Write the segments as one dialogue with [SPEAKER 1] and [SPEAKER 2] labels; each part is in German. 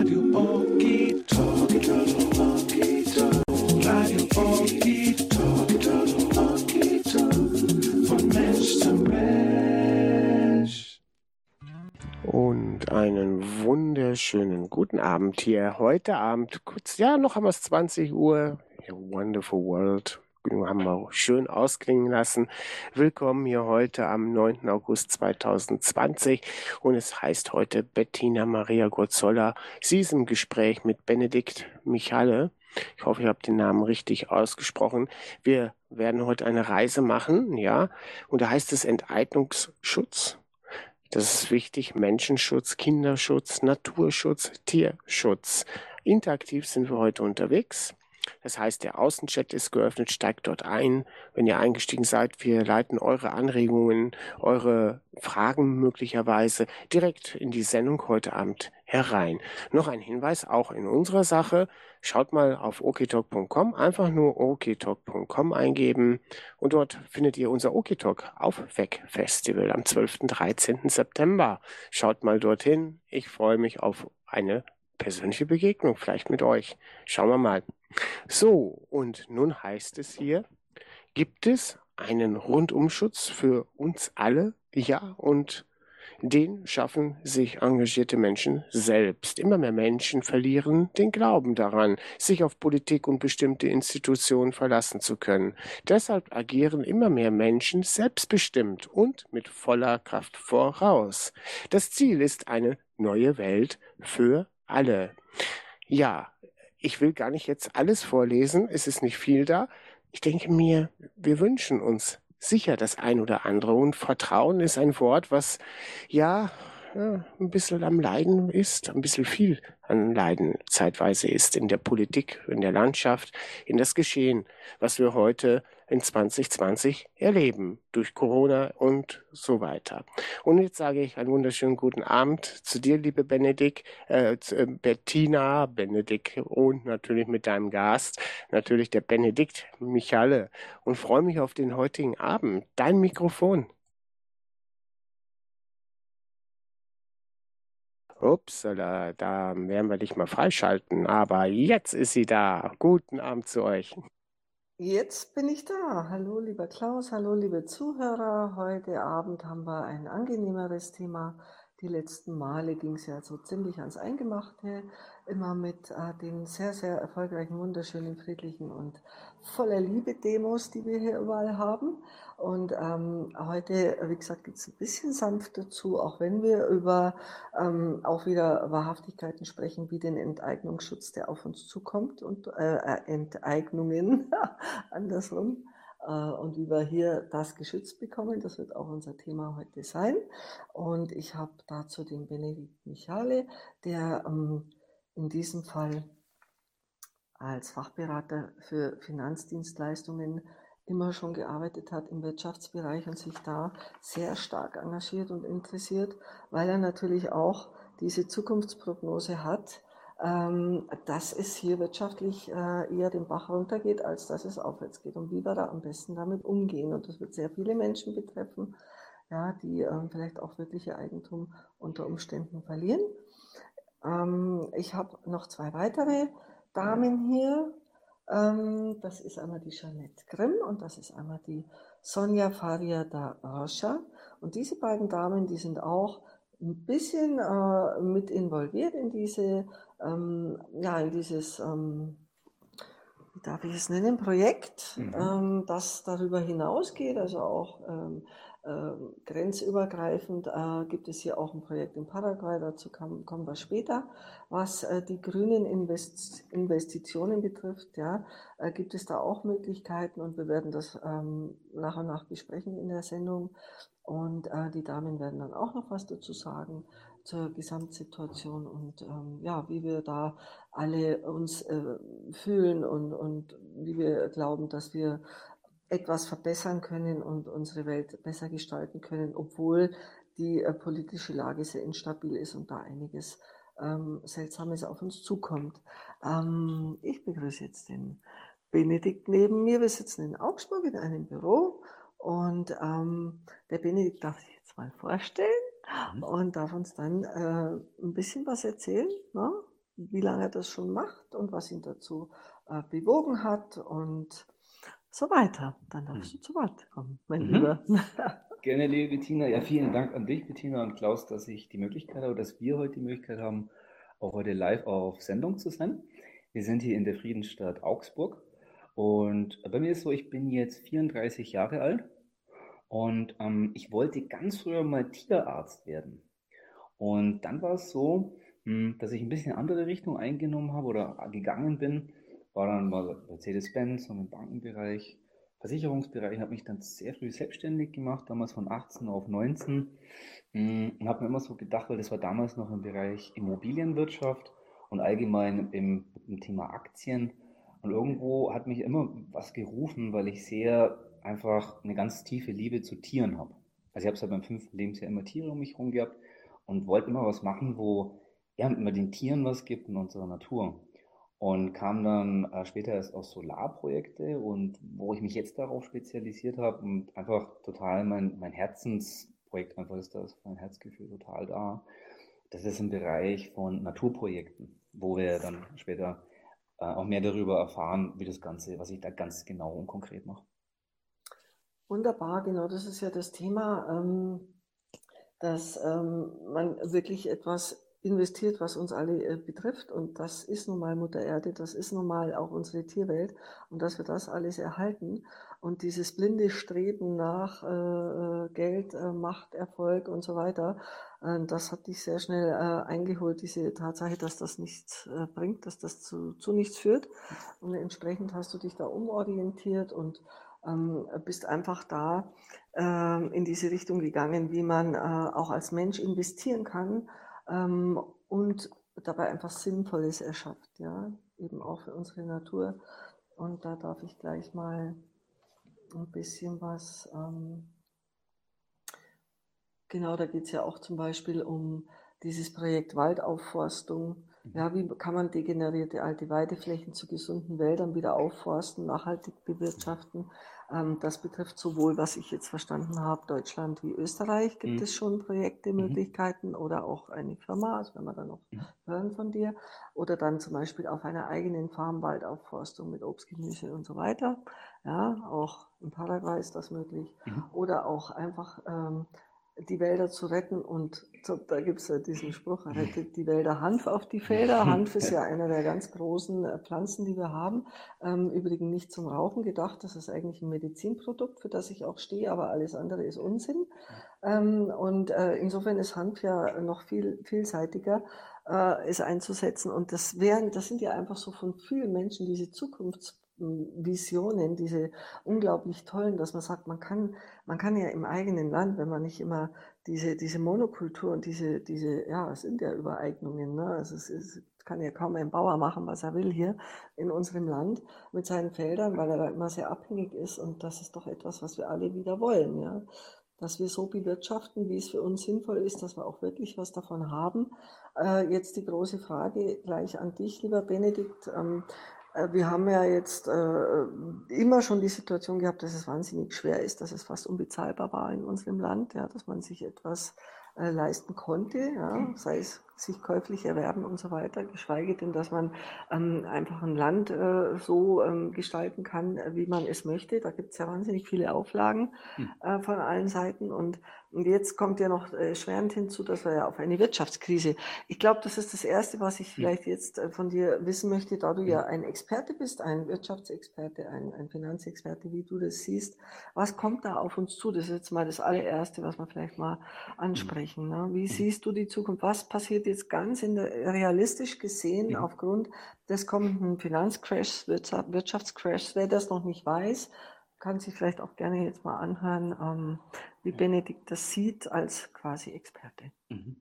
[SPEAKER 1] Radio Okie Talkie, Radio Okie Talkie, von Mensch zu Mensch.
[SPEAKER 2] Und einen wunderschönen guten Abend hier. Heute Abend, kurz, ja, noch haben wir es 20 Uhr. A Wonderful World. Haben wir auch schön ausklingen lassen. Willkommen hier heute am 9. August 2020 und es heißt heute Bettina Maria Gozzolla. Sie ist im Gespräch mit Benedikt Michale. Ich hoffe, ich habe den Namen richtig ausgesprochen. Wir werden heute eine Reise machen, ja, und da heißt es Enteignungsschutz. Das ist wichtig. Menschenschutz, Kinderschutz, Naturschutz, Tierschutz. Interaktiv sind wir heute unterwegs. Das heißt, der Außenchat ist geöffnet, steigt dort ein. Wenn ihr eingestiegen seid, wir leiten eure Anregungen, eure Fragen möglicherweise direkt in die Sendung heute Abend herein. Noch ein Hinweis, auch in unserer Sache. Schaut mal auf oketalk.com, einfach nur oketalk.com eingeben und dort findet ihr unser Oketalk Aufweck-Festival am 12. und 13. September. Schaut mal dorthin. Ich freue mich auf eine persönliche Begegnung, vielleicht mit euch. Schauen wir mal. So, und nun heißt es hier, gibt es einen Rundumschutz für uns alle? Ja, und den schaffen sich engagierte Menschen selbst. Immer mehr Menschen verlieren den Glauben daran, sich auf Politik und bestimmte Institutionen verlassen zu können. Deshalb agieren immer mehr Menschen selbstbestimmt und mit voller Kraft voraus. Das Ziel ist eine neue Welt für alle. Ja, ich will gar nicht jetzt alles vorlesen, es ist nicht viel da. Ich denke mir, wir wünschen uns sicher das ein oder andere und Vertrauen ist ein Wort, was ja ein bisschen am Leiden ist, ein bisschen viel an Leiden zeitweise ist in der Politik, in der Landschaft, in das Geschehen, was wir heute in 2020 erleben, durch Corona und so weiter. Und jetzt sage ich einen wunderschönen guten Abend zu dir, liebe Bettina, Benedikt und natürlich mit deinem Gast, natürlich der Benedikt Michale und freue mich auf den heutigen Abend. Dein Mikrofon. Upsala, da werden wir dich mal freischalten, aber jetzt ist sie da. Guten Abend zu euch.
[SPEAKER 3] Jetzt bin ich da. Hallo, lieber Klaus, hallo, liebe Zuhörer. Heute Abend haben wir ein angenehmeres Thema. Die letzten Male ging es ja so ziemlich ans Eingemachte, immer mit den sehr, sehr erfolgreichen, wunderschönen, friedlichen und voller Liebe Demos, die wir hier überall haben. Und heute, wie gesagt, geht es ein bisschen sanfter zu, auch wenn wir über auch wieder Wahrhaftigkeiten sprechen, wie den Enteignungsschutz, der auf uns zukommt und Enteignungen, andersrum. Und wie wir hier das geschützt bekommen, das wird auch unser Thema heute sein. Und ich habe dazu den Benedikt Michale, der in diesem Fall als Fachberater für Finanzdienstleistungen immer schon gearbeitet hat im Wirtschaftsbereich und sich da sehr stark engagiert und interessiert, weil er natürlich auch diese Zukunftsprognose hat, dass es hier wirtschaftlich eher den Bach runtergeht, als dass es aufwärts geht und wie wir da am besten damit umgehen. Und das wird sehr viele Menschen betreffen, ja, die vielleicht auch wirklich ihr Eigentum unter Umständen verlieren. Ich habe noch zwei weitere Damen hier. Das ist einmal die Jeanette Grimm und das ist einmal die Sonja Faria da Rocha. Und diese beiden Damen, die sind auch ein bisschen mit involviert in diese, in dieses, wie darf ich es nennen, Projekt, das darüber hinausgeht, also auch grenzübergreifend gibt es hier auch ein Projekt in Paraguay, dazu kommen wir später. Was die grünen Investitionen betrifft, ja, gibt es da auch Möglichkeiten und wir werden das nach und nach besprechen in der Sendung. Und die Damen werden dann auch noch was dazu sagen zur Gesamtsituation und wie wir da alle uns fühlen und wie wir glauben, dass wir etwas verbessern können und unsere Welt besser gestalten können, obwohl die politische Lage sehr instabil ist und da einiges Seltsames auf uns zukommt. Ich begrüße jetzt den Benedikt neben mir. Wir sitzen in Augsburg in einem Büro und der Benedikt darf sich jetzt mal vorstellen und darf uns dann ein bisschen was erzählen. Ne? wie lange er das schon macht und was ihn dazu bewogen hat und so weiter. Dann darfst du zu Wort kommen, mein Lieber.
[SPEAKER 4] Gerne, liebe Bettina. Ja, vielen Dank an dich, Bettina und Klaus, dass ich die Möglichkeit habe, dass wir heute die Möglichkeit haben, auch heute live auf Sendung zu sein. Wir sind hier in der Friedensstadt Augsburg und bei mir ist so, ich bin jetzt 34 Jahre alt und ich wollte ganz früher mal Tierarzt werden. Und dann war es so, dass ich ein bisschen andere Richtung eingenommen habe oder gegangen bin. War dann mal Mercedes-Benz und im Bankenbereich, Versicherungsbereich, und habe mich dann sehr früh selbstständig gemacht, damals von 18 auf 19. Und habe mir immer so gedacht, weil das war damals noch im Bereich Immobilienwirtschaft und allgemein im Thema Aktien. Und irgendwo hat mich immer was gerufen, weil ich sehr einfach eine ganz tiefe Liebe zu Tieren habe. Also ich habe seit meinem 5. Lebensjahr immer Tiere um mich herum gehabt und wollte immer was machen, wo ja, man den Tieren was gibt in unserer Natur. Und kam dann später erst aus Solarprojekte und wo ich mich jetzt darauf spezialisiert habe und einfach total mein Herzensprojekt einfach ist, da ist mein Herzgefühl total da. Das ist im Bereich von Naturprojekten, wo wir dann später auch mehr darüber erfahren, wie das Ganze, was ich da ganz genau und konkret mache.
[SPEAKER 3] Wunderbar, genau, das ist ja das Thema, dass man wirklich etwas investiert, was uns alle betrifft. Und das ist nun mal Mutter Erde, das ist nun mal auch unsere Tierwelt. Und dass wir das alles erhalten und dieses blinde Streben nach Geld, Macht, Erfolg und so weiter, das hat dich sehr schnell eingeholt, diese Tatsache, dass das nichts bringt, dass das zu nichts führt. Und entsprechend hast du dich da umorientiert und bist einfach da in diese Richtung gegangen, wie man auch als Mensch investieren kann und dabei einfach Sinnvolles erschafft, ja, eben auch für unsere Natur. Und da darf ich gleich mal ein bisschen was, genau, da geht es ja auch zum Beispiel um dieses Projekt Waldaufforstung. Ja, wie kann man degenerierte alte Weideflächen zu gesunden Wäldern wieder aufforsten, nachhaltig bewirtschaften? Das betrifft sowohl, was ich jetzt verstanden habe, Deutschland wie Österreich gibt es schon Projekte, Möglichkeiten oder auch eine Firma, das werden wir dann noch hören von dir, oder dann zum Beispiel auf einer eigenen Farm Waldaufforstung mit Obst, Gemüse und so weiter. Ja, auch in Paraguay ist das möglich. Oder auch einfach die Wälder zu retten und da gibt es ja diesen Spruch, rettet die Wälder Hanf auf die Felder. Hanf ist ja einer der ganz großen Pflanzen, die wir haben. Übrigens nicht zum Rauchen gedacht, das ist eigentlich ein Medizinprodukt, für das ich auch stehe, aber alles andere ist Unsinn. Und insofern ist Hanf ja noch viel vielseitiger, es einzusetzen. Und das sind ja einfach so von vielen Menschen diese Zukunftsvisionen, diese unglaublich tollen, dass man sagt, man kann ja im eigenen Land, wenn man nicht immer diese Monokultur und ja, es sind ja Übereignungen, ne? Also es kann ja kaum ein Bauer machen, was er will hier in unserem Land mit seinen Feldern, weil er da immer sehr abhängig ist und das ist doch etwas, was wir alle wieder wollen, ja? Dass wir so bewirtschaften, wie es für uns sinnvoll ist, dass wir auch wirklich was davon haben. Jetzt die große Frage gleich an dich, lieber Benedikt. Wir haben ja jetzt immer schon die Situation gehabt, dass es wahnsinnig schwer ist, dass es fast unbezahlbar war in unserem Land, ja, dass man sich etwas leisten konnte, ja, sei es sich käuflich erwerben und so weiter, geschweige denn, dass man einfach ein Land so gestalten kann, wie man es möchte. Da gibt es ja wahnsinnig viele Auflagen von allen Seiten und jetzt kommt ja noch schwerend hinzu, dass wir ja auf eine Wirtschaftskrise. Ich glaube, das ist das Erste, was ich vielleicht jetzt von dir wissen möchte, da du ja ein Experte bist, ein Wirtschaftsexperte, ein Finanzexperte, wie du das siehst. Was kommt da auf uns zu? Das ist jetzt mal das allererste, was wir vielleicht mal ansprechen. Ne? Wie siehst du die Zukunft? Was passiert jetzt ganz realistisch gesehen aufgrund des kommenden Finanzcrashs, Wirtschaftscrashs? Wer das noch nicht weiß, kann sich vielleicht auch gerne jetzt mal anhören, wie Benedikt das sieht als quasi Experte.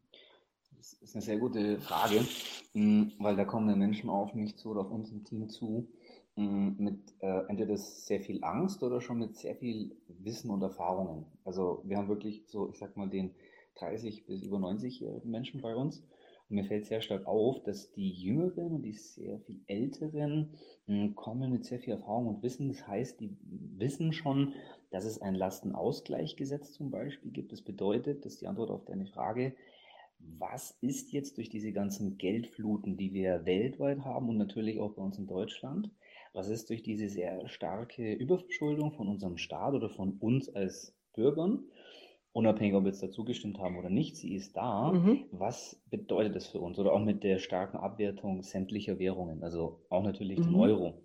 [SPEAKER 4] Das ist eine sehr gute Frage, weil da kommen ja Menschen auf mich zu oder auf uns im Team zu, mit entweder sehr viel Angst oder schon mit sehr viel Wissen und Erfahrungen. Also wir haben wirklich so, ich sag mal, den 30 bis über 90-jährigen Menschen bei uns. Und mir fällt sehr stark auf, dass die Jüngeren und die sehr viel Älteren kommen mit sehr viel Erfahrung und Wissen. Das heißt, die wissen schon, dass es ein Lastenausgleichsgesetz zum Beispiel gibt. Das bedeutet, dass die Antwort auf deine Frage, was ist jetzt durch diese ganzen Geldfluten, die wir weltweit haben und natürlich auch bei uns in Deutschland, was ist durch diese sehr starke Überverschuldung von unserem Staat oder von uns als Bürgern, unabhängig ob wir jetzt dazu gestimmt haben oder nicht, sie ist da,
[SPEAKER 3] Mhm.
[SPEAKER 4] was bedeutet das für uns? Oder auch mit der starken Abwertung sämtlicher Währungen, also auch natürlich den
[SPEAKER 3] Mhm.
[SPEAKER 4] Euro.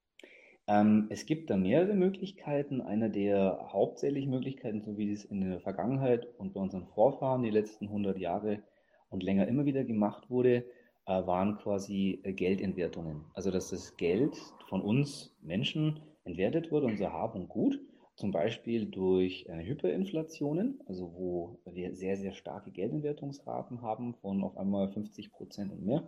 [SPEAKER 4] Es gibt da mehrere Möglichkeiten. Eine der hauptsächlichen Möglichkeiten, so wie es in der Vergangenheit und bei unseren Vorfahren die letzten 100 Jahre und länger immer wieder gemacht wurde, waren quasi Geldentwertungen. Also dass das Geld von uns Menschen entwertet wurde, unser Hab und Gut, zum Beispiel durch Hyperinflationen, also wo wir sehr, sehr starke Geldentwertungsraten haben von auf einmal 50% und mehr.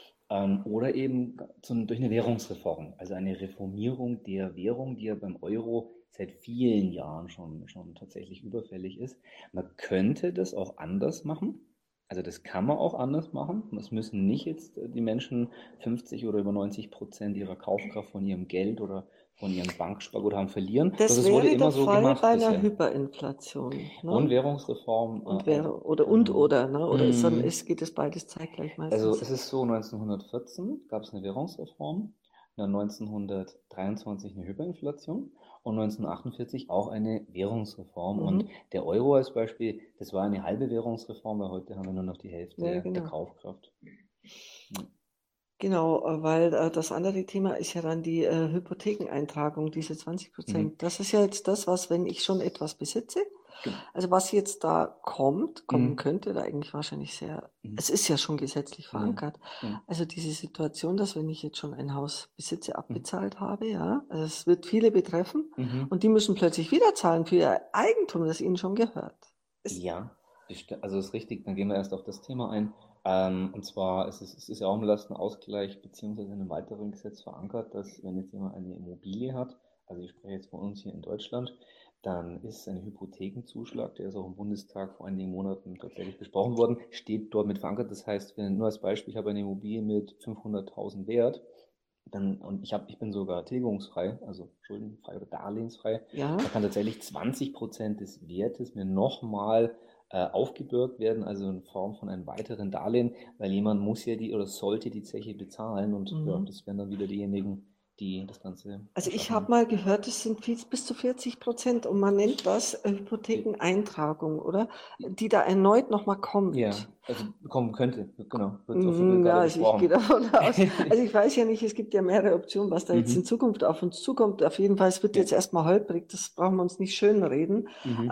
[SPEAKER 4] Oder eben durch eine Währungsreform, also eine Reformierung der Währung, die ja beim Euro seit vielen Jahren schon tatsächlich überfällig ist. Man könnte das auch anders machen. Also das kann man auch anders machen. Es müssen nicht jetzt die Menschen 50 oder über 90% ihrer Kaufkraft von ihrem Geld oder von ihrem Banksparguthaben verlieren. Bloß
[SPEAKER 3] Das
[SPEAKER 4] es wurde
[SPEAKER 3] wäre der
[SPEAKER 4] immer so
[SPEAKER 3] Fall
[SPEAKER 4] gemacht
[SPEAKER 3] bei einer
[SPEAKER 4] bisher.
[SPEAKER 3] Hyperinflation,
[SPEAKER 4] Und
[SPEAKER 3] ne?
[SPEAKER 4] Währungsreform
[SPEAKER 3] Und
[SPEAKER 4] auch.
[SPEAKER 3] wäre, oder
[SPEAKER 4] Genau.
[SPEAKER 3] ne? Oder geht es beides zeitgleich
[SPEAKER 4] Also
[SPEAKER 3] meistens?
[SPEAKER 4] es ist so, 1914 gab es eine Währungsreform, dann 1923 eine Hyperinflation und 1948 auch eine Währungsreform. Und
[SPEAKER 3] Mhm.
[SPEAKER 4] der Euro als Beispiel, das war eine halbe Währungsreform, weil heute haben wir nur noch die
[SPEAKER 3] Ja,
[SPEAKER 4] Hälfte der
[SPEAKER 3] genau.
[SPEAKER 4] Kaufkraft. Ja.
[SPEAKER 3] Genau, weil das andere Thema ist ja dann die Hypothekeneintragung, diese 20%.
[SPEAKER 4] Mhm.
[SPEAKER 3] Das ist ja jetzt das, was, wenn ich schon etwas besitze,
[SPEAKER 4] Genau.
[SPEAKER 3] also was jetzt da kommen
[SPEAKER 4] Mhm.
[SPEAKER 3] könnte, da eigentlich wahrscheinlich sehr,
[SPEAKER 4] Mhm.
[SPEAKER 3] es ist ja schon gesetzlich
[SPEAKER 4] Ja,
[SPEAKER 3] verankert.
[SPEAKER 4] ja.
[SPEAKER 3] Also diese Situation, dass wenn ich jetzt schon ein Haus besitze,
[SPEAKER 4] Mhm.
[SPEAKER 3] abbezahlt habe, ja, also es wird viele betreffen
[SPEAKER 4] Mhm.
[SPEAKER 3] und die müssen plötzlich wieder zahlen für ihr Eigentum, das ihnen schon gehört.
[SPEAKER 4] Ja, also ist richtig, dann gehen wir erst auf das Thema ein. Und zwar es ist ja auch im Lastenausgleich beziehungsweise in einem weiteren Gesetz verankert, dass wenn jetzt jemand eine Immobilie hat, also ich spreche jetzt von uns hier in Deutschland, dann ist ein Hypothekenzuschlag, der ist auch im Bundestag vor einigen Monaten tatsächlich besprochen worden, steht dort mit verankert. Das heißt, wenn nur als Beispiel, ich habe eine Immobilie mit 500.000 Wert, und ich bin sogar tilgungsfrei, also schuldenfrei oder darlehensfrei.
[SPEAKER 3] Ja,
[SPEAKER 4] Da kann tatsächlich 20% des Wertes mir nochmal aufgebürgt werden, also in Form von einem weiteren Darlehen, weil jemand muss ja die oder sollte die Zeche bezahlen und ja, das wären dann wieder diejenigen, die das Ganze
[SPEAKER 3] also ich habe
[SPEAKER 4] erschaffen.
[SPEAKER 3] mal gehört, es sind bis zu 40% und man nennt das Hypothekeneintragung, oder? Die da erneut nochmal
[SPEAKER 4] Ja,
[SPEAKER 3] kommt.
[SPEAKER 4] also kommen könnte, genau, wird auf jeden Fall
[SPEAKER 3] Ja,
[SPEAKER 4] gerade
[SPEAKER 3] also ich gehe
[SPEAKER 4] besprochen.
[SPEAKER 3] davon aus. Also ich weiß ja nicht, es gibt ja mehrere Optionen, was da jetzt in
[SPEAKER 4] Mhm.
[SPEAKER 3] Zukunft auf uns zukommt. Auf jeden Fall, es wird
[SPEAKER 4] Ja.
[SPEAKER 3] jetzt erstmal holprig, das brauchen wir uns nicht schönreden.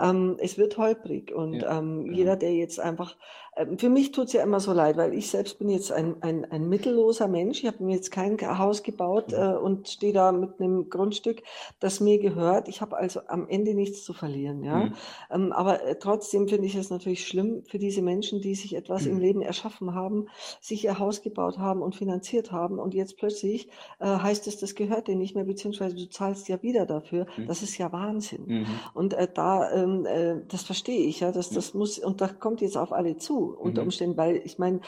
[SPEAKER 3] Es wird holprig und
[SPEAKER 4] Ja,
[SPEAKER 3] jeder,
[SPEAKER 4] genau.
[SPEAKER 3] der jetzt einfach, für mich tut's ja immer so leid, weil ich selbst bin jetzt ein mittelloser Mensch. Ich habe mir jetzt kein Haus gebaut und stehe da mit einem Grundstück, das mir gehört. Ich habe also am Ende nichts zu verlieren, ja. Aber trotzdem finde ich es natürlich schlimm für diese Menschen, die sich etwas im Leben erschaffen haben, sich ihr Haus gebaut haben und finanziert haben und jetzt plötzlich heißt es, das gehört dir nicht mehr, beziehungsweise du zahlst ja wieder dafür. Das ist ja Wahnsinn.
[SPEAKER 4] Mhm.
[SPEAKER 3] Und das verstehe ich, ja, das muss, und da kommt jetzt auf alle zu, unter
[SPEAKER 4] Mhm.
[SPEAKER 3] Umständen, weil ich meine,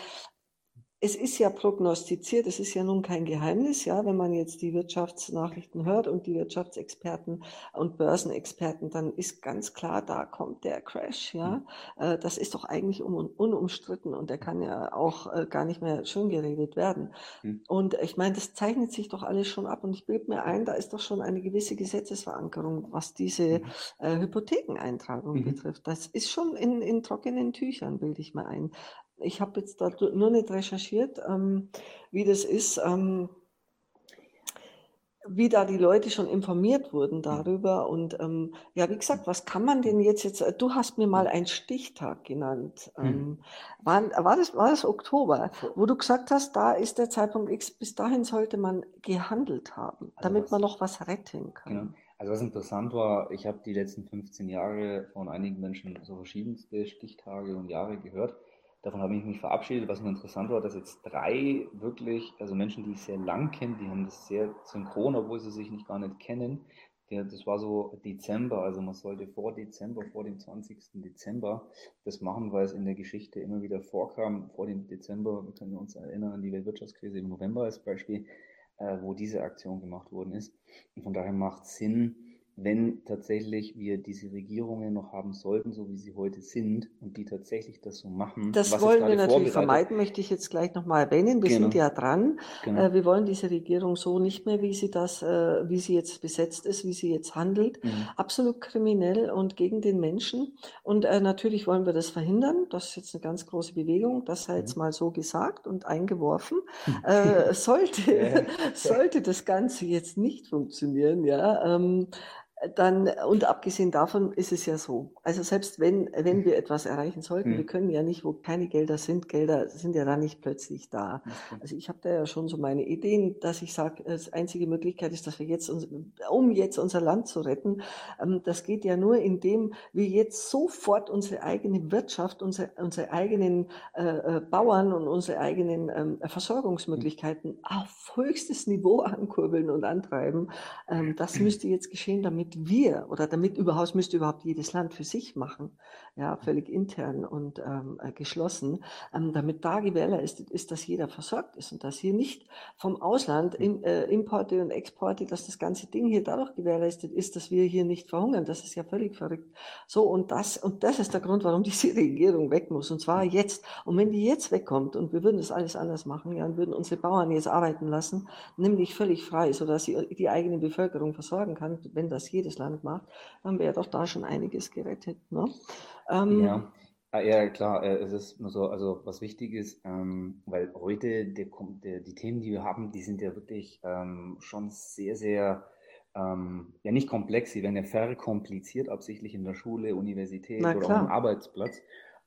[SPEAKER 3] es ist ja prognostiziert, es ist ja nun kein Geheimnis, ja, wenn man jetzt die Wirtschaftsnachrichten hört und die Wirtschaftsexperten und Börsenexperten, dann ist ganz klar, da kommt der Crash, ja. Das ist doch eigentlich unumstritten und der kann ja auch gar nicht mehr schön geredet werden.
[SPEAKER 4] Mhm.
[SPEAKER 3] Und ich meine, das zeichnet sich doch alles schon ab und ich bilde mir ein, da ist doch schon eine gewisse Gesetzesverankerung, was diese Hypothekeneintragung betrifft. Das ist schon in trockenen Tüchern, bilde ich mir ein. Ich habe jetzt da nur nicht recherchiert, wie das ist, wie da die Leute schon informiert wurden darüber. Und ja, wie gesagt, was kann man denn jetzt, du hast mir mal einen Stichtag genannt. War das Oktober, wo du gesagt hast, da ist der Zeitpunkt X, bis dahin sollte man gehandelt haben,
[SPEAKER 4] Also
[SPEAKER 3] damit
[SPEAKER 4] was,
[SPEAKER 3] man noch was retten
[SPEAKER 4] genau.
[SPEAKER 3] kann.
[SPEAKER 4] Also was interessant war, ich habe die letzten 15 Jahre von einigen Menschen so verschiedenste Stichtage und Jahre gehört. Davon habe ich mich verabschiedet. Was nur interessant war, dass jetzt 3 wirklich, also Menschen, die ich sehr lang kenne, die haben das sehr synchron, obwohl sie sich nicht gar nicht kennen. Das war so Dezember, also man sollte vor Dezember, vor dem 20. Dezember das machen, weil es in der Geschichte immer wieder vorkam. Vor dem Dezember, wir können uns erinnern an die Weltwirtschaftskrise im November als Beispiel, wo diese Aktion gemacht worden ist. Und von daher macht es Sinn, wenn tatsächlich wir diese Regierungen noch haben sollten, so wie sie heute sind, und die tatsächlich das so machen,
[SPEAKER 3] Das
[SPEAKER 4] was jetzt
[SPEAKER 3] wollen wir
[SPEAKER 4] gerade
[SPEAKER 3] natürlich
[SPEAKER 4] vorbereitet.
[SPEAKER 3] vermeiden, möchte ich jetzt gleich nochmal erwähnen. Wir sind
[SPEAKER 4] Genau,
[SPEAKER 3] ja dran.
[SPEAKER 4] genau.
[SPEAKER 3] Wir wollen diese Regierung so nicht mehr, wie sie jetzt besetzt ist, wie sie jetzt handelt.
[SPEAKER 4] Mhm.
[SPEAKER 3] Absolut kriminell und gegen den Menschen. Und natürlich wollen wir das verhindern. Das ist jetzt eine ganz große Bewegung. Das sei jetzt
[SPEAKER 4] Mhm.
[SPEAKER 3] mal so gesagt und eingeworfen.
[SPEAKER 4] Ja,
[SPEAKER 3] Sollte das Ganze jetzt nicht funktionieren, ja, dann, und abgesehen davon ist es ja so, also selbst wenn wir etwas erreichen sollten, wir
[SPEAKER 4] Mhm.
[SPEAKER 3] können ja nicht, wo keine Gelder sind ja da nicht plötzlich da.
[SPEAKER 4] Das stimmt.
[SPEAKER 3] Also ich habe da ja schon so meine Ideen, dass ich sage, das einzige Möglichkeit ist, dass wir jetzt, um jetzt unser Land zu retten, das geht ja nur, indem wir jetzt sofort unsere eigene Wirtschaft, unsere eigenen Bauern und unsere eigenen
[SPEAKER 4] Mhm.
[SPEAKER 3] Versorgungsmöglichkeiten auf höchstes Niveau ankurbeln und antreiben. Das müsste jetzt geschehen, müsste überhaupt jedes Land für sich machen, ja, völlig intern und geschlossen, damit da gewährleistet ist, dass jeder versorgt ist und dass hier nicht vom Ausland Importe und Exporte, dass das ganze Ding hier dadurch gewährleistet ist, dass wir hier nicht verhungern. Das ist ja völlig verrückt. So, und das ist der Grund, warum diese Regierung weg muss. Und zwar jetzt. Und wenn die jetzt wegkommt und wir würden das alles anders machen, ja, und würden unsere Bauern jetzt arbeiten lassen, nämlich völlig frei, sodass sie die eigene Bevölkerung versorgen kann, wenn das jedes Land macht, dann wäre doch da schon einiges gerettet. Ne?
[SPEAKER 4] Ja, ja, klar, es ist nur so, also was wichtig ist, weil heute die Themen, die wir haben, die sind ja wirklich schon sehr, sehr, ja nicht komplex, sie werden ja verkompliziert, absichtlich in der Schule, Universität
[SPEAKER 3] Na
[SPEAKER 4] oder auch am
[SPEAKER 3] klar,
[SPEAKER 4] wir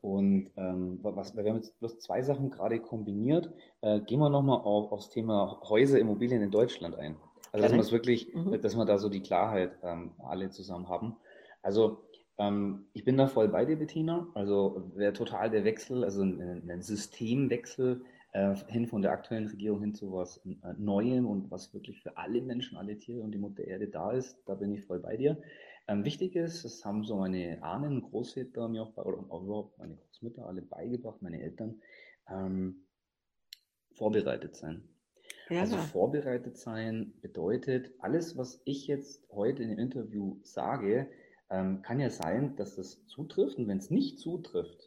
[SPEAKER 4] haben jetzt bloß zwei Sachen gerade kombiniert. Gehen wir nochmal aufs Thema Häuser, Immobilien in Deutschland ein. Also dass man
[SPEAKER 3] gerne.
[SPEAKER 4] es wirklich,
[SPEAKER 3] Mhm.
[SPEAKER 4] dass wir da so die Klarheit alle zusammen haben. Also ich bin da voll bei dir, Bettina. Also wäre total der Wechsel, also ein Systemwechsel hin von der aktuellen Regierung hin zu was Neuem und was wirklich für alle Menschen, alle Tiere und die Mutter Erde da ist. Da bin ich voll bei dir. Wichtig ist, das haben so meine Ahnen, Großväter mir auch oder auch überhaupt meine Großmütter alle beigebracht, meine Eltern, ähm, vorbereitet sein. Also
[SPEAKER 3] Ja,
[SPEAKER 4] vorbereitet sein bedeutet, alles, was ich jetzt heute in dem Interview sage, kann ja sein, dass das zutrifft. Und wenn es nicht zutrifft,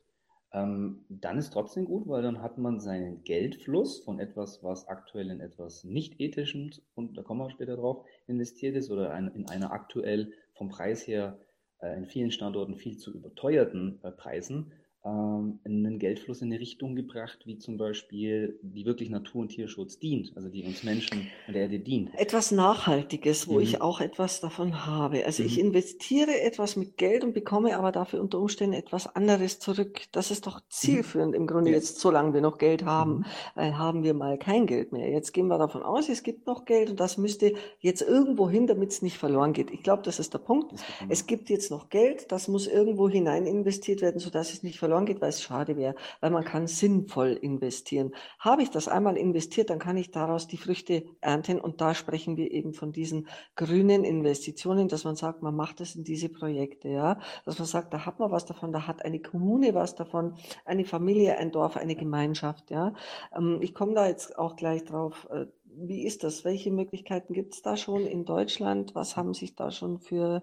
[SPEAKER 4] dann ist trotzdem gut, weil dann hat man seinen Geldfluss von etwas, was aktuell in etwas nicht ethischem, und da kommen wir später drauf, investiert ist oder in einer aktuell vom Preis her in vielen Standorten viel zu überteuerten Preisen, einen Geldfluss in eine Richtung gebracht, wie zum Beispiel, die wirklich Natur- und Tierschutz dient, also die uns Menschen und der Erde dient.
[SPEAKER 3] etwas Nachhaltiges, wo ich
[SPEAKER 4] Mhm.
[SPEAKER 3] auch etwas davon habe. Also ich
[SPEAKER 4] Mhm.
[SPEAKER 3] investiere etwas mit Geld und bekomme aber dafür unter Umständen etwas anderes zurück. Das ist doch
[SPEAKER 4] Mhm.
[SPEAKER 3] zielführend im Grunde
[SPEAKER 4] Ja.
[SPEAKER 3] jetzt, solange wir noch Geld haben,
[SPEAKER 4] Mhm.
[SPEAKER 3] weil haben wir mal kein Geld mehr. Jetzt gehen wir davon aus, es gibt noch Geld und das müsste jetzt irgendwo hin, damit es nicht verloren geht. Ich glaube, das ist der Punkt.
[SPEAKER 4] Das ist der Punkt.
[SPEAKER 3] Es gibt jetzt noch Geld, das muss irgendwo hinein investiert werden, sodass es nicht verloren geht, weil es schade wäre, weil man kann sinnvoll investieren. Habe ich das einmal investiert, dann kann ich daraus die Früchte ernten und da sprechen wir eben von diesen grünen Investitionen, dass man sagt, man macht es in diese Projekte, ja, dass man sagt, da hat man was davon, da hat eine Kommune was davon, eine Familie, ein Dorf, eine Gemeinschaft, ja. Ich komme da jetzt auch gleich drauf. Wie ist das? Welche Möglichkeiten gibt es da schon in Deutschland? Was haben sich da schon für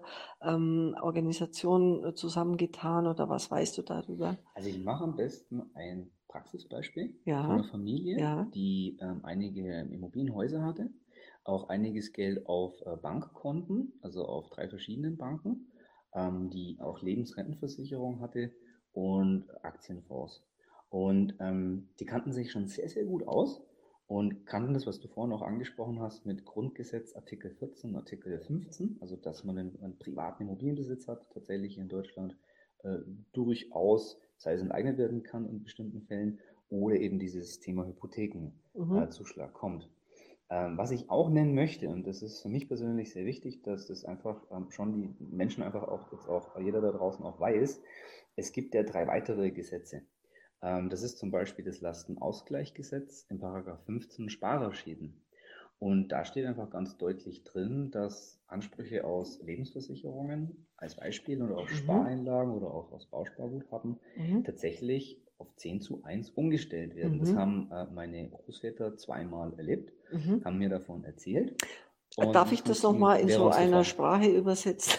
[SPEAKER 3] Organisationen zusammengetan oder was weißt du darüber?
[SPEAKER 4] Also ich mache am besten ein Praxisbeispiel von einer
[SPEAKER 3] Ja,
[SPEAKER 4] Familie,
[SPEAKER 3] ja.
[SPEAKER 4] die einige Immobilienhäuser hatte, auch einiges Geld auf Bankkonten, also auf 3 verschiedenen Banken, die auch Lebensrentenversicherung hatte und Aktienfonds. Und die kannten sich schon sehr, sehr gut aus und kannten das, was du vorhin auch angesprochen hast, mit Grundgesetz Artikel 14, Artikel 15, also dass man einen privaten Immobilienbesitz hat, tatsächlich in Deutschland äh, durchaus, sei es enteignet werden kann in bestimmten Fällen oder eben dieses Thema
[SPEAKER 3] Mhm.
[SPEAKER 4] Hypothekenzuschlag kommt. Was ich auch nennen möchte, und das ist für mich persönlich sehr wichtig, dass das einfach schon die Menschen einfach auch, jetzt auch jeder da draußen auch weiß, es gibt ja 3 weitere Gesetze. Das ist zum Beispiel das Lastenausgleichsgesetz in Paragraph 15 Sparerschäden. Und da steht einfach ganz deutlich drin, dass Ansprüche aus Lebensversicherungen als Beispiel oder auch
[SPEAKER 3] Mhm.
[SPEAKER 4] Spareinlagen oder auch aus Bausparguthaben
[SPEAKER 3] Mhm.
[SPEAKER 4] tatsächlich auf 10:1 umgestellt werden. Das
[SPEAKER 3] Mhm.
[SPEAKER 4] haben meine Großväter zweimal erlebt,
[SPEAKER 3] Mhm.
[SPEAKER 4] haben mir davon erzählt. und
[SPEAKER 3] Darf
[SPEAKER 4] wie
[SPEAKER 3] ich das
[SPEAKER 4] funktioniert
[SPEAKER 3] nochmal in so einer
[SPEAKER 4] Währungsreform?
[SPEAKER 3] Sprache übersetzen,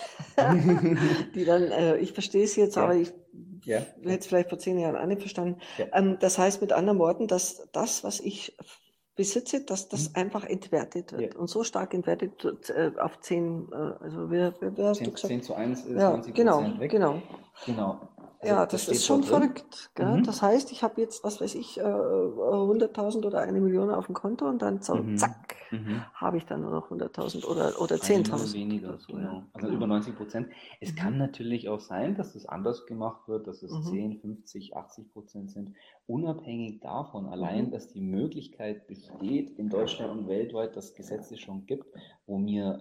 [SPEAKER 3] die dann, ich verstehe es jetzt, aber
[SPEAKER 4] Ja,
[SPEAKER 3] ich
[SPEAKER 4] ja,
[SPEAKER 3] hätte es vielleicht vor 10 Jahren auch nicht verstanden.
[SPEAKER 4] ja.
[SPEAKER 3] Das heißt mit anderen Worten, dass das, was ich besitze, dass das
[SPEAKER 4] Mhm.
[SPEAKER 3] einfach entwertet
[SPEAKER 4] Ja.
[SPEAKER 3] wird und so stark entwertet wird auf 10, also wer hast du
[SPEAKER 4] 10,
[SPEAKER 3] gesagt?
[SPEAKER 4] 10:1 ist
[SPEAKER 3] Ja,
[SPEAKER 4] 90% weg.
[SPEAKER 3] genau.
[SPEAKER 4] Genau. Also
[SPEAKER 3] Ja,
[SPEAKER 4] das
[SPEAKER 3] das ist
[SPEAKER 4] steht
[SPEAKER 3] schon
[SPEAKER 4] dort drin.
[SPEAKER 3] verrückt, gell? Das
[SPEAKER 4] Mhm.
[SPEAKER 3] heißt, ich habe jetzt, was weiß ich, 100.000 oder 1 Million auf dem Konto und dann so,
[SPEAKER 4] Mhm.
[SPEAKER 3] zack,
[SPEAKER 4] Mhm.
[SPEAKER 3] habe ich dann nur noch 100.000 oder
[SPEAKER 4] 1 Million
[SPEAKER 3] 10.000
[SPEAKER 4] weniger,
[SPEAKER 3] oder so, ja.
[SPEAKER 4] genau. Also
[SPEAKER 3] Genau.
[SPEAKER 4] über 90%. Es
[SPEAKER 3] Mhm.
[SPEAKER 4] kann natürlich auch sein, dass es anders gemacht wird, dass es
[SPEAKER 3] Mhm.
[SPEAKER 4] 10, 50, 80% sind. Unabhängig davon, allein,
[SPEAKER 3] Mhm.
[SPEAKER 4] dass die Möglichkeit besteht, in Deutschland und weltweit, dass es Gesetze schon gibt, wo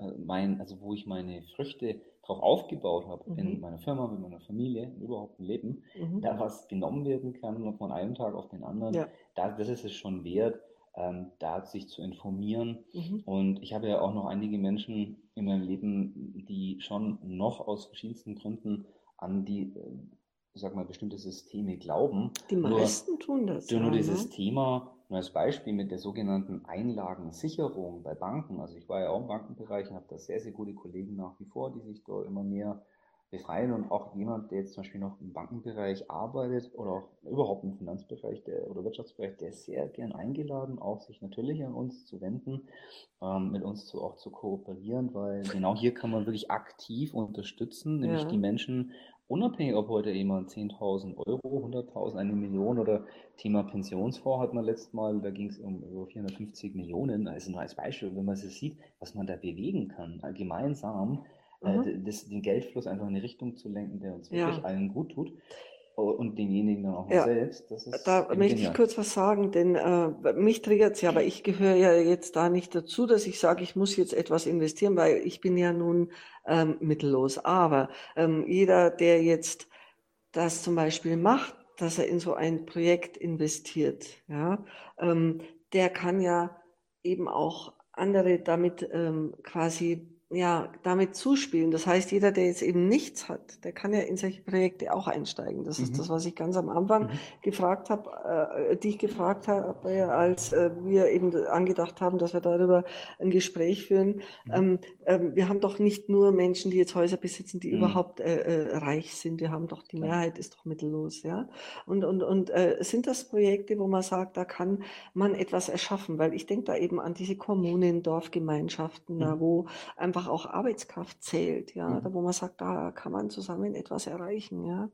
[SPEAKER 4] wo ich meine Früchte drauf aufgebaut habe, in
[SPEAKER 3] Mhm.
[SPEAKER 4] meiner Firma, mit meiner Familie, überhaupt im Leben,
[SPEAKER 3] Mhm.
[SPEAKER 4] da was genommen werden kann und von einem Tag auf den anderen,
[SPEAKER 3] Ja.
[SPEAKER 4] das ist es schon wert, da sich zu informieren.
[SPEAKER 3] Mhm.
[SPEAKER 4] Und ich habe ja auch noch einige Menschen in meinem Leben, die schon noch aus verschiedensten Gründen an ich sag mal, bestimmte Systeme glauben.
[SPEAKER 3] Die
[SPEAKER 4] Nur,
[SPEAKER 3] meisten tun das,
[SPEAKER 4] nur
[SPEAKER 3] ja,
[SPEAKER 4] dieses
[SPEAKER 3] ne?
[SPEAKER 4] Thema, nur als Beispiel mit der sogenannten Einlagensicherung bei Banken. Also ich war ja auch im Bankenbereich und habe da sehr, sehr gute Kollegen nach wie vor, die sich dort immer mehr befreien, und auch jemand, der jetzt zum Beispiel noch im Bankenbereich arbeitet oder auch überhaupt im Finanzbereich oder Wirtschaftsbereich, der ist sehr gern eingeladen, auch sich natürlich an uns zu wenden, mit uns auch zu kooperieren, weil genau hier kann man wirklich aktiv unterstützen, nämlich die
[SPEAKER 3] Ja.
[SPEAKER 4] Menschen, unabhängig ob heute jemand 10.000 Euro, 100.000, 1 Million oder Thema Pensionsfonds hat man letztes Mal, da ging es um über 450 Millionen, also nur als Beispiel, wenn man es sieht, was man da bewegen kann, gemeinsam
[SPEAKER 3] Mhm.
[SPEAKER 4] den Geldfluss einfach in eine Richtung zu lenken, der uns
[SPEAKER 3] Ja.
[SPEAKER 4] wirklich allen gut tut, und denjenigen dann auch noch
[SPEAKER 3] Ja.
[SPEAKER 4] selbst, das ist
[SPEAKER 3] Da
[SPEAKER 4] eben
[SPEAKER 3] möchte ich
[SPEAKER 4] genial.
[SPEAKER 3] kurz was sagen, denn mich triggert es ja, aber ich gehöre ja jetzt da nicht dazu, dass ich sage, ich muss jetzt etwas investieren, weil ich bin ja nun mittellos. Aber jeder, der jetzt das zum Beispiel macht, dass er in so ein Projekt investiert, ja, der kann ja eben auch andere damit quasi ja, damit zuspielen. Das heißt, jeder, der jetzt eben nichts hat, der kann ja in solche Projekte auch einsteigen. Das ist das, was ich ganz am Anfang gefragt habe, dich gefragt habe, als wir eben angedacht haben, dass wir darüber ein Gespräch führen. Wir haben doch nicht nur Menschen, die jetzt Häuser besitzen, die überhaupt reich sind. Wir haben doch, die
[SPEAKER 4] Klar.
[SPEAKER 3] Mehrheit ist doch mittellos, ja. Und sind das Projekte, wo man sagt, da kann man etwas erschaffen? Weil ich denke da eben an diese Kommunen, Dorfgemeinschaften, da wo einfach auch Arbeitskraft zählt, ja, da wo man sagt, da kann man zusammen etwas erreichen, ja.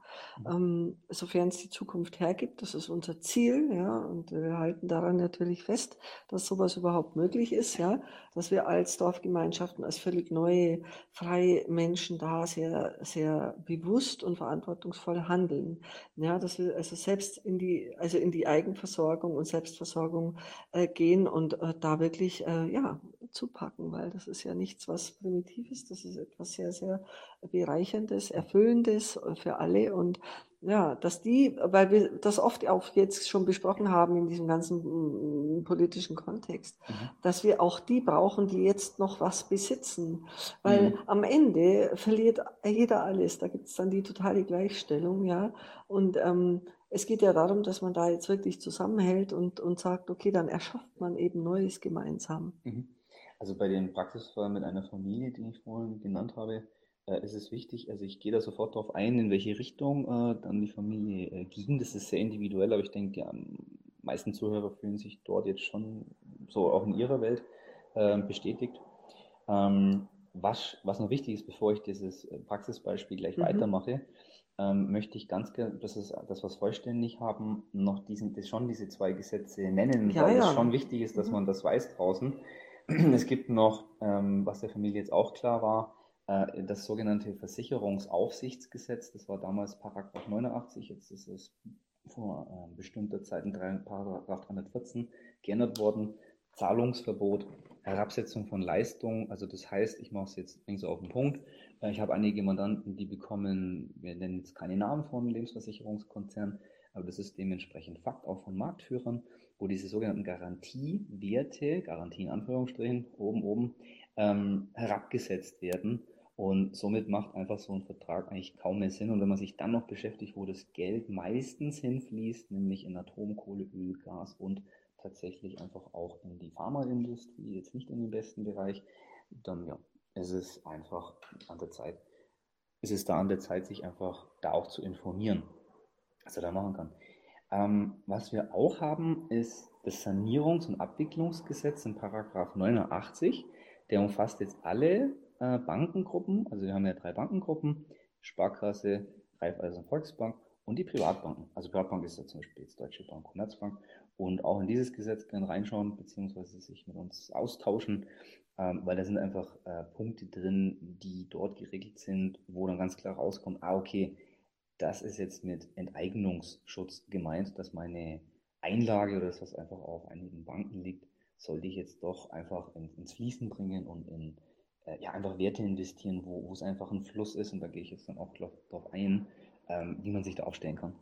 [SPEAKER 3] Sofern es die Zukunft hergibt, das ist unser Ziel, ja, und wir halten daran natürlich fest, dass sowas überhaupt möglich ist, ja, dass wir als Dorfgemeinschaften, als völlig neue, freie Menschen da sehr, sehr bewusst und verantwortungsvoll handeln, ja, dass wir also selbst also in die Eigenversorgung und Selbstversorgung gehen und da wirklich, ja, zupacken, weil das ist ja nichts, was Primitives, das ist etwas sehr, sehr Bereicherndes, Erfüllendes für alle und ja, weil wir das oft auch jetzt schon besprochen haben in diesem ganzen politischen Kontext, dass wir auch die brauchen, die jetzt noch was besitzen. Weil am Ende verliert jeder alles. Da gibt es dann die totale Gleichstellung, ja. Und es geht ja darum, dass man da jetzt wirklich zusammenhält und sagt, okay, dann erschafft man eben Neues gemeinsam.
[SPEAKER 4] Also bei dem Praxisfall mit einer Familie, die ich vorhin genannt habe, ist es wichtig, also ich gehe da sofort darauf ein, in welche Richtung dann die Familie ging. Das ist sehr individuell, aber ich denke, die meisten Zuhörer fühlen sich dort jetzt schon so auch in ihrer Welt bestätigt. Was noch wichtig ist, bevor ich dieses Praxisbeispiel gleich weitermache, möchte ich ganz gerne, dass wir es vollständig haben, noch schon diese zwei Gesetze nennen,
[SPEAKER 3] Ja,
[SPEAKER 4] weil das
[SPEAKER 3] ja.
[SPEAKER 4] schon wichtig ist, dass man das weiß draußen. Es gibt noch, was der Familie jetzt auch klar war, das sogenannte Versicherungsaufsichtsgesetz. Das war damals Paragraph 89, jetzt ist es vor bestimmter Zeit in Paragraph 314 geändert worden. Zahlungsverbot, Herabsetzung von Leistungen, also das heißt, ich mache es jetzt so auf den Punkt. Ich habe einige Mandanten, die bekommen, wir nennen jetzt keine Namen von Lebensversicherungskonzernen, aber das ist dementsprechend Fakt auch von Marktführern, wo diese sogenannten Garantiewerte, Garantie in Anführungsstrichen, oben, herabgesetzt werden. Und somit macht einfach so ein Vertrag eigentlich kaum mehr Sinn. Und wenn man sich dann noch beschäftigt, wo das Geld meistens hinfließt, nämlich in Atom, Kohle, Öl, Gas und tatsächlich einfach auch in die Pharmaindustrie, jetzt nicht in den besten Bereich, dann ja, es ist einfach an der Zeit. Es ist da an der Zeit, sich einfach da auch zu informieren, was er da machen kann. Was wir auch haben, ist das Sanierungs- und Abwicklungsgesetz in Paragraph 89. Der umfasst jetzt alle Bankengruppen. Also wir haben ja 3 Bankengruppen: Sparkasse, Raiffeisen Volksbank und die Privatbanken. Also Privatbank ist ja zum Beispiel jetzt Deutsche Bank, Commerzbank. Und auch in dieses Gesetz gerne reinschauen, beziehungsweise sich mit uns austauschen, weil da sind einfach Punkte drin, die dort geregelt sind, wo dann ganz klar rauskommt, okay, das ist jetzt mit Enteignungsschutz gemeint, dass meine Einlage oder das, was einfach auf einigen Banken liegt, sollte ich jetzt doch einfach ins Fließen bringen und in ja, einfach Werte investieren, wo es einfach ein Fluss ist. Und da gehe ich jetzt dann auch darauf ein, wie man sich da aufstellen kann.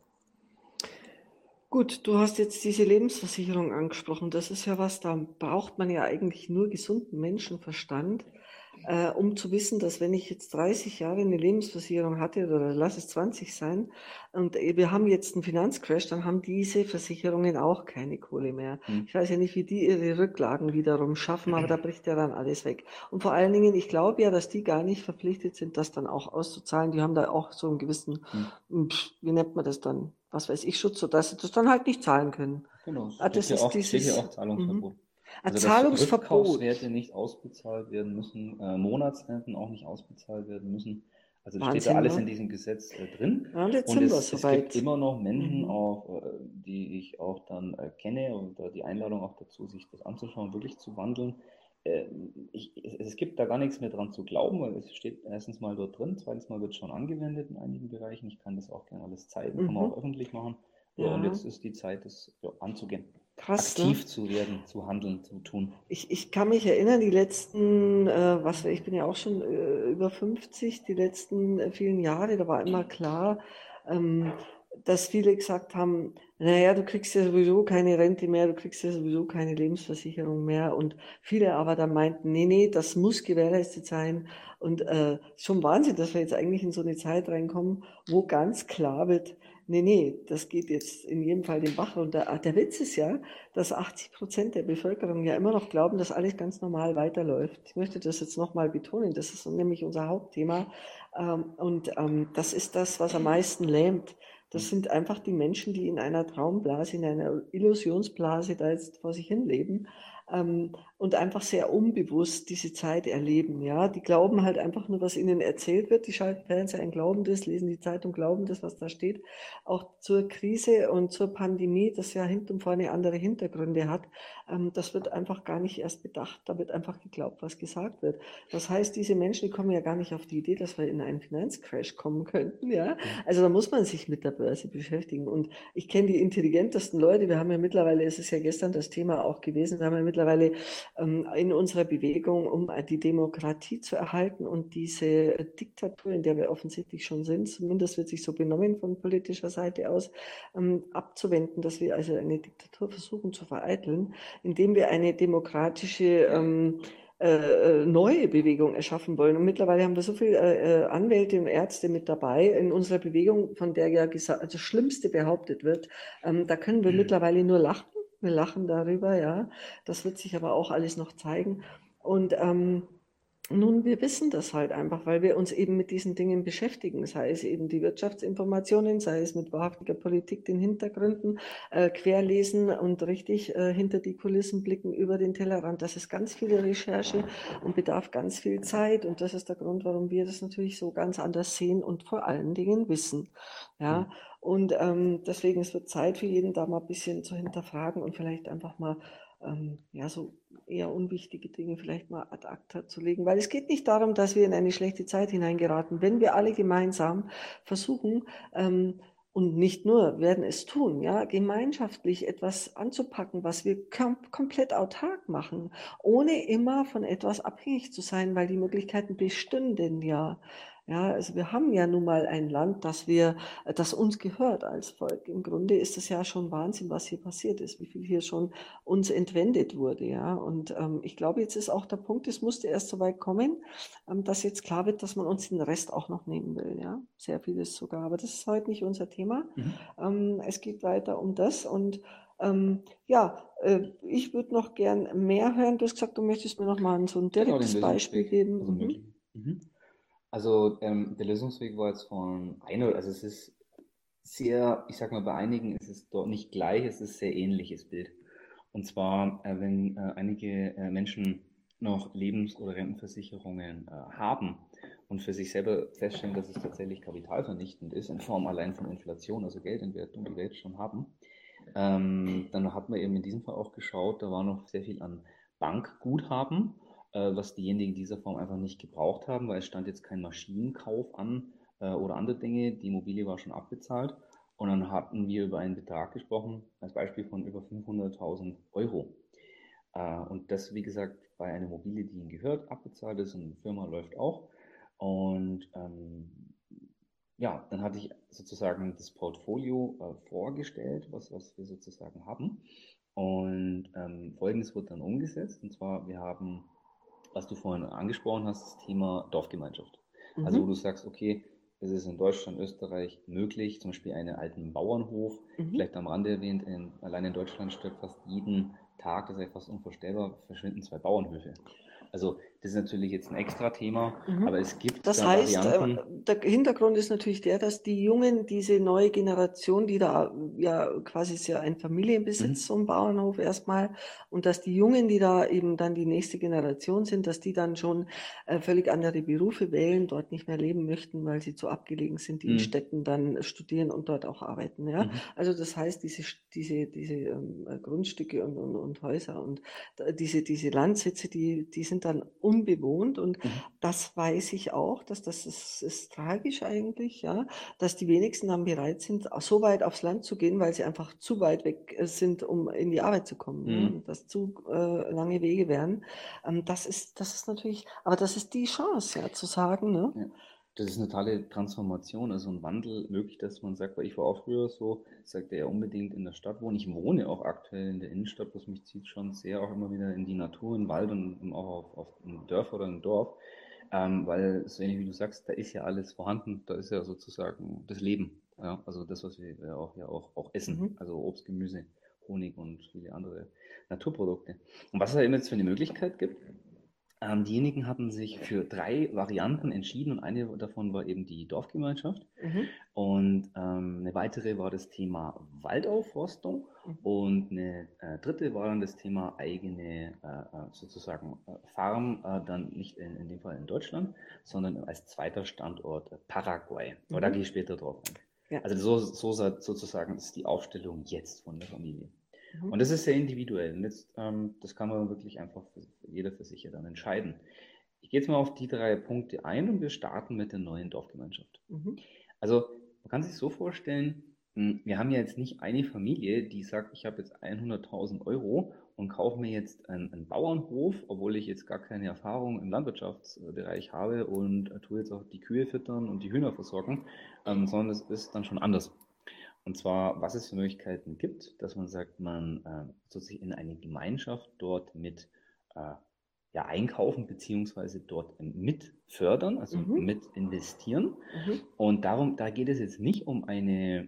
[SPEAKER 3] Gut, du hast jetzt diese Lebensversicherung angesprochen. Das ist ja was, da braucht man ja eigentlich nur gesunden Menschenverstand, um zu wissen, dass wenn ich jetzt 30 Jahre eine Lebensversicherung hatte, oder lass es 20 sein, und wir haben jetzt einen Finanzcrash, dann haben diese Versicherungen auch keine Kohle mehr. Ich weiß ja nicht, wie die ihre Rücklagen wiederum schaffen, aber da bricht ja dann alles weg. Und vor allen Dingen, ich glaube ja, dass die gar nicht verpflichtet sind, das dann auch auszuzahlen. Die haben da auch so einen gewissen, wie nennt man das dann? Was weiß ich, Schutz, sodass sie das dann halt nicht zahlen können.
[SPEAKER 4] Genau,
[SPEAKER 3] Das
[SPEAKER 4] steht
[SPEAKER 3] ist
[SPEAKER 4] hier
[SPEAKER 3] dieses
[SPEAKER 4] auch Zahlungsverbot.
[SPEAKER 3] ein
[SPEAKER 4] Also dass
[SPEAKER 3] Zahlungsverbot.
[SPEAKER 4] Rückkaufswerte nicht ausbezahlt werden müssen, Monatsrenten auch nicht ausbezahlt werden müssen. Also das steht da
[SPEAKER 3] Wahnsinn,
[SPEAKER 4] alles
[SPEAKER 3] ne?
[SPEAKER 4] in diesem Gesetz drin.
[SPEAKER 3] Ja, und jetzt
[SPEAKER 4] Und
[SPEAKER 3] sind wir
[SPEAKER 4] es gibt
[SPEAKER 3] soweit.
[SPEAKER 4] immer noch Menschen, auch, die ich auch dann kenne, und die Einladung auch dazu, sich das anzuschauen, wirklich zu wandeln. Es gibt da gar nichts mehr dran zu glauben, weil es steht erstens mal dort drin, zweitens mal wird es schon angewendet in einigen Bereichen. Ich kann das auch gerne alles zeigen, kann man auch öffentlich machen. Ja, und
[SPEAKER 3] Ja,
[SPEAKER 4] jetzt ist die Zeit, das anzugehen,
[SPEAKER 3] krass, ne?
[SPEAKER 4] aktiv zu werden, zu handeln, zu tun.
[SPEAKER 3] Ich kann mich erinnern, die letzten, ich bin ja auch schon über 50, die letzten vielen Jahre, da war immer klar, dass viele gesagt haben, naja, du kriegst ja sowieso keine Rente mehr, du kriegst ja sowieso keine Lebensversicherung mehr. Und viele aber dann meinten, nee, das muss gewährleistet sein. Und schon Wahnsinn, dass wir jetzt eigentlich in so eine Zeit reinkommen, wo ganz klar wird, nee, das geht jetzt in jedem Fall den Bach runter. Der Witz ist ja, dass 80% der Bevölkerung ja immer noch glauben, dass alles ganz normal weiterläuft. Ich möchte das jetzt nochmal betonen, das ist nämlich unser Hauptthema. Das ist das, was am meisten lähmt. Das sind einfach die Menschen, die in einer Traumblase, in einer Illusionsblase da jetzt vor sich hin leben, und einfach sehr unbewusst diese Zeit erleben. Ja, die glauben halt einfach nur, was ihnen erzählt wird. Die schalten Fernseher ein, glauben das, lesen die Zeitung, glauben das, was da steht. Auch zur Krise und zur Pandemie, das ja hinten und vorne andere Hintergründe hat, das wird einfach gar nicht erst bedacht. Da wird einfach geglaubt, was gesagt wird. Das heißt, diese Menschen, die kommen ja gar nicht auf die Idee, dass wir in einen Finanzcrash kommen könnten. Ja, also da muss man sich mit der Börse beschäftigen. Und ich kenne die intelligentesten Leute. Wir haben ja mittlerweile, es ist ja gestern das Thema auch gewesen, wir haben ja mittlerweile in unserer Bewegung, um die Demokratie zu erhalten und diese Diktatur, in der wir offensichtlich schon sind, zumindest wird sich so benommen von politischer Seite aus, abzuwenden, dass wir also eine Diktatur versuchen zu vereiteln, indem wir eine demokratische neue Bewegung erschaffen wollen. Und mittlerweile haben wir so viele Anwälte und Ärzte mit dabei in unserer Bewegung, von der ja das Schlimmste behauptet wird. Da können wir mittlerweile nur lachen. Wir lachen darüber, ja. Das wird sich aber auch alles noch zeigen. Und nun, wir wissen das halt einfach, weil wir uns eben mit diesen Dingen beschäftigen, sei es eben die Wirtschaftsinformationen, sei es mit wahrhaftiger Politik, den Hintergründen, querlesen und richtig hinter die Kulissen blicken, über den Tellerrand. Das ist ganz viel Recherche und bedarf ganz viel Zeit. Und das ist der Grund, warum wir das natürlich so ganz anders sehen und vor allen Dingen wissen. Ja, und deswegen, es wird Zeit für jeden, da mal ein bisschen zu hinterfragen und vielleicht einfach mal so eher unwichtige Dinge vielleicht mal ad acta zu legen, weil es geht nicht darum, dass wir in eine schlechte Zeit hineingeraten. Wenn wir alle gemeinsam versuchen, und nicht nur werden es tun, ja, gemeinschaftlich etwas anzupacken, was wir komplett autark machen, ohne immer von etwas abhängig zu sein, weil die Möglichkeiten bestünden ja. Ja, also wir haben ja nun mal ein Land, das uns gehört als Volk. Im Grunde ist es ja schon Wahnsinn, was hier passiert ist, wie viel hier schon uns entwendet wurde, ja. Und ich glaube, jetzt ist auch der Punkt, es musste erst so weit kommen, dass jetzt klar wird, dass man uns den Rest auch noch nehmen will, ja. Sehr vieles sogar. Aber das ist heute nicht unser Thema. Es geht weiter um das und Ja, ich würde noch gern mehr hören. Du hast gesagt, du möchtest mir noch mal so ein
[SPEAKER 4] Genau, den
[SPEAKER 3] direktes Beispiel
[SPEAKER 4] Lösungsweg,
[SPEAKER 3] geben.
[SPEAKER 4] also möglich. Also der Lösungsweg war jetzt von einer, also es ist sehr, ich sag mal, bei einigen ist es dort nicht gleich, es ist sehr ähnliches Bild. Und zwar, wenn einige Menschen noch Lebens- oder Rentenversicherungen haben und für sich selber feststellen, dass es tatsächlich kapitalvernichtend ist, in Form allein von Inflation, also Geldentwertung, die wir jetzt schon haben, dann hat man eben in diesem Fall auch geschaut, da war noch sehr viel an Bankguthaben, was diejenigen in dieser Form einfach nicht gebraucht haben, weil es stand jetzt kein Maschinenkauf an oder andere Dinge, die Immobilie war schon abbezahlt. Und dann hatten wir über einen Betrag gesprochen, als Beispiel von über 500.000 Euro. Und das, wie gesagt, bei einer Immobilie, die ihnen gehört, abbezahlt ist und die Firma läuft auch. Und ja, dann hatte ich sozusagen das Portfolio vorgestellt, was wir sozusagen haben. Und Folgendes wird dann umgesetzt. Und zwar, wir haben, was du vorhin angesprochen hast, das Thema Dorfgemeinschaft. Also wo du sagst, okay, es ist in Deutschland, Österreich möglich, zum Beispiel einen alten Bauernhof, vielleicht am Rande erwähnt, allein in Deutschland stirbt fast jeden Tag, das ist ja fast unvorstellbar, verschwinden 2 Bauernhöfe. Also das ist natürlich jetzt ein extra Thema, aber es gibt
[SPEAKER 3] Das
[SPEAKER 4] da
[SPEAKER 3] heißt,
[SPEAKER 4] Varianten.
[SPEAKER 3] der Hintergrund ist natürlich der, dass die Jungen, diese neue Generation, die da ja quasi ist ja ein Familienbesitz, so ein Bauernhof erstmal, und dass die Jungen, die da eben dann die nächste Generation sind, dass die dann schon völlig andere Berufe wählen, dort nicht mehr leben möchten, weil sie zu abgelegen sind, die in Städten dann studieren und dort auch arbeiten. Ja? Also das heißt, diese Grundstücke und Häuser und diese Landsitze, die sind dann unbewohnt und das weiß ich auch, dass das ist tragisch eigentlich, ja, dass die wenigsten dann bereit sind, so weit aufs Land zu gehen, weil sie einfach zu weit weg sind, um in die Arbeit zu kommen, ja, und das zu lange Wege wären. Das ist natürlich, aber das ist die Chance, ja, zu sagen, ne?
[SPEAKER 4] Ja. Das ist eine totale Transformation, also ein Wandel möglich, dass man sagt, weil ich war auch früher so, sagt er ja unbedingt in der Stadt wohnen. Ich wohne auch aktuell in der Innenstadt, was mich zieht schon sehr auch immer wieder in die Natur, in den Wald und auch auf ein Dörfer oder ein Dorf, weil so ähnlich wie du sagst, da ist ja alles vorhanden, da ist ja sozusagen das Leben, ja, also das, was wir ja auch essen, also Obst, Gemüse, Honig und viele andere Naturprodukte. Und was es eben jetzt für eine Möglichkeit gibt, diejenigen hatten sich für 3 Varianten entschieden und eine davon war eben die Dorfgemeinschaft. Und eine weitere war das Thema Waldaufforstung und eine dritte war dann das Thema eigene sozusagen Farm, dann nicht in dem Fall in Deutschland, sondern als zweiter Standort Paraguay. Aber da gehe ich später drauf ein.
[SPEAKER 3] Ja.
[SPEAKER 4] Also so sozusagen ist die Aufstellung jetzt von der Familie. Und das ist sehr individuell. Und jetzt, das kann man wirklich einfach jeder für sich ja dann entscheiden. Ich gehe jetzt mal auf die 3 Punkte ein und wir starten mit der neuen Dorfgemeinschaft. Also man kann sich so vorstellen, wir haben ja jetzt nicht eine Familie, die sagt, ich habe jetzt 100.000 Euro und kaufe mir jetzt einen Bauernhof, obwohl ich jetzt gar keine Erfahrung im Landwirtschaftsbereich habe und tue jetzt auch die Kühe füttern und die Hühner versorgen, sondern es ist dann schon anders. Und zwar, was es für Möglichkeiten gibt, dass man sagt, man sozusagen in eine Gemeinschaft dort mit ja, einkaufen beziehungsweise dort mit fördern, also mit investieren. Und darum, da geht es jetzt nicht um eine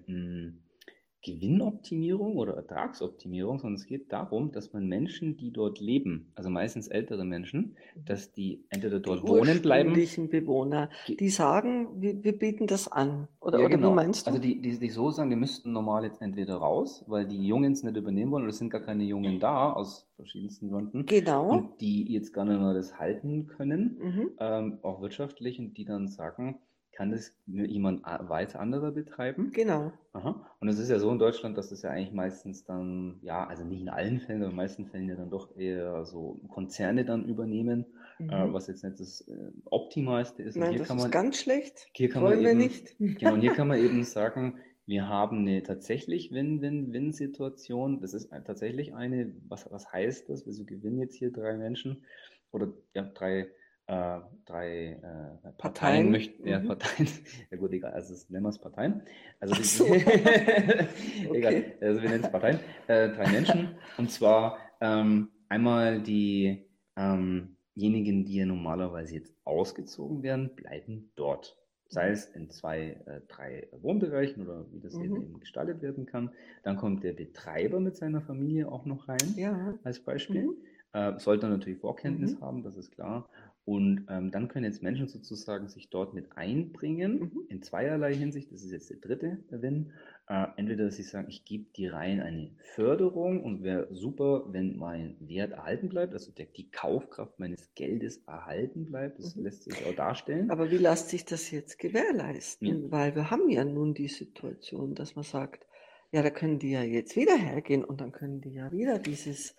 [SPEAKER 4] Gewinnoptimierung oder Ertragsoptimierung, sondern es geht darum, dass man Menschen, die dort leben, also meistens ältere Menschen, dass die entweder dort wohnen bleiben.
[SPEAKER 3] Ursprünglichen Bewohner, die sagen, wir bieten das an. Oder,
[SPEAKER 4] Ja,
[SPEAKER 3] oder
[SPEAKER 4] genau.
[SPEAKER 3] wie meinst du?
[SPEAKER 4] Also die so sagen, die müssten normal jetzt entweder raus, weil die Jungen es nicht übernehmen wollen, oder es sind gar keine Jungen da, aus verschiedensten Gründen.
[SPEAKER 3] Genau.
[SPEAKER 4] Und die jetzt gar nicht mehr das halten können, auch wirtschaftlich, und die dann sagen, kann das jemand weiter anderer betreiben?
[SPEAKER 3] Genau.
[SPEAKER 4] Aha. Und es ist ja so in Deutschland, dass das ja eigentlich meistens dann, ja, also nicht in allen Fällen, aber in den meisten Fällen ja dann doch eher so Konzerne dann übernehmen, was jetzt nicht das Optimalste ist. Und
[SPEAKER 3] Nein,
[SPEAKER 4] hier
[SPEAKER 3] das
[SPEAKER 4] kann
[SPEAKER 3] ist
[SPEAKER 4] man,
[SPEAKER 3] ganz schlecht.
[SPEAKER 4] hier kann
[SPEAKER 3] Wollen
[SPEAKER 4] man
[SPEAKER 3] wir
[SPEAKER 4] eben,
[SPEAKER 3] nicht.
[SPEAKER 4] genau, und hier kann man eben sagen, wir haben eine tatsächlich Win-Win-Win-Situation. Das ist tatsächlich eine, was heißt das? Wir so gewinnen jetzt hier 3 Menschen oder ja, 3 Parteien möchten, ja, Parteien, ja gut, egal, also nennen wir es Parteien. Also
[SPEAKER 3] Ach so.
[SPEAKER 4] egal, also wir nennen es Parteien, 3 Menschen, und zwar einmal diejenigen, die ja normalerweise jetzt ausgezogen werden, bleiben dort. sei es in 2, 3 Wohnbereichen oder wie das
[SPEAKER 3] Mhm.
[SPEAKER 4] eben gestaltet werden kann. Dann kommt der Betreiber mit seiner Familie auch noch rein,
[SPEAKER 3] Ja.
[SPEAKER 4] als Beispiel.
[SPEAKER 3] Mhm.
[SPEAKER 4] Sollte natürlich Vorkenntnis
[SPEAKER 3] Mhm.
[SPEAKER 4] haben, das ist klar. Und dann können jetzt Menschen sozusagen sich dort mit einbringen,
[SPEAKER 3] Mhm.
[SPEAKER 4] in zweierlei Hinsicht. Das ist jetzt der dritte Wenn. Entweder, dass sie sagen, ich gebe die Reihen eine Förderung und wäre super, wenn mein Wert erhalten bleibt, also die Kaufkraft meines Geldes erhalten bleibt. Das
[SPEAKER 3] Mhm.
[SPEAKER 4] lässt sich auch darstellen.
[SPEAKER 3] Aber wie lässt sich das jetzt
[SPEAKER 4] Ja.
[SPEAKER 3] gewährleisten? Weil wir haben ja nun die Situation, dass man sagt, ja, da können die ja jetzt wieder hergehen und dann können die ja wieder diese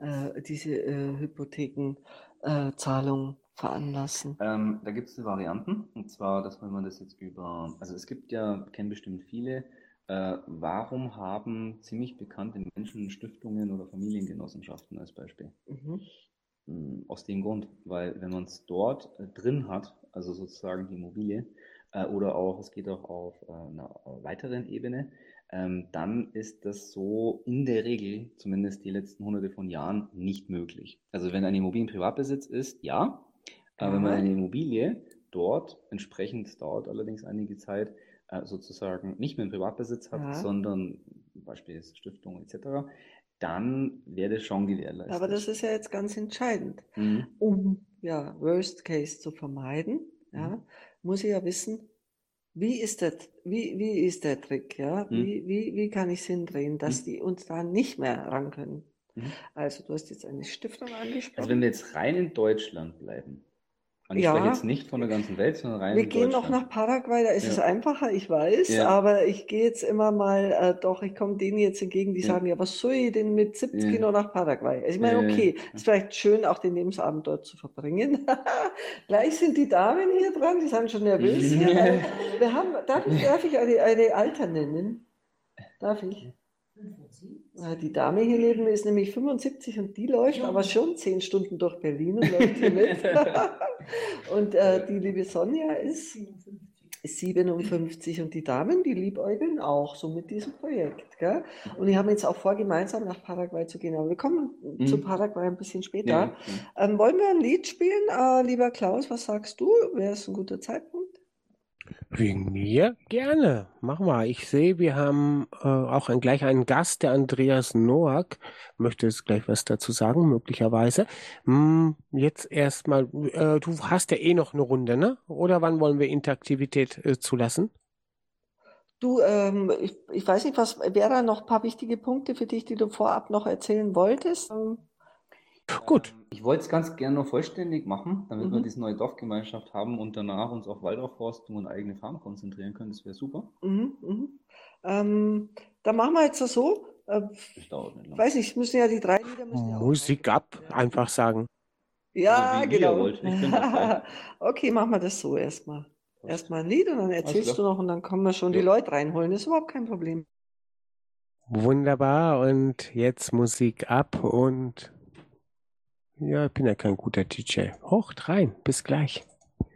[SPEAKER 3] Hypothekenzahlung veranlassen.
[SPEAKER 4] Da gibt es Varianten, und zwar, dass wenn man das jetzt also es gibt ja, kennen bestimmt viele, warum haben ziemlich bekannte Menschen Stiftungen oder Familiengenossenschaften als Beispiel?
[SPEAKER 3] Mhm.
[SPEAKER 4] Aus dem Grund, weil wenn man es dort drin hat, also sozusagen die Immobilie, oder auch, es geht auch auf einer weiteren Ebene, dann ist das so in der Regel, zumindest die letzten Hunderte von Jahren, nicht möglich. Also wenn eine Immobilie in Privatbesitz ist, ja, aber wenn man
[SPEAKER 3] Ja.
[SPEAKER 4] eine Immobilie dort, entsprechend dauert allerdings einige Zeit, sozusagen nicht mehr in Privatbesitz hat,
[SPEAKER 3] Ja.
[SPEAKER 4] sondern beispielsweise Stiftung etc., dann wäre das schon gewährleistet.
[SPEAKER 3] Aber das ist ja jetzt ganz entscheidend.
[SPEAKER 4] Mhm.
[SPEAKER 3] Um ja Worst Case zu vermeiden, ja, muss ich ja wissen, wie ist der Trick, ja? Wie kann ich es hindrehen, dass die uns da nicht mehr ran können? Also du hast jetzt eine Stiftung
[SPEAKER 4] Also wenn
[SPEAKER 3] angesprochen.
[SPEAKER 4] wir jetzt rein in Deutschland bleiben, und ich
[SPEAKER 3] Ja.
[SPEAKER 4] spreche jetzt nicht von der ganzen Welt, sondern rein
[SPEAKER 3] Wir
[SPEAKER 4] in
[SPEAKER 3] gehen noch
[SPEAKER 4] Deutschland.
[SPEAKER 3] nach Paraguay, da ist es
[SPEAKER 4] Ja.
[SPEAKER 3] einfacher, ich weiß,
[SPEAKER 4] Ja.
[SPEAKER 3] aber ich gehe jetzt immer mal, ich komme denen jetzt entgegen, die
[SPEAKER 4] Ja.
[SPEAKER 3] sagen, ja, was soll ich denn mit 70
[SPEAKER 4] Ja.
[SPEAKER 3] noch nach Paraguay? Also ich meine, okay, ist vielleicht schön, auch den Lebensabend dort zu verbringen. Gleich sind die Damen hier dran, die sind schon nervös hier. Weil wir haben, darf ich eine Alter nennen? Darf ich? Die Dame hier neben mir ist nämlich 75 und die läuft aber schon 10 Stunden durch Berlin und läuft hier mit. Und die liebe Sonja ist 57 und die Damen, die liebäugeln auch so mit diesem Projekt. Gell? Und die haben jetzt auch vor, gemeinsam nach Paraguay zu gehen. Aber wir kommen zu Paraguay ein bisschen später. Wollen wir ein Lied spielen? Lieber Klaus, was sagst du? Wäre es ein guter Zeitpunkt?
[SPEAKER 2] Wegen mir? Gerne. Mach mal. Ich sehe, wir haben auch gleich einen Gast, der Andreas Noack. Möchte jetzt gleich was dazu sagen, möglicherweise. Jetzt erstmal, du hast ja eh noch eine Runde, ne? Oder wann wollen wir Interaktivität zulassen?
[SPEAKER 3] Du, ich weiß nicht, was wäre da noch ein paar wichtige Punkte für dich, die du vorab noch erzählen wolltest?
[SPEAKER 2] Gut.
[SPEAKER 4] Ich wollte es ganz gerne noch vollständig machen, damit wir diese neue Dorfgemeinschaft haben und danach uns auf Waldaufforstung und eigene Farm konzentrieren können. Das wäre super.
[SPEAKER 3] Dann machen wir jetzt das so.
[SPEAKER 4] Das dauert nicht
[SPEAKER 3] Ich
[SPEAKER 4] lang.
[SPEAKER 3] weiß nicht, müssen ja die 3 Lieder müssen ja auch
[SPEAKER 2] Musik ab, einfach sagen.
[SPEAKER 3] Ja,
[SPEAKER 4] Also wie ihr
[SPEAKER 3] genau.
[SPEAKER 4] wollt. Ich bin dabei.
[SPEAKER 3] Okay, machen wir das so erstmal. Erstmal ein Lied und dann erzählst du
[SPEAKER 4] klar.
[SPEAKER 3] noch und dann können wir schon die Leute reinholen. Das ist überhaupt kein Problem.
[SPEAKER 2] Wunderbar. Und jetzt Musik ab und ja, ich bin ja kein guter DJ. Hocht rein. Bis gleich.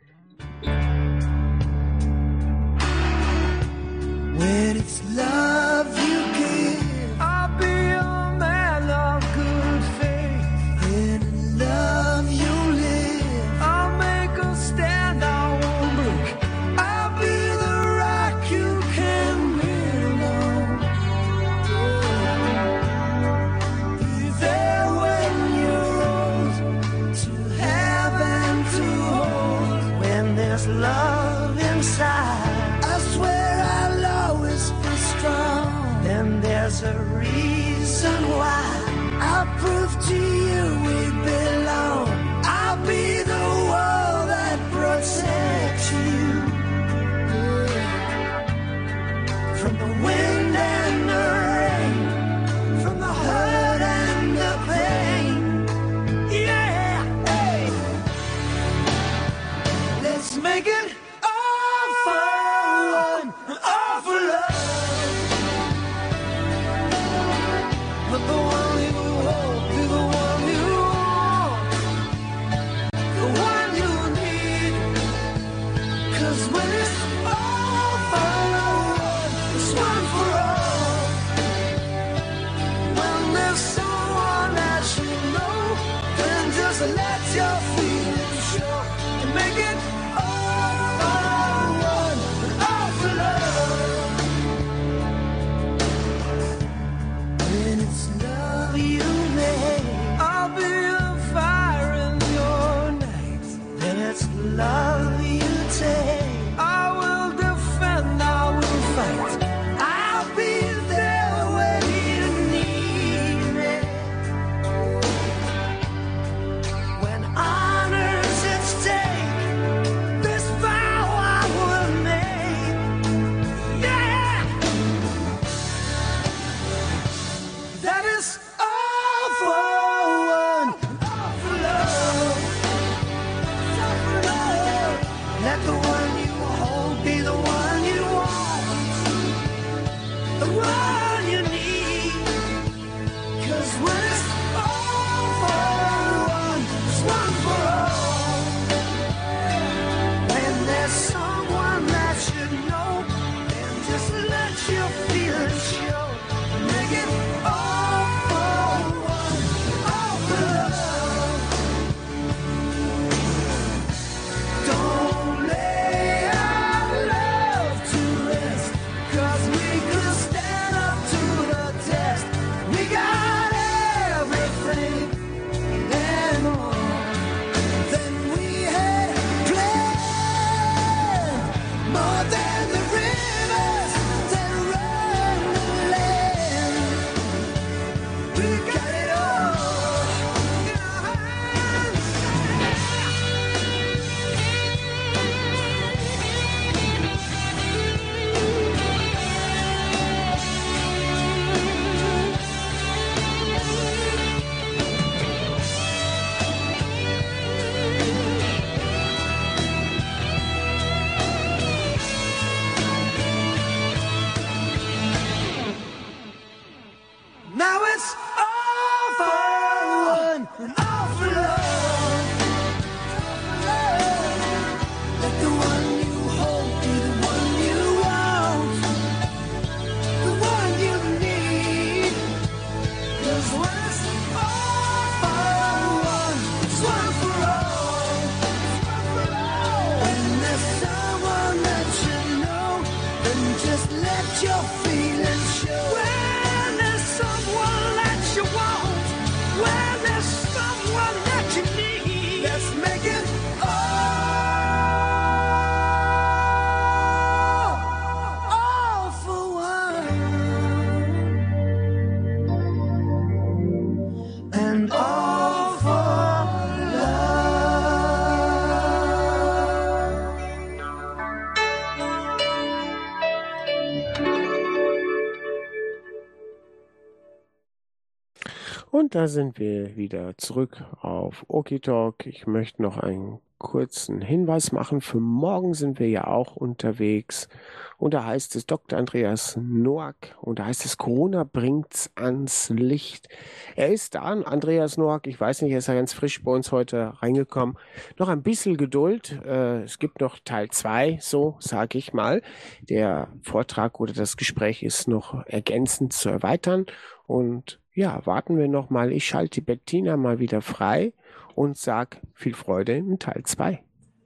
[SPEAKER 1] When it's love you give, I'll be a man of good faith. And in love you live, I'll make a stand, I won't break. I'll be the rock you can lean on. Be there when you're old, to have and to hold. When there's love inside, I swear I'll always be strong. Then there's a reason why I'll prove to you we belong. I'll be the wall that protects you from the wind and the rain, from the hurt and the pain. Yeah, hey. Let's make it all for one, all for love. But the one you hold, be the one you want, the one you need. 'Cause when it's all for one, it's one for all. When there's someone that you know, then just let your feelings show and make it all for one,
[SPEAKER 2] Und da sind wir wieder zurück auf Okitalk. Ich möchte noch einen kurzen Hinweis machen. Für morgen sind wir ja auch unterwegs. Und da heißt es Dr. Andreas Noack. Und da heißt es, Corona bringt's ans Licht. Er ist da, Andreas Noack. Ich weiß nicht, er ist ja ganz frisch bei uns heute reingekommen. Noch ein bisschen Geduld. Es gibt noch Teil 2, so sage ich mal. Der Vortrag oder das Gespräch ist noch ergänzend zu erweitern. Und ja, warten wir noch mal. Ich schalte die Bettina mal wieder frei und sage viel Freude in Teil 2.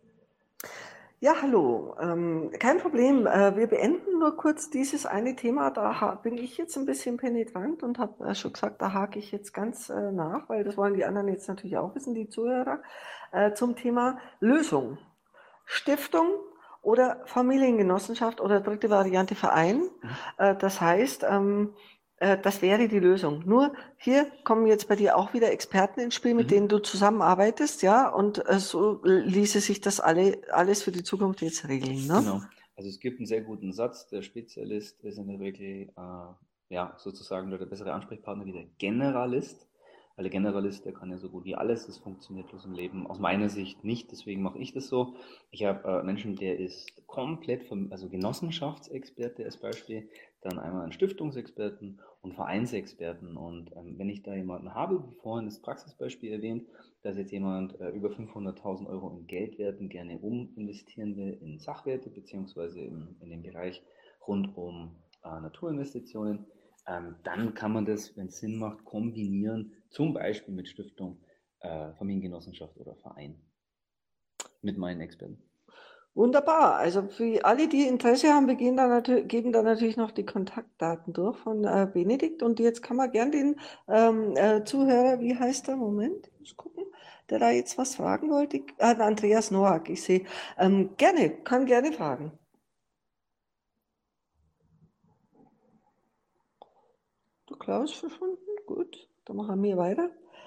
[SPEAKER 3] Ja, hallo. Kein Problem. Wir beenden nur kurz dieses eine Thema. Da bin ich jetzt ein bisschen penetrant und habe schon gesagt, da hake ich jetzt ganz nach, weil das wollen die anderen jetzt natürlich auch wissen, die Zuhörer, zum Thema Lösung. Stiftung oder Familiengenossenschaft oder dritte Variante Verein. Das heißt, das wäre die Lösung. Nur hier kommen jetzt bei dir auch wieder Experten ins Spiel, mit denen du zusammenarbeitest, ja, und so ließe sich das alles für die Zukunft jetzt regeln, ne?
[SPEAKER 4] Genau. Also es gibt einen sehr guten Satz, der Spezialist ist in der Regel sozusagen der bessere Ansprechpartner wie der Generalist. Weil der Generalist, der kann ja so gut wie alles, das funktioniert bloß im Leben aus meiner Sicht nicht, deswegen mache ich das so. Ich habe Menschen, der ist komplett, also Genossenschaftsexperte als Beispiel, dann einmal einen Stiftungsexperten und Vereinsexperten. Und wenn ich da jemanden habe, wie vorhin das Praxisbeispiel erwähnt, dass jetzt jemand über 500.000 Euro in Geldwerten gerne uminvestieren will in Sachwerte, beziehungsweise in den Bereich rund um Naturinvestitionen, dann kann man das, wenn es Sinn macht, kombinieren, zum Beispiel mit Stiftung, Familiengenossenschaft oder Verein, mit meinen Experten.
[SPEAKER 3] Wunderbar. Also für alle, die Interesse haben, wir geben da natürlich noch die Kontaktdaten durch von Benedikt. Und jetzt kann man gern den Zuhörer, wie heißt der? Moment, ich muss gucken, der da jetzt was fragen wollte. Andreas Noack, ich sehe. Kann gerne fragen. Du Klaus verschwunden? Gut, dann machen wir weiter.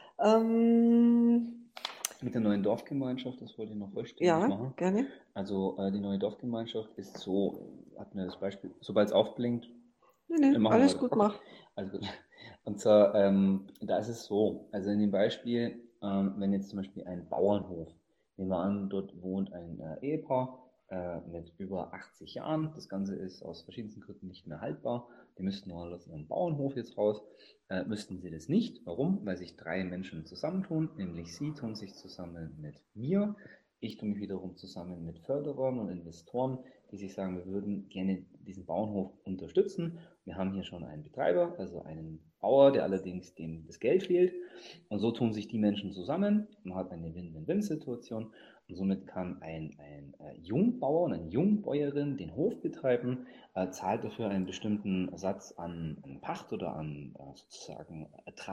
[SPEAKER 4] Mit der neuen Dorfgemeinschaft, das wollte ich noch vollständig machen.
[SPEAKER 3] Ja, gerne.
[SPEAKER 4] Also die neue Dorfgemeinschaft ist so, hat mir das Beispiel, sobald es aufblinkt,
[SPEAKER 3] Nee,
[SPEAKER 4] machen wir
[SPEAKER 3] alles
[SPEAKER 4] weiter.
[SPEAKER 3] gut,
[SPEAKER 4] Okay.
[SPEAKER 3] mach.
[SPEAKER 4] Also gut. Und zwar, da ist es so, also in dem Beispiel, wenn jetzt zum Beispiel ein Bauernhof, nehmen wir an, dort wohnt ein Ehepaar mit über 80 Jahren, das Ganze ist aus verschiedensten Gründen nicht mehr haltbar, die müssten nur aus ihrem Bauernhof jetzt raus, müssten sie das nicht. Warum? Weil sich 3 Menschen zusammentun, nämlich sie tun sich zusammen mit mir, ich tue mich wiederum zusammen mit Förderern und Investoren, die sich sagen, wir würden gerne diesen Bauernhof unterstützen. Wir haben hier schon einen Betreiber, also einen Bauer, der allerdings dem das Geld fehlt. Und so tun sich die Menschen zusammen. Man hat eine Win-Win-Win-Situation. Und somit kann ein Jungbauer und eine Jungbäuerin den Hof betreiben, zahlt dafür einen bestimmten Satz an Pacht oder an sozusagen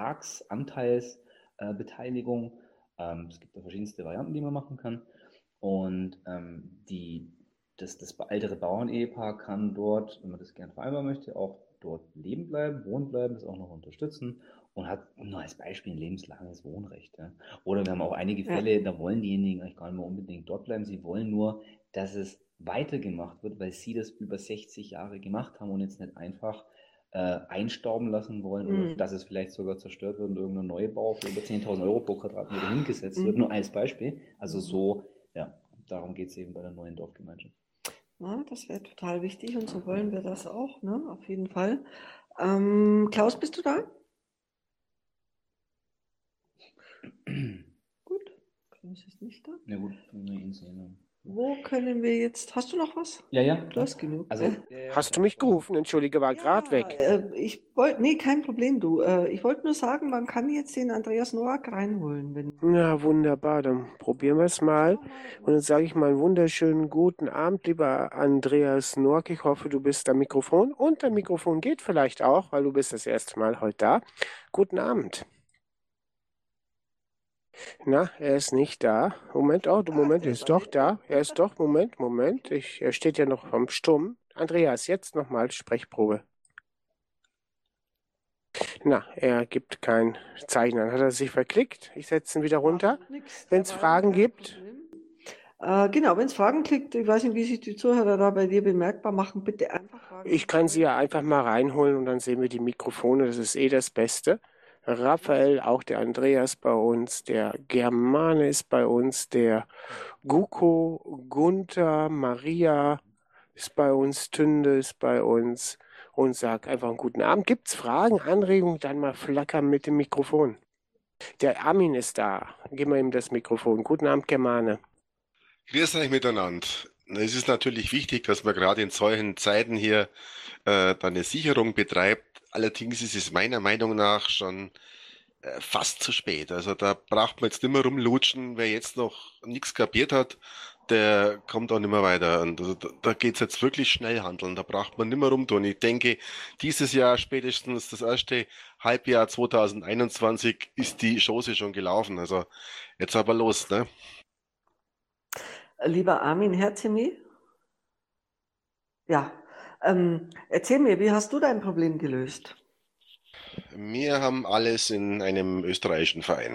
[SPEAKER 4] Ertragsanteilsbeteiligung. Es gibt da verschiedenste Varianten, die man machen kann. Und das ältere Bauernehepaar kann dort, wenn man das gerne vereinbaren möchte, auch dort leben bleiben, wohnen bleiben, das auch noch unterstützen und hat nur als Beispiel ein lebenslanges Wohnrecht. Ja. Oder wir haben auch einige Fälle, da wollen diejenigen eigentlich gar nicht mehr unbedingt dort bleiben, sie wollen nur, dass es weitergemacht wird, weil sie das über 60 Jahre gemacht haben und jetzt nicht einfach einstauben lassen wollen oder dass es vielleicht sogar zerstört wird und irgendein Neubau für über 10.000 Euro pro Quadratmeter hingesetzt wird, nur als Beispiel. Also so, ja, darum geht es eben bei der neuen Dorfgemeinschaft.
[SPEAKER 3] Ja, das wäre total wichtig und so wollen wir das auch, ne? Auf jeden Fall. Klaus, bist du da? Gut, Klaus ist nicht da.
[SPEAKER 4] Na gut, wenn wir ihn sehen.
[SPEAKER 3] Wo können wir jetzt, hast du noch was?
[SPEAKER 4] Ja.
[SPEAKER 3] Du hast genug.
[SPEAKER 4] Also,
[SPEAKER 2] Hast du mich gerufen? Entschuldige, war gerade weg.
[SPEAKER 3] Nee, kein Problem, du. Ich wollte nur sagen, man kann jetzt den Andreas Noack reinholen. Wenn
[SPEAKER 2] Ja, wunderbar, dann probieren wir es mal. Und dann sage ich mal einen wunderschönen guten Abend, lieber Andreas Noack. Ich hoffe, du bist am Mikrofon und dein Mikrofon geht vielleicht auch, weil du bist das erste Mal heute da. Guten Abend. Na, er ist nicht da. Moment, er ist doch da. Er ist doch, Moment. Er steht ja noch vom Stumm. Andreas, jetzt nochmal Sprechprobe. Na, er gibt kein Zeichen. Dann hat er sich verklickt. Ich setze ihn wieder runter. Wenn es Fragen gibt.
[SPEAKER 3] Genau, wenn es Fragen gibt, ich weiß nicht, wie sich die Zuhörer da bei dir bemerkbar machen, bitte einfach fragen.
[SPEAKER 2] Ich kann sie ja einfach mal reinholen und dann sehen wir die Mikrofone. Das ist das Beste. Raphael, auch der Andreas bei uns, der Germane ist bei uns, der Guko, Gunther, Maria ist bei uns, Tünde ist bei uns und sag einfach einen guten Abend. Gibt's Fragen, Anregungen, dann mal flackern mit dem Mikrofon. Der Armin ist da. Gib mal ihm das Mikrofon. Guten Abend, Germane.
[SPEAKER 5] Grüß euch miteinander. Es ist natürlich wichtig, dass man gerade in solchen Zeiten hier da eine Sicherung betreibt. Allerdings ist es meiner Meinung nach schon fast zu spät. Also da braucht man jetzt nicht mehr rumlutschen. Wer jetzt noch nichts kapiert hat, der kommt auch nicht mehr weiter. Und also da geht's jetzt wirklich schnell handeln. Da braucht man nicht mehr rumtun. Ich denke, dieses Jahr spätestens das erste Halbjahr 2021 ist die Chose schon gelaufen. Also jetzt aber los, ne?
[SPEAKER 3] Lieber Armin Herzemi, ja, erzähl mir, wie hast du dein Problem gelöst?
[SPEAKER 5] Wir haben alles in einem österreichischen Verein.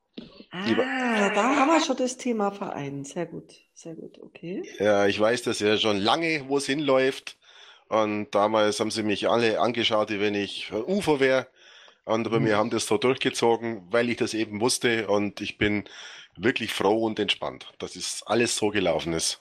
[SPEAKER 3] Da haben wir schon das Thema Verein. Sehr gut, okay.
[SPEAKER 5] Ja, ich weiß das ja schon lange, wo es hinläuft. Und damals haben sie mich alle angeschaut, wie wenn ich UFO wäre. Und bei mir haben das so durchgezogen, weil ich das eben wusste. Und ich bin wirklich froh und entspannt, dass es alles so gelaufen ist.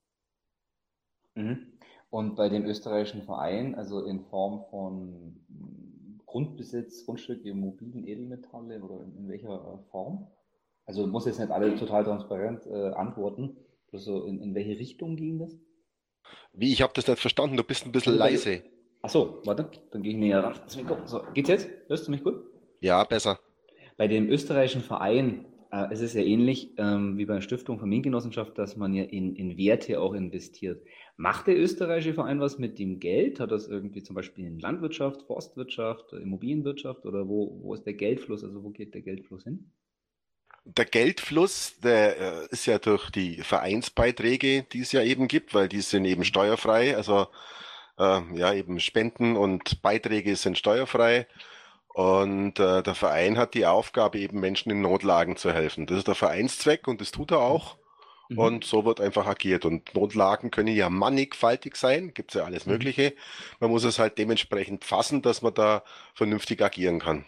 [SPEAKER 4] Mhm. Und bei dem österreichischen Verein, also in Form von Grundbesitz, Grundstücke, Immobilien, Edelmetalle oder in welcher Form? Also muss jetzt nicht alle total transparent antworten. Bloß so in welche Richtung ging das?
[SPEAKER 5] Wie, ich habe das nicht verstanden, du bist ein bisschen leise.
[SPEAKER 4] Achso, warte, dann gehe ich näher ran. So, geht's jetzt? Hörst du mich gut?
[SPEAKER 5] Ja, besser.
[SPEAKER 4] Bei dem österreichischen Verein es ist ja ähnlich wie bei der Stiftung Familiengenossenschaft, dass man ja in Werte auch investiert. Macht der österreichische Verein was mit dem Geld? Hat das irgendwie zum Beispiel in Landwirtschaft, Forstwirtschaft, Immobilienwirtschaft oder wo ist der Geldfluss? Also wo geht der Geldfluss hin?
[SPEAKER 5] Der Geldfluss, der ist ja durch die Vereinsbeiträge, die es ja eben gibt, weil die sind eben steuerfrei. Also ja, eben Spenden und Beiträge sind steuerfrei. Und der Verein hat die Aufgabe, eben Menschen in Notlagen zu helfen. Das ist der Vereinszweck und das tut er auch. Und so wird einfach agiert. Und Notlagen können ja mannigfaltig sein, gibt's ja alles Mögliche. Man muss es halt dementsprechend fassen, dass man da vernünftig agieren kann.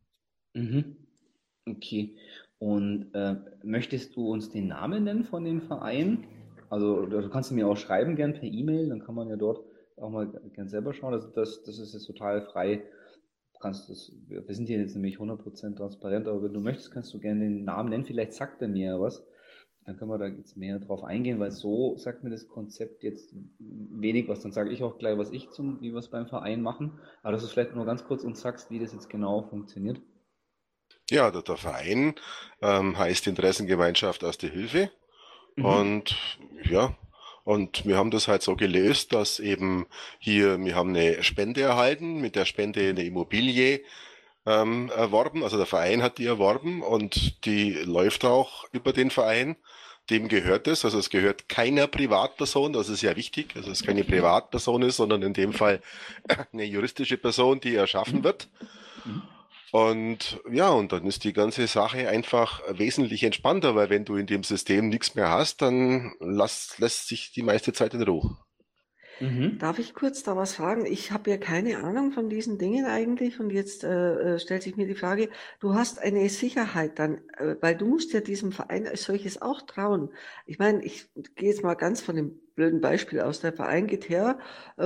[SPEAKER 4] Okay. Und möchtest du uns den Namen nennen von dem Verein? Also du kannst mir auch schreiben, gern per E-Mail, dann kann man ja dort auch mal gern selber schauen. Das ist jetzt total frei. Wir sind hier jetzt nämlich 100% transparent, aber wenn du möchtest, kannst du gerne den Namen nennen. Vielleicht sagt er mir ja was. Dann können wir da jetzt mehr drauf eingehen, weil so sagt mir das Konzept jetzt wenig was. Dann sage ich auch gleich, wie wir es beim Verein machen. Aber dass du vielleicht nur ganz kurz uns sagst, wie das jetzt genau funktioniert.
[SPEAKER 5] Ja, der Verein heißt Interessengemeinschaft Erste Hilfe. Und ja, und wir haben das halt so gelöst, dass eben wir haben eine Spende erhalten, mit der Spende eine Immobilie erworben. Also der Verein hat die erworben und die läuft auch über den Verein. Dem gehört es, also es gehört keiner Privatperson, das ist ja wichtig, also es keine Privatperson ist, sondern in dem Fall eine juristische Person, die erschaffen wird. Und ja, und dann ist die ganze Sache einfach wesentlich entspannter, weil wenn du in dem System nichts mehr hast, dann lässt sich die meiste Zeit in Ruhe.
[SPEAKER 3] Darf ich kurz da was fragen? Ich habe ja keine Ahnung von diesen Dingen eigentlich und jetzt stellt sich mir die Frage, du hast eine Sicherheit dann, weil du musst ja diesem Verein als solches auch trauen. Ich meine, ich gehe jetzt mal ganz von dem blöden Beispiel aus. Der Verein geht her,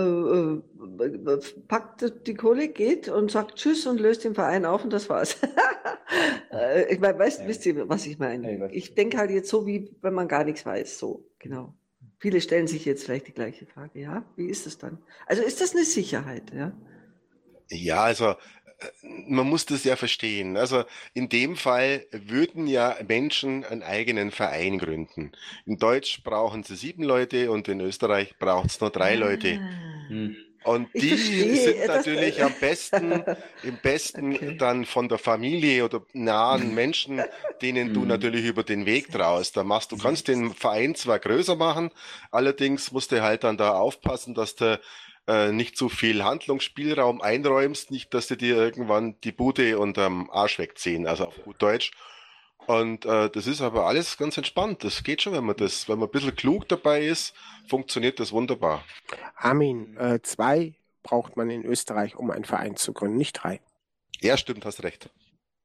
[SPEAKER 3] packt die Kohle, geht und sagt Tschüss und löst den Verein auf und das war's. Ich meine, wisst ihr, was ich meine? Ich denke halt jetzt so, wie wenn man gar nichts weiß, so, genau. Viele stellen sich jetzt vielleicht die gleiche Frage, ja? Wie ist es dann? Also ist das eine Sicherheit, ja?
[SPEAKER 5] Ja, also man muss das ja verstehen. Also in dem Fall würden ja Menschen einen eigenen Verein gründen. In Deutsch brauchen sie 7 Leute und in Österreich braucht es nur 3 Leute. Und
[SPEAKER 3] Ich
[SPEAKER 5] die
[SPEAKER 3] verstehe,
[SPEAKER 5] sind natürlich am besten,
[SPEAKER 3] Okay.
[SPEAKER 5] dann von der Familie oder nahen Menschen, denen du natürlich über den Weg traust. Du kannst den Verein zwar größer machen, allerdings musst du halt dann da aufpassen, dass du nicht zu viel Handlungsspielraum einräumst, nicht, dass du dir irgendwann die Bude unterm Arsch wegziehen, also auf gut Deutsch. Und das ist aber alles ganz entspannt. Das geht schon, wenn man ein bisschen klug dabei ist, funktioniert das wunderbar.
[SPEAKER 2] Armin, 2 braucht man in Österreich, um einen Verein zu gründen, nicht 3.
[SPEAKER 5] Ja, stimmt, hast recht.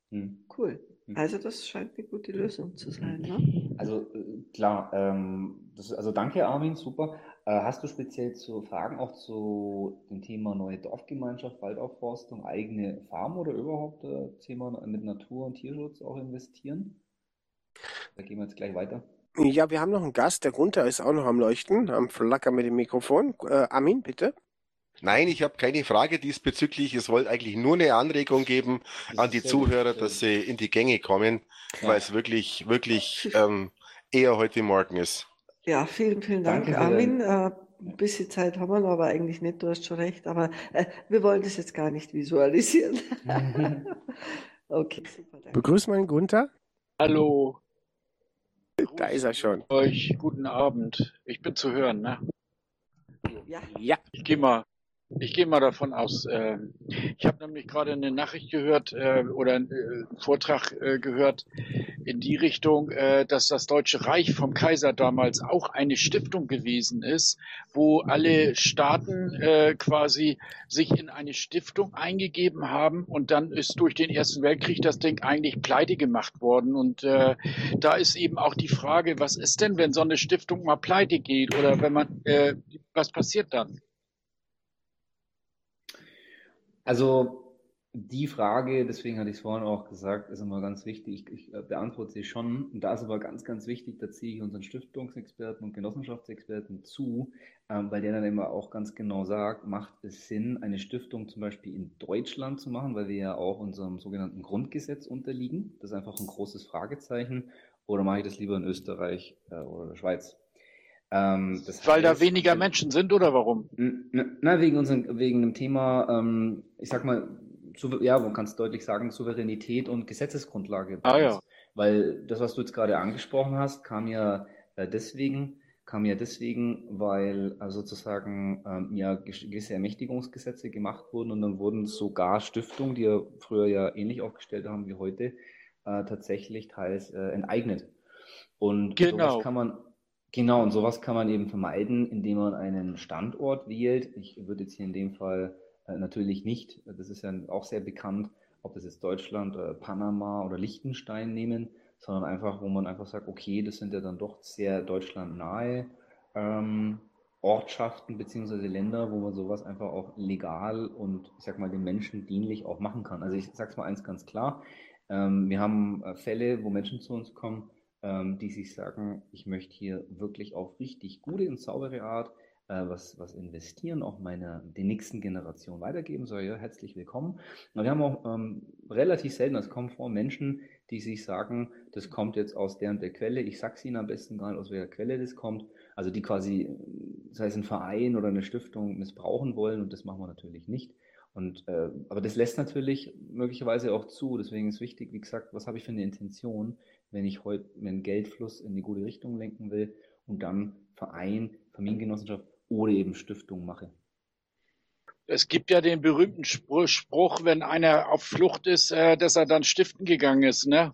[SPEAKER 4] Hm.
[SPEAKER 3] Cool.
[SPEAKER 4] Hm.
[SPEAKER 3] Also das scheint eine gute Lösung zu sein, ne?
[SPEAKER 4] Also klar, also danke Armin, super. Hast du speziell zu Fragen auch zu dem Thema neue Dorfgemeinschaft, Waldaufforstung, eigene Farm oder überhaupt Thema mit Natur und Tierschutz auch investieren? Da gehen wir jetzt gleich weiter.
[SPEAKER 2] Ja, wir haben noch einen Gast. Der Gunther ist auch noch am Leuchten, am Flackern mit dem Mikrofon. Armin, bitte.
[SPEAKER 5] Nein, ich habe keine Frage diesbezüglich. Es wollte eigentlich nur eine Anregung geben
[SPEAKER 4] Das
[SPEAKER 5] an
[SPEAKER 4] ist
[SPEAKER 5] die
[SPEAKER 4] sehr gut,
[SPEAKER 5] Zuhörer,
[SPEAKER 4] sehr
[SPEAKER 5] dass
[SPEAKER 4] gut.
[SPEAKER 5] sie in die Gänge kommen,
[SPEAKER 4] Ja.
[SPEAKER 5] weil es wirklich eher heute Morgen ist.
[SPEAKER 3] Ja, vielen, vielen Dank,
[SPEAKER 4] Danke für
[SPEAKER 3] Armin. Ein bisschen Zeit haben wir noch, aber eigentlich nicht, du hast schon recht. Aber wir wollen das jetzt gar nicht visualisieren. Okay, super, danke.
[SPEAKER 2] Begrüß mal den Gunther.
[SPEAKER 6] Hallo,
[SPEAKER 2] Da ist er schon.
[SPEAKER 6] euch, guten Abend. Ich bin zu hören, ne?
[SPEAKER 3] Ja,
[SPEAKER 2] Ja.
[SPEAKER 6] Ich gehe mal davon aus. Ich habe nämlich gerade eine Nachricht gehört oder einen Vortrag gehört in die Richtung, dass das Deutsche Reich vom Kaiser damals auch eine Stiftung gewesen ist, wo alle Staaten quasi sich in eine Stiftung eingegeben haben und dann ist durch den Ersten Weltkrieg das Ding eigentlich pleite gemacht worden. Und da ist eben auch die Frage, was ist denn, wenn so eine Stiftung mal pleite geht oder wenn man, was passiert dann?
[SPEAKER 4] Also die Frage, deswegen hatte ich es vorhin auch gesagt, ist immer ganz wichtig. Ich beantworte sie schon. Und da ist aber ganz, ganz wichtig, da ziehe ich unseren Stiftungsexperten und Genossenschaftsexperten zu, weil der dann immer auch ganz genau sagt, macht es Sinn, eine Stiftung zum Beispiel in Deutschland zu machen, weil wir ja auch unserem sogenannten Grundgesetz unterliegen. Das ist einfach ein großes Fragezeichen. Oder mache ich das lieber in Österreich oder der Schweiz? Das
[SPEAKER 6] Weil da
[SPEAKER 4] heißt,
[SPEAKER 6] weniger Menschen sind oder warum?
[SPEAKER 4] Na, wegen dem Thema, ich sag mal, ja, man kann es deutlich sagen, Souveränität und Gesetzesgrundlage bei
[SPEAKER 6] Ah
[SPEAKER 4] uns.
[SPEAKER 6] ja.
[SPEAKER 4] Weil das, was du jetzt gerade angesprochen hast, kam ja deswegen, weil sozusagen ja gewisse Ermächtigungsgesetze gemacht wurden und dann wurden sogar Stiftungen, die ja früher ja ähnlich aufgestellt haben wie heute, tatsächlich teils enteignet. Und
[SPEAKER 6] Genau.
[SPEAKER 4] sowas kann man eben vermeiden, indem man einen Standort wählt. Ich würde jetzt hier in dem Fall natürlich nicht, das ist ja auch sehr bekannt, ob das jetzt Deutschland, Panama oder Liechtenstein nehmen, sondern einfach, wo man einfach sagt, okay, das sind ja dann doch sehr deutschlandnahe Ortschaften bzw. Länder, wo man sowas einfach auch legal und ich sag mal den Menschen dienlich auch machen kann. Also ich sag's mal eins ganz klar, wir haben Fälle, wo Menschen zu uns kommen, die sich sagen, ich möchte hier wirklich auf richtig gute und saubere Art was investieren, auch den nächsten Generationen weitergeben soll. Ja, herzlich willkommen. Und wir haben auch relativ selten, das kommt vor, Menschen, die sich sagen, das kommt jetzt aus der und der Quelle. Ich sag's Ihnen am besten gar nicht, aus welcher Quelle das kommt. Also die quasi, sei es ein Verein oder eine Stiftung, missbrauchen wollen und das machen wir natürlich nicht. Aber das lässt natürlich möglicherweise auch zu. Deswegen ist wichtig, wie gesagt, was habe ich für eine Intention, wenn ich heute meinen Geldfluss in die gute Richtung lenken will und dann Verein, Familiengenossenschaft oder eben Stiftung mache.
[SPEAKER 6] Es gibt ja den berühmten Spruch, wenn einer auf Flucht ist, dass er dann stiften gegangen ist, ne?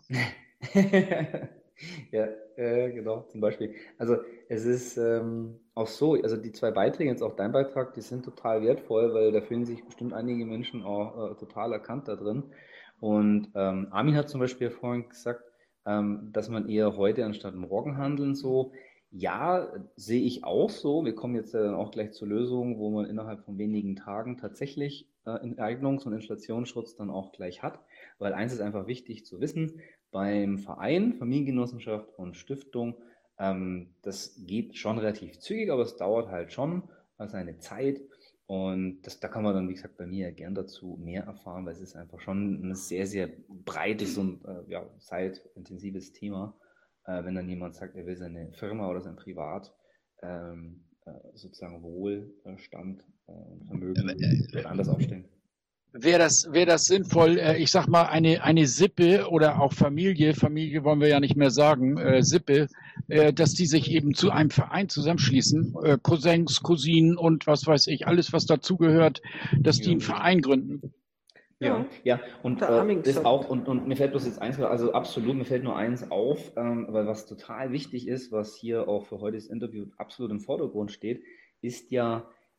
[SPEAKER 4] Ja, genau, zum Beispiel. Also es ist auch so, also die 2 Beiträge, jetzt auch dein Beitrag, die sind total wertvoll, weil da fühlen sich bestimmt einige Menschen auch total erkannt da drin. Und Armin hat zum Beispiel vorhin gesagt, dass man eher heute anstatt morgen handeln so. Ja, sehe ich auch so. Wir kommen jetzt dann auch gleich zur Lösung, wo man innerhalb von wenigen Tagen tatsächlich Enteignungs- und Inflationsschutz dann auch gleich hat. Weil eins ist einfach wichtig zu wissen, beim Verein, Familiengenossenschaft und Stiftung, das geht schon relativ zügig, aber es dauert halt schon seine Zeit. Und da kann man dann, wie gesagt, bei mir gern dazu mehr erfahren, weil es ist einfach schon ein sehr, sehr breites und zeitintensives Thema. Wenn dann jemand sagt, er will seine Firma oder sein Privat sozusagen Wohlstand und Vermögen anders aufstellen.
[SPEAKER 6] Wäre das sinnvoll, ich sag mal, eine Sippe oder auch Familie wollen wir ja nicht mehr sagen, Sippe, dass die sich eben zu einem Verein zusammenschließen, Cousins, Cousinen und was weiß ich, alles was dazugehört, dass die einen Verein gründen.
[SPEAKER 4] Ja, und ist auch, und mir fällt bloß jetzt eins, also absolut, mir fällt nur eins auf, weil was total wichtig ist, was hier auch für heute das Interview absolut im Vordergrund steht, ist ja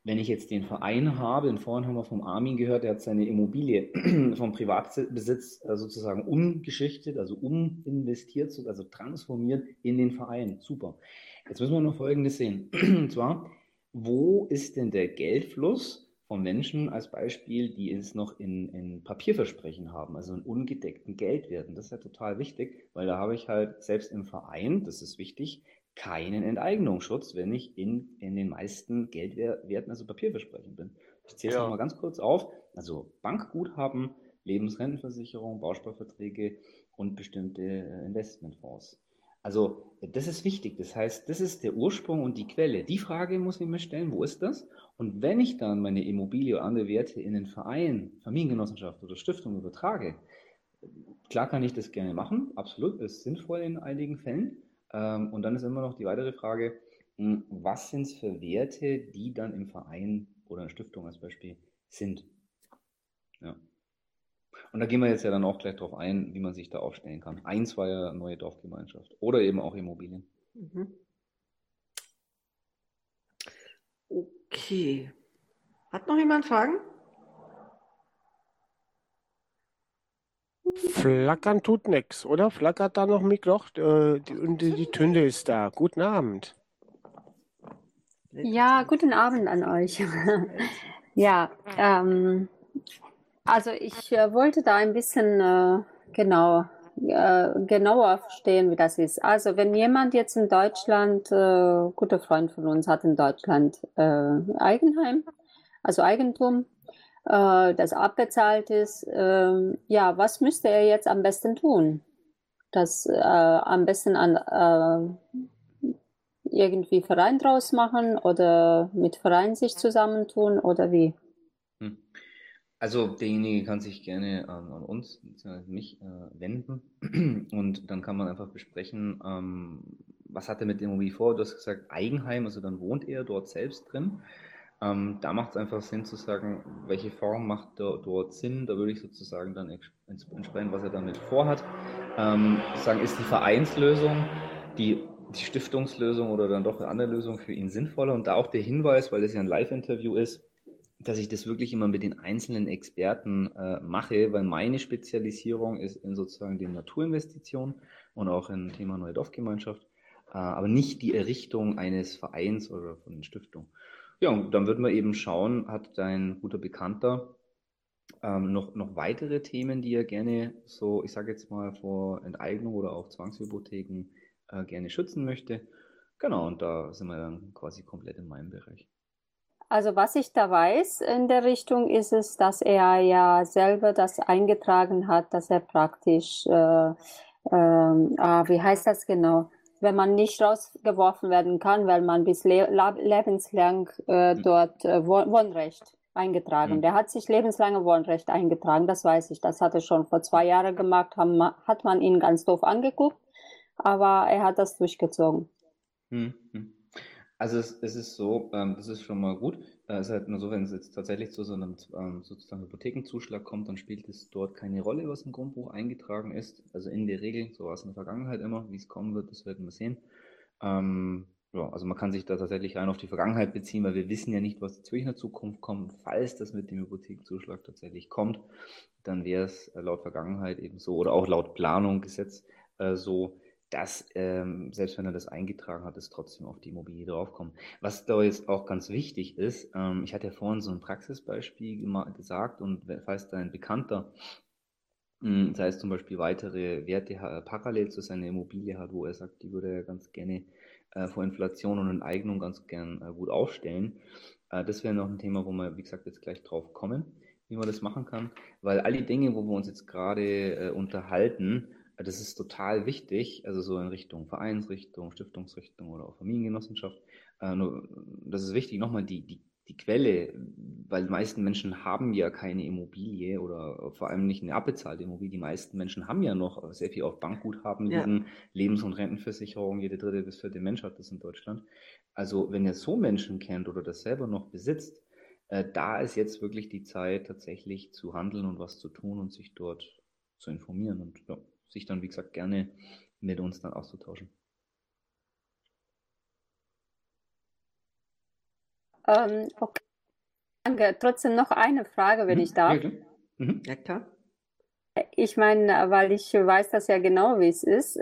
[SPEAKER 4] wenn ich jetzt den Verein habe, und vorhin haben wir vom Armin gehört, der hat seine Immobilie vom Privatbesitz sozusagen umgeschichtet, also uminvestiert, also transformiert in den Verein. Super. Jetzt müssen wir noch Folgendes sehen. Und zwar, wo ist denn der Geldfluss von Menschen als Beispiel, die es noch in Papierversprechen haben, also in ungedeckten Geldwerten? Das ist ja total wichtig, weil da habe ich halt selbst im Verein, das ist wichtig, keinen Enteignungsschutz, wenn ich in den meisten Geldwerten, also Papierversprechen bin. Ich zähle es
[SPEAKER 6] Ja.
[SPEAKER 4] nochmal ganz kurz auf. Also Bankguthaben, Lebensrentenversicherung, Bausparverträge und bestimmte Investmentfonds. Also das ist wichtig. Das heißt, das ist der Ursprung und die Quelle. Die Frage muss ich mir stellen, wo ist das? Und wenn ich dann meine Immobilie oder andere Werte in den Verein, Familiengenossenschaft oder Stiftung übertrage, klar kann ich das gerne machen, absolut, ist sinnvoll in einigen Fällen. Und dann ist immer noch die weitere Frage, was sind es für Werte, die dann im Verein oder in der Stiftung als Beispiel sind? Ja. Und da gehen wir jetzt ja dann auch gleich drauf ein, wie man sich da aufstellen kann. Eins war ja neue Dorfgemeinschaft oder eben auch Immobilien.
[SPEAKER 3] Mhm. Okay. Hat noch jemand Fragen?
[SPEAKER 2] Flackern tut nix, oder? Flackert da noch Mikro? Die Tünde ist da. Guten Abend.
[SPEAKER 7] Ja, guten Abend an euch. Ja, also ich wollte da ein bisschen genauer verstehen, wie das ist. Also wenn jemand jetzt in Deutschland, guter Freund von uns hat in Deutschland Eigenheim, also Eigentum, das abbezahlt ist, ja, was müsste er jetzt am besten tun? Das am besten an irgendwie Verein draus machen oder mit Verein sich zusammentun oder wie?
[SPEAKER 4] Also derjenige kann sich gerne an uns, beziehungsweise mich wenden und dann kann man einfach besprechen, was hat er mit der Immobilie vor? Du hast gesagt Eigenheim, also dann wohnt er dort selbst drin. Da macht es einfach Sinn zu sagen, welche Form macht dort Sinn. Da würde ich sozusagen dann entsprechend, was er damit vorhat, sagen, ist die Vereinslösung, die Stiftungslösung oder dann doch eine andere Lösung für ihn sinnvoller. Und da auch der Hinweis, weil das ja ein Live-Interview ist, dass ich das wirklich immer mit den einzelnen Experten mache, weil meine Spezialisierung ist in sozusagen den Naturinvestitionen und auch im Thema Neue Dorfgemeinschaft, aber nicht die Errichtung eines Vereins oder von einer Stiftung. Ja, und dann würden wir eben schauen, hat dein guter Bekannter noch weitere Themen, die er gerne so, ich sage jetzt mal, vor Enteignung oder auch Zwangshypotheken gerne schützen möchte. Genau, und da sind wir dann quasi komplett in meinem Bereich.
[SPEAKER 7] Also was ich da weiß in der Richtung ist es, dass er ja selber das eingetragen hat, dass er praktisch, wie heißt das genau, wenn man nicht rausgeworfen werden kann, weil man bis lebenslang dort Wohnrecht eingetragen. Der hat sich lebenslange Wohnrecht eingetragen, das weiß ich. Das hat er schon vor 2 Jahren gemacht, hat man ihn ganz doof angeguckt, aber er hat das durchgezogen.
[SPEAKER 4] Also es ist so, das ist schon mal gut. Es ist halt nur so, wenn es jetzt tatsächlich zu so einem sozusagen Hypothekenzuschlag kommt, dann spielt es dort keine Rolle, was im Grundbuch eingetragen ist. Also in der Regel, so war es in der Vergangenheit immer, wie es kommen wird, das werden wir sehen. Ja, also man kann sich da tatsächlich rein auf die Vergangenheit beziehen, weil wir wissen ja nicht, was jetzt wirklich in der Zukunft kommt. Falls das mit dem Hypothekenzuschlag tatsächlich kommt, dann wäre es laut Vergangenheit eben so oder auch laut Planung, Gesetz so, dass selbst wenn er das eingetragen hat, es trotzdem auf die Immobilie draufkommt. Was da jetzt auch ganz wichtig ist, ich hatte ja vorhin so ein Praxisbeispiel gesagt und falls dein Bekannter, sei es zum Beispiel weitere Werte parallel zu seiner Immobilie hat, wo er sagt, die würde er ganz gerne vor Inflation und Enteignung ganz gern gut aufstellen. Das wäre noch ein Thema, wo wir, wie gesagt, jetzt gleich drauf kommen, wie man das machen kann, weil all die Dinge, wo wir uns jetzt gerade unterhalten, das ist total wichtig, also so in Richtung Vereinsrichtung, Stiftungsrichtung oder auch Familiengenossenschaft. Nur, das ist wichtig, nochmal die Quelle, weil die meisten Menschen haben ja keine Immobilie oder vor allem nicht eine abbezahlte Immobilie. Die meisten Menschen haben ja noch sehr viel auf Bankguthaben liegen, Lebens- und Rentenversicherung, jede dritte bis vierte Mensch hat das in Deutschland. Also wenn ihr so Menschen kennt oder das selber noch besitzt, da ist jetzt wirklich die Zeit, tatsächlich zu handeln und was zu tun und sich dort zu informieren und ja, sich dann, wie gesagt, gerne mit uns dann auszutauschen.
[SPEAKER 7] Okay. Danke. Trotzdem noch eine Frage, wenn ich darf.
[SPEAKER 4] Ja, klar. Mhm.
[SPEAKER 3] Ja, klar.
[SPEAKER 7] Ich meine, weil ich weiß das ja genau, wie es ist.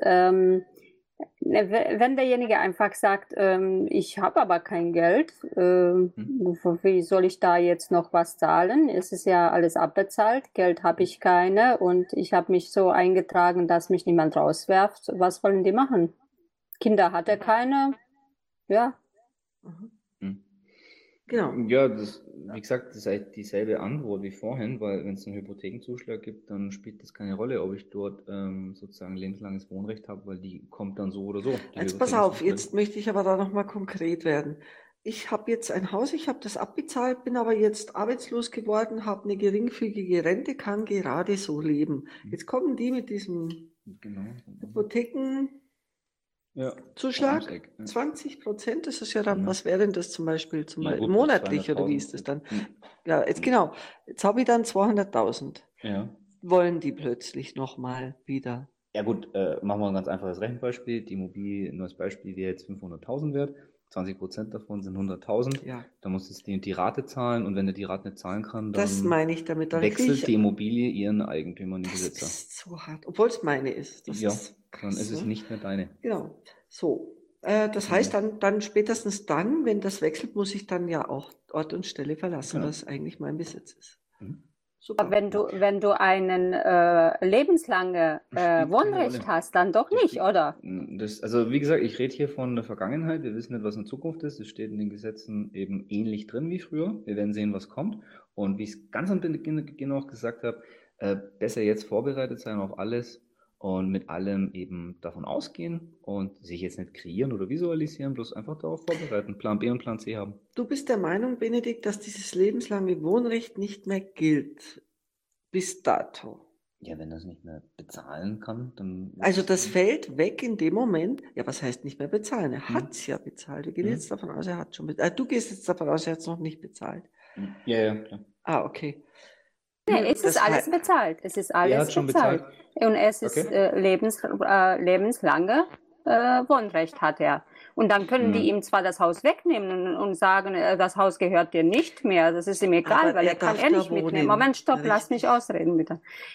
[SPEAKER 7] Wenn derjenige einfach sagt, ich habe aber kein Geld, wie soll ich da jetzt noch was zahlen? Es ist ja alles abbezahlt, Geld habe ich keine und ich habe mich so eingetragen, dass mich niemand rauswerft. Was wollen die machen? Kinder hat er keine, ja.
[SPEAKER 3] Mhm. Genau.
[SPEAKER 4] Ja, wie gesagt, das ist eigentlich dieselbe Antwort wie vorhin, weil wenn es einen Hypothekenzuschlag gibt, dann spielt das keine Rolle, ob ich dort sozusagen lebenslanges Wohnrecht habe, weil die kommt dann so oder so.
[SPEAKER 3] Jetzt pass auf, jetzt möchte ich aber da nochmal konkret werden. Ich habe jetzt ein Haus, ich habe das abbezahlt, bin aber jetzt arbeitslos geworden, habe eine geringfügige Rente, kann gerade so leben. Jetzt kommen die mit diesem Hypothekenzuschlag,
[SPEAKER 4] Ja,
[SPEAKER 3] 20%, das ist ja dann,
[SPEAKER 4] Ja.
[SPEAKER 3] was wäre denn das zum Beispiel,
[SPEAKER 4] Ja, gut,
[SPEAKER 3] monatlich oder wie
[SPEAKER 4] 200.000.
[SPEAKER 3] ist das dann?
[SPEAKER 4] Mhm.
[SPEAKER 3] Ja, jetzt genau, jetzt habe ich dann 200.000.
[SPEAKER 4] Ja.
[SPEAKER 3] Wollen die plötzlich nochmal wieder?
[SPEAKER 4] Ja gut, machen wir ein ganz einfaches Rechenbeispiel. Die Immobilie, nur als Beispiel, wäre jetzt 500.000 wert. 20% davon sind 100.000.
[SPEAKER 3] Ja,
[SPEAKER 4] Da muss jetzt die Rate zahlen und wenn er die Rate nicht zahlen kann,
[SPEAKER 3] das
[SPEAKER 4] dann
[SPEAKER 3] meine ich damit. Dann
[SPEAKER 4] wechselt
[SPEAKER 3] krieg ich-
[SPEAKER 4] die Immobilie ihren Eigentümer in den
[SPEAKER 3] Das
[SPEAKER 4] Besitzer.
[SPEAKER 3] ist so hart, obwohl es meine ist. Das
[SPEAKER 4] Ja,
[SPEAKER 3] ist
[SPEAKER 4] dann ist es
[SPEAKER 3] ne?
[SPEAKER 4] nicht mehr deine.
[SPEAKER 3] Genau. So. Das heißt, dann spätestens dann, wenn das wechselt, muss ich dann ja auch Ort und Stelle verlassen,
[SPEAKER 4] Genau.
[SPEAKER 3] was eigentlich mein Besitz ist.
[SPEAKER 4] Mhm.
[SPEAKER 3] Super.
[SPEAKER 7] Wenn du einen lebenslange
[SPEAKER 4] Spielt keine
[SPEAKER 7] Wohnrecht
[SPEAKER 4] Rolle.
[SPEAKER 7] hast, dann doch
[SPEAKER 4] Das
[SPEAKER 7] nicht,
[SPEAKER 4] spielt-
[SPEAKER 7] oder?
[SPEAKER 4] Also wie gesagt, ich rede hier von der Vergangenheit. Wir wissen nicht, was in Zukunft ist. Es steht in den Gesetzen eben ähnlich drin wie früher. Wir werden sehen, was kommt. Und wie ich es ganz am Beginn auch gesagt habe, besser jetzt vorbereitet sein auf alles und mit allem eben davon ausgehen und sich jetzt nicht kreieren oder visualisieren, bloß einfach darauf vorbereiten. Plan B und Plan C haben.
[SPEAKER 3] Du bist der Meinung, Benedikt, dass dieses lebenslange Wohnrecht nicht mehr gilt bis dato.
[SPEAKER 4] Ja, wenn er es nicht mehr bezahlen kann, dann...
[SPEAKER 3] Also das fällt weg in dem Moment. Ja, was heißt nicht mehr bezahlen? Er
[SPEAKER 4] Mhm.
[SPEAKER 3] hat es ja bezahlt. Wir gehen
[SPEAKER 4] Mhm.
[SPEAKER 3] jetzt davon aus, er hat schon bezahlt. Du gehst jetzt davon aus, er hat es noch nicht bezahlt.
[SPEAKER 4] Ja, ja, klar.
[SPEAKER 3] Ah, okay.
[SPEAKER 7] Nee, es ist
[SPEAKER 3] Das
[SPEAKER 7] alles
[SPEAKER 3] hei-
[SPEAKER 7] bezahlt. Es ist
[SPEAKER 4] Er
[SPEAKER 7] alles
[SPEAKER 4] hat schon
[SPEAKER 7] bezahlt. Und es ist
[SPEAKER 4] Okay.
[SPEAKER 7] lebenslange Wohnrecht hat er. Und dann können die ihm zwar das Haus wegnehmen und sagen, das Haus gehört dir nicht mehr. Das ist ihm egal,
[SPEAKER 3] Aber
[SPEAKER 7] weil
[SPEAKER 3] er
[SPEAKER 7] er kann
[SPEAKER 3] darf
[SPEAKER 7] er
[SPEAKER 3] da
[SPEAKER 7] nicht mitnehmen.
[SPEAKER 3] wohnen.
[SPEAKER 7] Moment, stopp, lass
[SPEAKER 3] Richtig.
[SPEAKER 7] mich ausreden, bitte.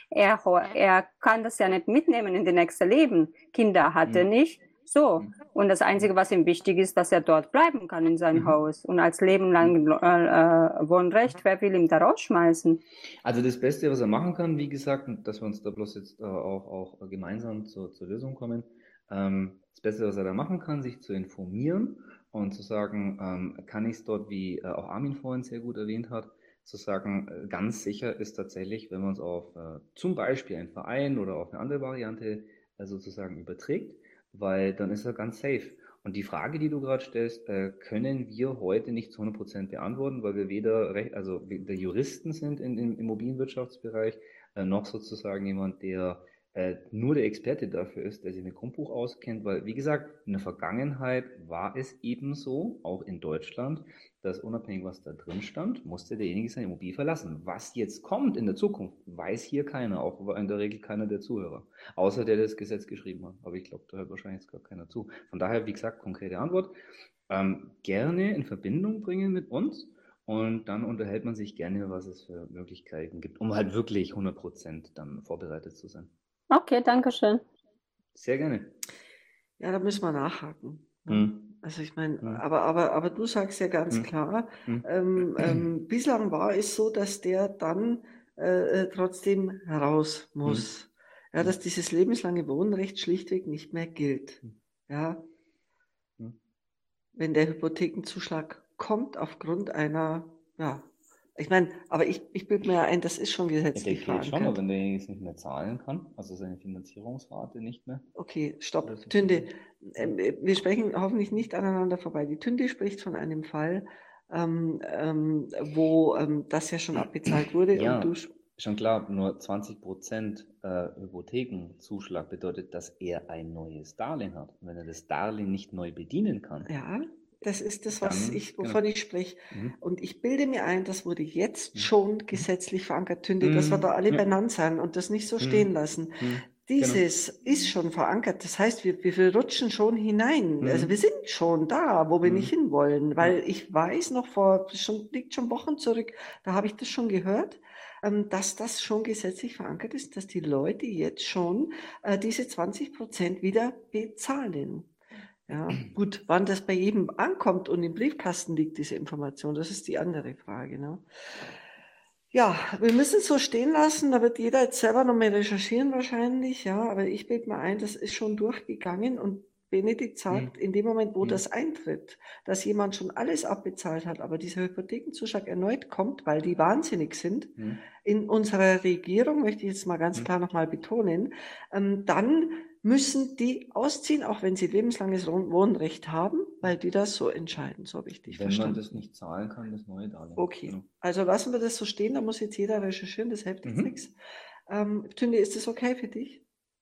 [SPEAKER 7] Er kann das ja nicht mitnehmen in die nächste Leben. Kinder hat er nicht. So. Und das Einzige, was ihm wichtig ist, dass er dort bleiben kann in seinem Haus. Und als lebenlang Wohnrecht, wer will ihm da rausschmeißen?
[SPEAKER 4] Also das Beste, was er machen kann, wie gesagt, und dass wir uns da bloß jetzt auch gemeinsam zur Lösung kommen, das Beste, was er da machen kann, sich zu informieren und zu sagen, kann ich es dort, wie auch Armin vorhin sehr gut erwähnt hat, zu sagen, ganz sicher ist tatsächlich, wenn man es auf zum Beispiel einen Verein oder auf eine andere Variante sozusagen überträgt, weil dann ist er ganz safe. Und die Frage, die du gerade stellst, können wir heute nicht zu 100% beantworten, weil wir weder Juristen sind im Immobilienwirtschaftsbereich, noch sozusagen jemand, der nur der Experte dafür ist, der sich mit Grundbuch auskennt, weil, wie gesagt, in der Vergangenheit war es eben so, auch in Deutschland, dass unabhängig, was da drin stand, musste derjenige seine Immobilie verlassen. Was jetzt kommt in der Zukunft, weiß hier keiner, auch in der Regel keiner der Zuhörer, außer der das Gesetz geschrieben hat. Aber ich glaube, da hört wahrscheinlich jetzt gar keiner zu. Von daher, wie gesagt, konkrete Antwort. Gerne in Verbindung bringen mit uns und dann unterhält man sich gerne, was es für Möglichkeiten gibt, um halt wirklich 100% dann vorbereitet zu sein.
[SPEAKER 7] Okay, danke schön.
[SPEAKER 4] Sehr gerne.
[SPEAKER 3] Ja, da müssen wir nachhaken.
[SPEAKER 4] Mhm.
[SPEAKER 3] Also ich meine,
[SPEAKER 4] Mhm.
[SPEAKER 3] aber du sagst ja ganz
[SPEAKER 4] Mhm.
[SPEAKER 3] klar,
[SPEAKER 4] Mhm.
[SPEAKER 3] bislang war es so, dass der dann trotzdem raus muss. Ja, dass dieses lebenslange Wohnrecht schlichtweg nicht mehr gilt. Ja,
[SPEAKER 4] Mhm.
[SPEAKER 3] wenn der Hypothekenzuschlag kommt aufgrund einer, ja, ich meine, aber ich bilde mir ein, das ist schon
[SPEAKER 4] Ja, der
[SPEAKER 3] gesetzlich
[SPEAKER 4] gilt schon, aber
[SPEAKER 3] verankert.
[SPEAKER 4] wenn derjenige es nicht mehr zahlen kann, also seine Finanzierungsrate nicht mehr.
[SPEAKER 3] Okay, stopp.
[SPEAKER 4] Das ist
[SPEAKER 3] Tünde,
[SPEAKER 4] okay.
[SPEAKER 3] wir sprechen hoffentlich nicht aneinander vorbei. Die Tünde spricht von einem Fall, wo das ja schon abbezahlt wurde
[SPEAKER 4] Ja,
[SPEAKER 3] und du,
[SPEAKER 4] schon klar, nur 20% Hypothekenzuschlag bedeutet, dass er ein neues Darlehen hat. Und wenn er das Darlehen nicht neu bedienen kann,
[SPEAKER 3] ja, das ist das,
[SPEAKER 4] dann,
[SPEAKER 3] wovon
[SPEAKER 4] genau.
[SPEAKER 3] ich spreche.
[SPEAKER 4] Mhm.
[SPEAKER 3] Und ich bilde mir ein, das wurde jetzt
[SPEAKER 4] Mhm.
[SPEAKER 3] schon gesetzlich verankert, Tünde, dass wir da alle
[SPEAKER 4] Ja.
[SPEAKER 3] benannt sind und das nicht so stehen lassen.
[SPEAKER 4] Mhm.
[SPEAKER 3] Dieses ist schon verankert. Das heißt, wir rutschen schon hinein. Also wir sind schon da, wo wir nicht hinwollen. Weil ich weiß noch liegt schon Wochen zurück, da habe ich das schon gehört, dass das schon gesetzlich verankert ist, dass die Leute jetzt schon diese 20% wieder bezahlen. Ja, gut, wann das bei jedem ankommt und im Briefkasten liegt, diese Information, das ist die andere Frage, ne? Ja, wir müssen es so stehen lassen, da wird jeder jetzt selber noch mal recherchieren wahrscheinlich, ja, aber ich bilde mir ein, das ist schon durchgegangen und Benedikt sagt, in dem Moment, wo das eintritt, dass jemand schon alles abbezahlt hat, aber dieser Hypothekenzuschlag erneut kommt, weil die wahnsinnig sind, in unserer Regierung, möchte ich jetzt mal ganz klar nochmal betonen, dann müssen die ausziehen, auch wenn sie lebenslanges Wohnrecht haben, weil die das so entscheiden, so habe ich dich
[SPEAKER 4] Wenn man
[SPEAKER 3] verstanden.
[SPEAKER 4] das nicht zahlen kann, das neue Darlehen.
[SPEAKER 3] Okay,
[SPEAKER 4] Genau.
[SPEAKER 3] also lassen wir das so stehen, da muss jetzt jeder recherchieren, das hilft jetzt nichts. Tünde, ist das okay für dich?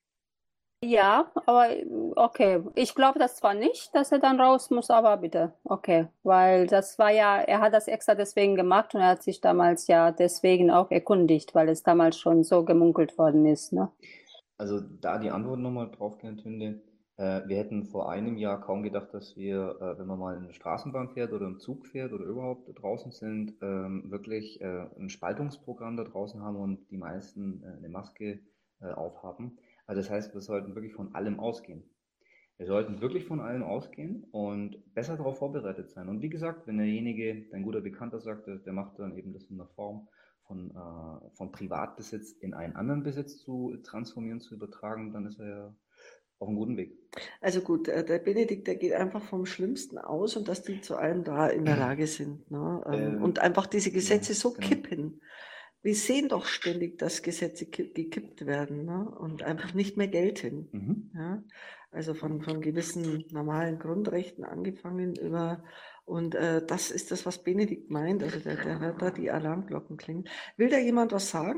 [SPEAKER 7] Ja, aber okay. Ich glaube das zwar nicht, dass er dann raus muss, aber bitte. Okay, weil das war ja, er hat das extra deswegen gemacht und er hat sich damals ja deswegen auch erkundigt, weil es damals schon so gemunkelt worden ist, ne?
[SPEAKER 4] Also da die Antwort nochmal drauf gern Tünde. Wir hätten vor einem Jahr kaum gedacht, dass wir, wenn man mal in eine Straßenbahn fährt oder im Zug fährt oder überhaupt draußen sind, wirklich ein Spaltungsprogramm da draußen haben und die meisten eine Maske aufhaben. Also das heißt, wir sollten wirklich von allem ausgehen. Wir sollten wirklich von allem ausgehen und besser darauf vorbereitet sein. Und wie gesagt, wenn derjenige, dein guter Bekannter sagt, der macht dann eben das in der Form von Privatbesitz in einen anderen Besitz zu transformieren, zu übertragen, dann ist er ja auf einem guten Weg.
[SPEAKER 3] Also gut, der Benedikt, der geht einfach vom Schlimmsten aus und dass die zu allem da in der Lage sind, ne? Und einfach diese Gesetze so
[SPEAKER 4] genau.
[SPEAKER 3] kippen. Wir sehen doch ständig, dass Gesetze gekippt werden, ne? Und einfach nicht mehr gelten. Ja? Also von gewissen normalen Grundrechten angefangen über, und das ist das, was Benedikt meint, also der hört da die Alarmglocken klingen. Will da jemand was sagen?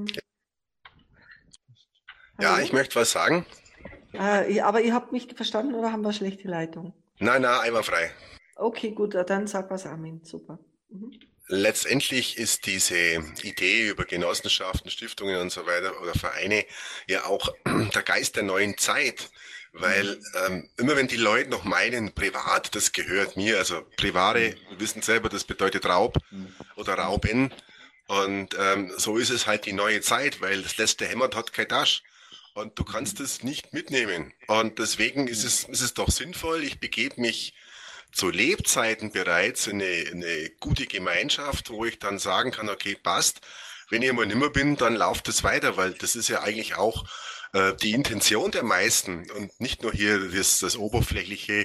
[SPEAKER 5] Ja,
[SPEAKER 3] Hallo?
[SPEAKER 5] ich möchte was sagen.
[SPEAKER 3] Aber ihr habt mich verstanden oder haben wir schlechte Leitung?
[SPEAKER 5] Nein, einwandfrei.
[SPEAKER 3] Okay, gut, dann sag was, Armin. Super.
[SPEAKER 5] Letztendlich ist diese Idee über Genossenschaften, Stiftungen und so weiter oder Vereine ja auch der Geist der neuen Zeit. Weil immer wenn die Leute noch meinen, privat, das gehört mir, also private, wir wissen selber, das bedeutet Raub oder Rauben. Und so ist es halt die neue Zeit, weil das letzte Hemd hat kein Tasch. Und du kannst es nicht mitnehmen. Und deswegen ist es doch sinnvoll, ich begebe mich zu Lebzeiten bereits in eine gute Gemeinschaft, wo ich dann sagen kann, okay, passt. Wenn ich mal nimmer bin, dann läuft es weiter, weil das ist ja eigentlich auch die Intention der meisten und nicht nur hier das oberflächliche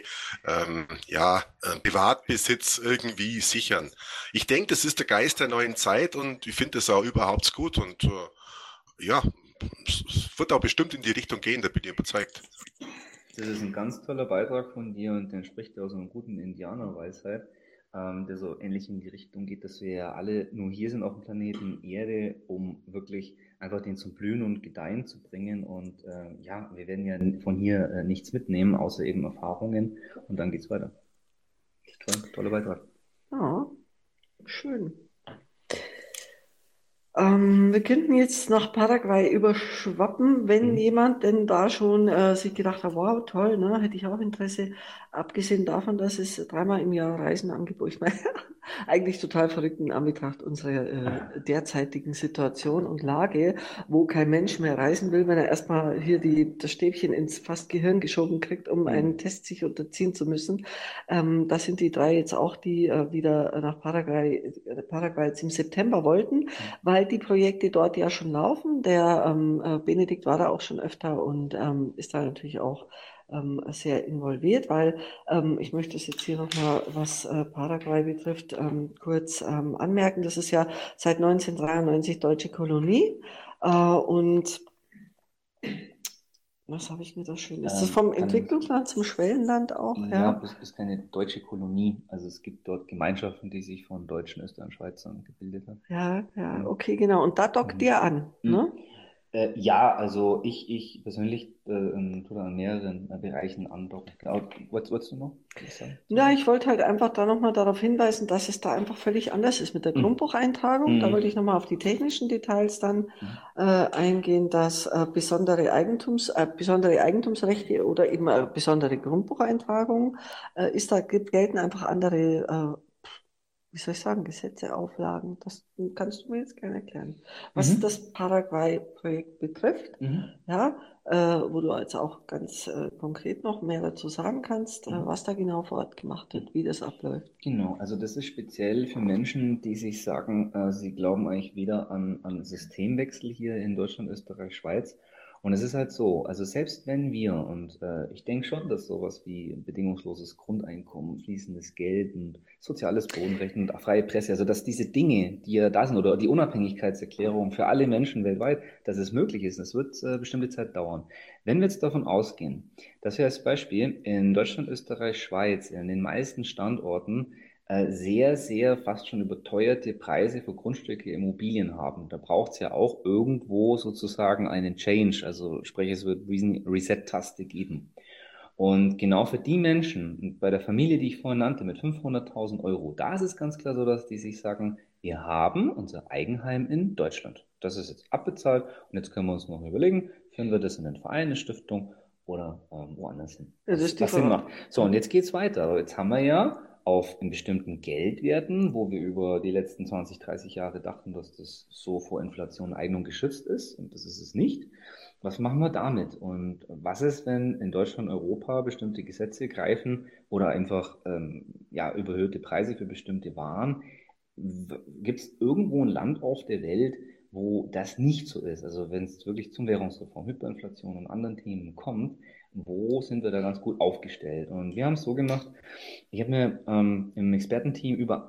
[SPEAKER 5] Privatbesitz irgendwie sichern. Ich denke, das ist der Geist der neuen Zeit und ich finde das auch überhaupt gut und es wird auch bestimmt in die Richtung gehen, da bin ich überzeugt.
[SPEAKER 4] Das ist ein ganz toller Beitrag von dir und der spricht aus einer guten Indianerweisheit, der so ähnlich in die Richtung geht, dass wir ja alle nur hier sind auf dem Planeten Erde, um wirklich einfach den zum Blühen und Gedeihen zu bringen. Und wir werden ja von hier nichts mitnehmen, außer eben Erfahrungen. Und dann geht's weiter. Toller Beitrag.
[SPEAKER 3] Ja, schön. Wir könnten jetzt nach Paraguay überschwappen, wenn jemand denn da schon sich gedacht hat, wow, toll, ne, hätte ich auch Interesse. Abgesehen davon, dass es 3-mal im Jahr Reisen angeboten wird. Eigentlich total verrückt in Anbetracht unserer derzeitigen Situation und Lage, wo kein Mensch mehr reisen will, wenn er erstmal hier das Stäbchen ins fast Gehirn geschoben kriegt, um einen Test sich unterziehen zu müssen. Das sind die 3 jetzt auch, die wieder nach Paraguay jetzt im September wollten, weil die Projekte dort ja schon laufen. Der Benedikt war da auch schon öfter und ist da natürlich auch sehr involviert, weil ich möchte es jetzt hier nochmal, was Paraguay betrifft, kurz anmerken. Das ist ja seit 1993 deutsche Kolonie und was habe ich mir da schön? Ist das vom Entwicklungsland zum Schwellenland auch?
[SPEAKER 4] Ja, es ist keine deutsche Kolonie. Also es gibt dort Gemeinschaften, die sich von Deutschen, Österreichern, Schweizern gebildet haben.
[SPEAKER 3] Ja, okay, genau. Und da dockt ihr an, ne?
[SPEAKER 4] Ja, also ich persönlich tue da an mehreren Bereichen andocken. Genau. Wolltest du noch was sagen?
[SPEAKER 3] Ja, ich wollte halt einfach da nochmal darauf hinweisen, dass es da einfach völlig anders ist mit der Grundbucheintragung. Da wollte ich nochmal auf die technischen Details dann eingehen, dass besondere Eigentumsrechte oder eben besondere Grundbucheintragung gelten einfach andere, wie soll ich sagen, Gesetze, Auflagen. Das kannst du mir jetzt gerne erklären. Was das Paraguay-Projekt betrifft, ja, wo du also auch ganz konkret noch mehr dazu sagen kannst, was da genau vor Ort gemacht wird, wie das abläuft.
[SPEAKER 4] Genau, also das ist speziell für Menschen, die sich sagen, sie glauben eigentlich wieder an Systemwechsel hier in Deutschland, Österreich, Schweiz. Und es ist halt so, also selbst wenn wir, und ich denke schon, dass sowas wie bedingungsloses Grundeinkommen, fließendes Geld und soziales Bodenrecht und freie Presse, also dass diese Dinge, die ja da sind, oder die Unabhängigkeitserklärung für alle Menschen weltweit, dass es möglich ist, das wird bestimmte Zeit dauern. Wenn wir jetzt davon ausgehen, dass wir als Beispiel in Deutschland, Österreich, Schweiz, in den meisten Standorten sehr, sehr fast schon überteuerte Preise für Grundstücke, Immobilien haben. Da braucht es ja auch irgendwo sozusagen einen Change, also sprich es wird Reset-Taste geben. Und genau für die Menschen, bei der Familie, die ich vorhin nannte, mit 500.000 Euro, da ist es ganz klar so, dass die sich sagen, wir haben unser Eigenheim in Deutschland. Das ist jetzt abbezahlt und jetzt können wir uns noch überlegen, führen wir das in einen Verein, eine Stiftung oder woanders hin.
[SPEAKER 3] Ja, das ist die
[SPEAKER 4] Was Sinn
[SPEAKER 3] Frage.
[SPEAKER 4] macht. So, und jetzt geht's weiter. Jetzt haben wir ja auf in bestimmten Geldwerten, wo wir über die letzten 20, 30 Jahre dachten, dass das so vor Inflation und Eignung geschützt ist, und das ist es nicht. Was machen wir damit? Und was ist, wenn in Deutschland, Europa bestimmte Gesetze greifen oder einfach ja, überhöhte Preise für bestimmte Waren? Gibt es irgendwo ein Land auf der Welt, wo das nicht so ist? Also wenn es wirklich zum Währungsreform, Hyperinflation und anderen Themen kommt, wo sind wir da ganz gut aufgestellt? Und wir haben es so gemacht, ich habe mir im Expertenteam über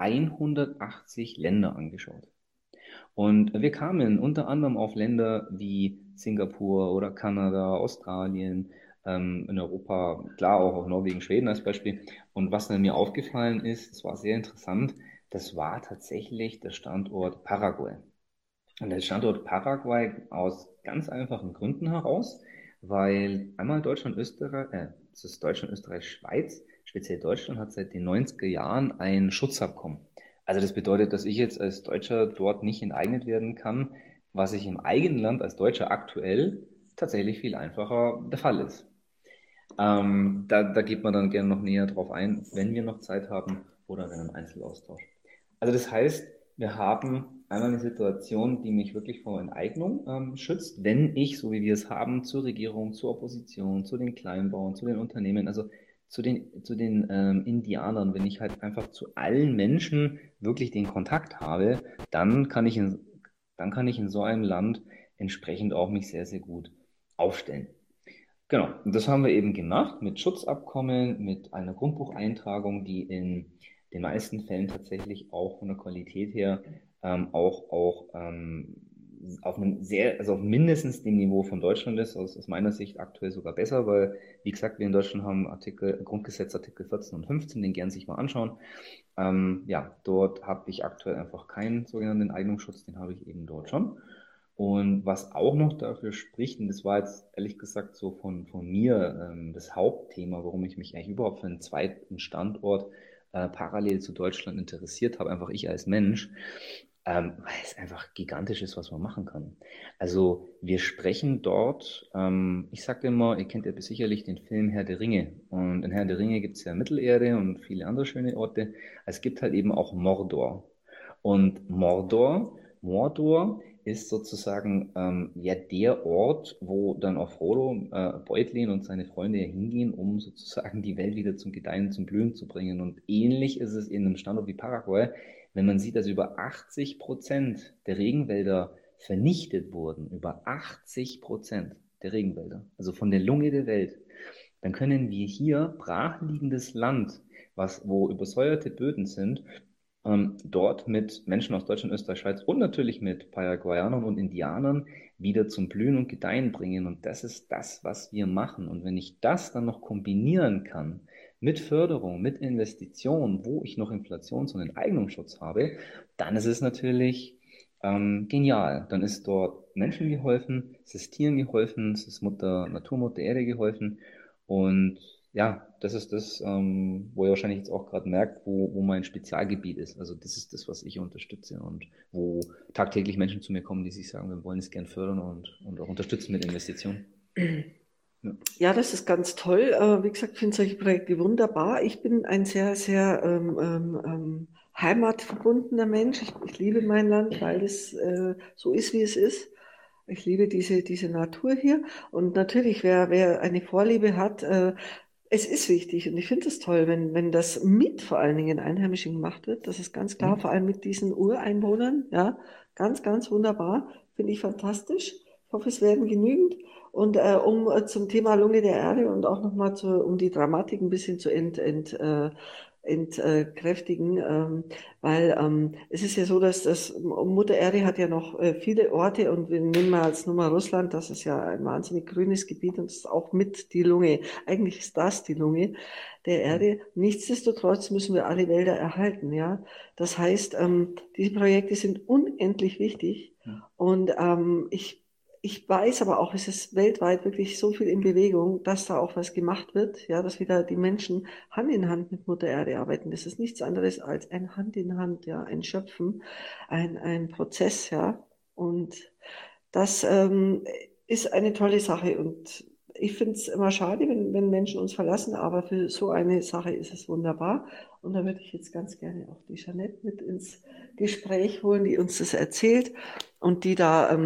[SPEAKER 4] 180 Länder angeschaut. Und wir kamen unter anderem auf Länder wie Singapur oder Kanada, Australien, in Europa, klar auch auf Norwegen, Schweden als Beispiel. Und was dann mir aufgefallen ist, es war sehr interessant, das war tatsächlich der Standort Paraguay. Und der Standort Paraguay aus ganz einfachen Gründen heraus, weil einmal Deutschland, Österreich, das ist Deutschland, Österreich, Schweiz, speziell Deutschland hat seit den 90er Jahren ein Schutzabkommen. Also das bedeutet, dass ich jetzt als Deutscher dort nicht enteignet werden kann, was ich im eigenen Land als Deutscher aktuell tatsächlich viel einfacher der Fall ist. Da geht man dann gerne noch näher drauf ein, wenn wir noch Zeit haben oder in einem Einzelaustausch. Also das heißt, wir haben einmal eine Situation, die mich wirklich vor Enteignung schützt, wenn ich, so wie wir es haben, zur Regierung, zur Opposition, zu den Kleinbauern, zu den Unternehmen, also zu den Indianern, wenn ich halt einfach zu allen Menschen wirklich den Kontakt habe, dann kann ich in so einem Land entsprechend auch mich sehr, sehr gut aufstellen. Genau, und das haben wir eben gemacht mit Schutzabkommen, mit einer Grundbucheintragung, die in den meisten Fällen tatsächlich auch von der Qualität her auf einem also auf mindestens dem Niveau von Deutschland ist, aus meiner Sicht aktuell sogar besser, weil, wie gesagt, wir in Deutschland haben Grundgesetz Artikel 14 und 15, den gern sich mal anschauen. Ja, dort habe ich aktuell einfach keinen sogenannten Eignungsschutz, den habe ich eben dort schon. Und was auch noch dafür spricht, und das war jetzt ehrlich gesagt so von mir das Hauptthema, warum ich mich eigentlich überhaupt für einen zweiten Standort parallel zu Deutschland interessiert habe, einfach ich als Mensch, weil es einfach gigantisch ist, was man machen kann. Also wir sprechen dort, ich sage immer, ihr kennt ja sicherlich den Film Herr der Ringe. Und in Herr der Ringe gibt es ja Mittelerde und viele andere schöne Orte. Es gibt halt eben auch Mordor. Und Mordor ist sozusagen ja der Ort, wo dann auch Frodo, Beutlin und seine Freunde hingehen, um sozusagen die Welt wieder zum Gedeihen, zum Blühen zu bringen. Und ähnlich ist es in einem Standort wie Paraguay, wenn man sieht, dass über 80% der Regenwälder vernichtet wurden, über 80% der Regenwälder, also von der Lunge der Welt, dann können wir hier brachliegendes Land, wo übersäuerte Böden sind, dort mit Menschen aus Deutschland, Österreich, Schweiz und natürlich mit Paraguayanern und Indianern wieder zum Blühen und Gedeihen bringen. Und das ist das, was wir machen. Und wenn ich das dann noch kombinieren kann mit Förderung, mit Investition, wo ich noch Inflations- und Enteignungsschutz habe, dann ist es natürlich genial. Dann ist dort Menschen geholfen, es ist Tieren geholfen, es ist Natur, Mutter Erde geholfen. Und ja, das ist das, wo ihr wahrscheinlich jetzt auch gerade merkt, wo mein Spezialgebiet ist. Also das ist das, was ich unterstütze und wo tagtäglich Menschen zu mir kommen, die sich sagen, wir wollen es gern fördern und auch unterstützen mit Investitionen. Ja.
[SPEAKER 3] Ja, das ist ganz toll. Wie gesagt, ich finde solche Projekte wunderbar. Ich bin ein sehr, sehr heimatverbundener Mensch. Ich liebe mein Land, weil es so ist, wie es ist. Ich liebe diese Natur hier. Und natürlich, wer eine Vorliebe hat, es ist wichtig. Und ich finde es toll, wenn das mit vor allen Dingen Einheimischen gemacht wird. Das ist ganz klar, vor allem mit diesen Ureinwohnern. Ja, ganz, ganz wunderbar. Finde ich fantastisch. Ich hoffe, es werden genügend. Und zum Thema Lunge der Erde und auch nochmal um die Dramatik ein bisschen zu entkräftigen, weil es ist ja so, dass Mutter Erde hat ja noch viele Orte und wir nehmen mal als Nummer Russland, das ist ja ein wahnsinnig grünes Gebiet und das ist auch mit die Lunge. Eigentlich ist das die Lunge der Erde. Nichtsdestotrotz müssen wir alle Wälder erhalten, ja. Das heißt, diese Projekte sind unendlich wichtig und ich weiß aber auch, es ist weltweit wirklich so viel in Bewegung, dass da auch was gemacht wird, ja, dass wieder die Menschen Hand in Hand mit Mutter Erde arbeiten. Das ist nichts anderes als ein Hand in Hand, ja, ein Schöpfen, ein Prozess, ja. Und das ist eine tolle Sache und ich finde es immer schade, wenn Menschen uns verlassen, aber für so eine Sache ist es wunderbar. Und da würde ich jetzt ganz gerne auch die Jeanette mit ins Gespräch holen, die uns das erzählt und die da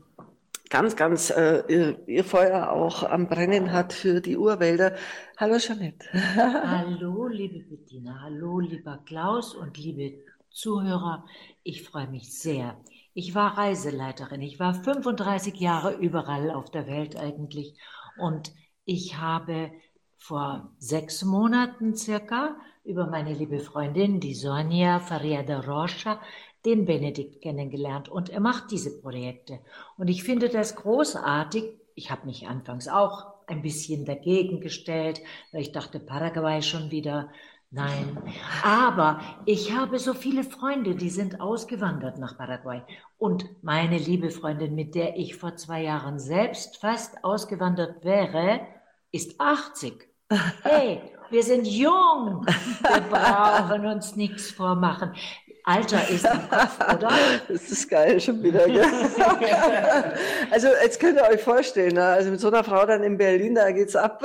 [SPEAKER 3] ganz ihr Feuer auch am Brennen hat für die Urwälder. Hallo Jeanette.
[SPEAKER 8] Hallo liebe Bettina, hallo lieber Klaus und liebe Zuhörer. Ich freue mich sehr. Ich war Reiseleiterin. Ich war 35 Jahre überall auf der Welt eigentlich und ich habe vor 6 Monaten circa über meine liebe Freundin, die Sonja Faria de Rocha, den Benedikt kennengelernt und er macht diese Projekte. Und ich finde das großartig. Ich habe mich anfangs auch ein bisschen dagegen gestellt, weil ich dachte, Paraguay schon wieder. Nein, aber ich habe so viele Freunde, die sind ausgewandert nach Paraguay. Und meine liebe Freundin, mit der ich vor 2 Jahren selbst fast ausgewandert wäre, ist 80. Hey, wir sind jung, wir brauchen uns nichts vormachen. Alter ist im Kopf, oder?
[SPEAKER 3] Das ist geil, schon wieder. Gell? Also jetzt könnt ihr euch vorstellen, ne? Also mit so einer Frau dann in Berlin, da geht's ab.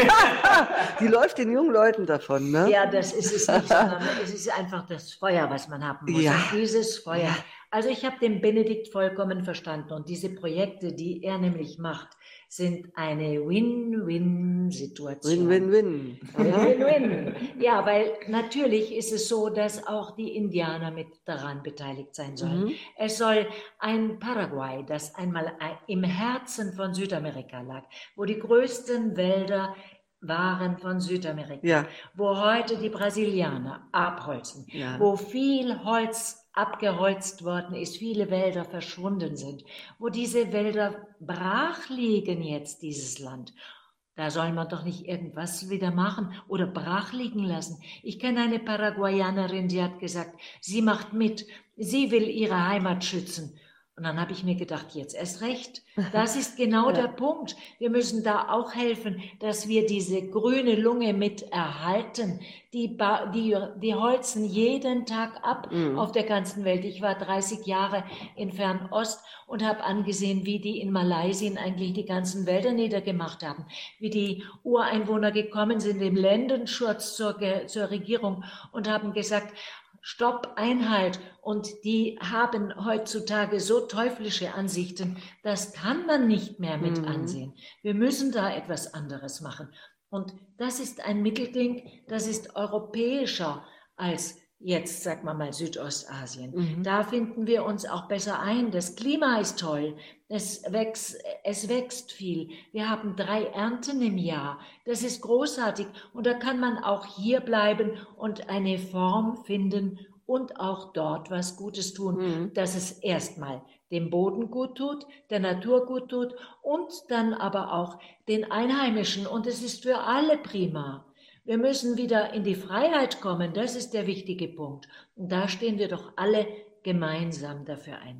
[SPEAKER 3] Die läuft den jungen Leuten davon. Ne?
[SPEAKER 8] Ja, das ist es nicht, sondern es ist einfach das Feuer, was man haben muss.
[SPEAKER 3] Ja.
[SPEAKER 8] Und dieses Feuer. Also ich habe den Benedikt vollkommen verstanden und diese Projekte, die er nämlich macht, sind eine Win-Win-Situation.
[SPEAKER 3] Win-Win-Win.
[SPEAKER 8] Win-Win-Win. Ja, weil natürlich ist es so, dass auch die Indianer mit daran beteiligt sein sollen. Es soll ein Paraguay, das einmal im Herzen von Südamerika lag, wo die größten Wälder waren von Südamerika,
[SPEAKER 3] Ja.
[SPEAKER 8] wo heute die Brasilianer abholzen,
[SPEAKER 3] Ja.
[SPEAKER 8] wo viel Holz abgeholzt worden ist, viele Wälder verschwunden sind, wo diese Wälder brach liegen jetzt, dieses Land. Da soll man doch nicht irgendwas wieder machen oder brach liegen lassen. Ich kenne eine Paraguayanerin, die hat gesagt, sie macht mit, sie will ihre Heimat schützen. Und dann habe ich mir gedacht, jetzt erst recht. Das ist genau der Punkt. Wir müssen da auch helfen, dass wir diese grüne Lunge mit erhalten. Die holzen jeden Tag ab auf der ganzen Welt. Ich war 30 Jahre in Fernost und habe angesehen, wie die in Malaysia eigentlich die ganzen Wälder niedergemacht haben. Wie die Ureinwohner gekommen sind im Ländenschutz zur Regierung und haben gesagt, Stopp, Einhalt. Und die haben heutzutage so teuflische Ansichten, das kann man nicht mehr mit ansehen. Wir müssen da etwas anderes machen. Und das ist ein Mittelding, das ist europäischer als jetzt, sagen wir mal, Südostasien. Da finden wir uns auch besser ein. Das Klima ist toll. Es wächst viel. Wir haben 3 Ernten im Jahr. Das ist großartig. Und da kann man auch hier bleiben und eine Form finden und auch dort was Gutes tun, dass es erstmal dem Boden gut tut, der Natur gut tut und dann aber auch den Einheimischen. Und es ist für alle prima. Wir müssen wieder in die Freiheit kommen, das ist der wichtige Punkt. Und da stehen wir doch alle gemeinsam dafür ein.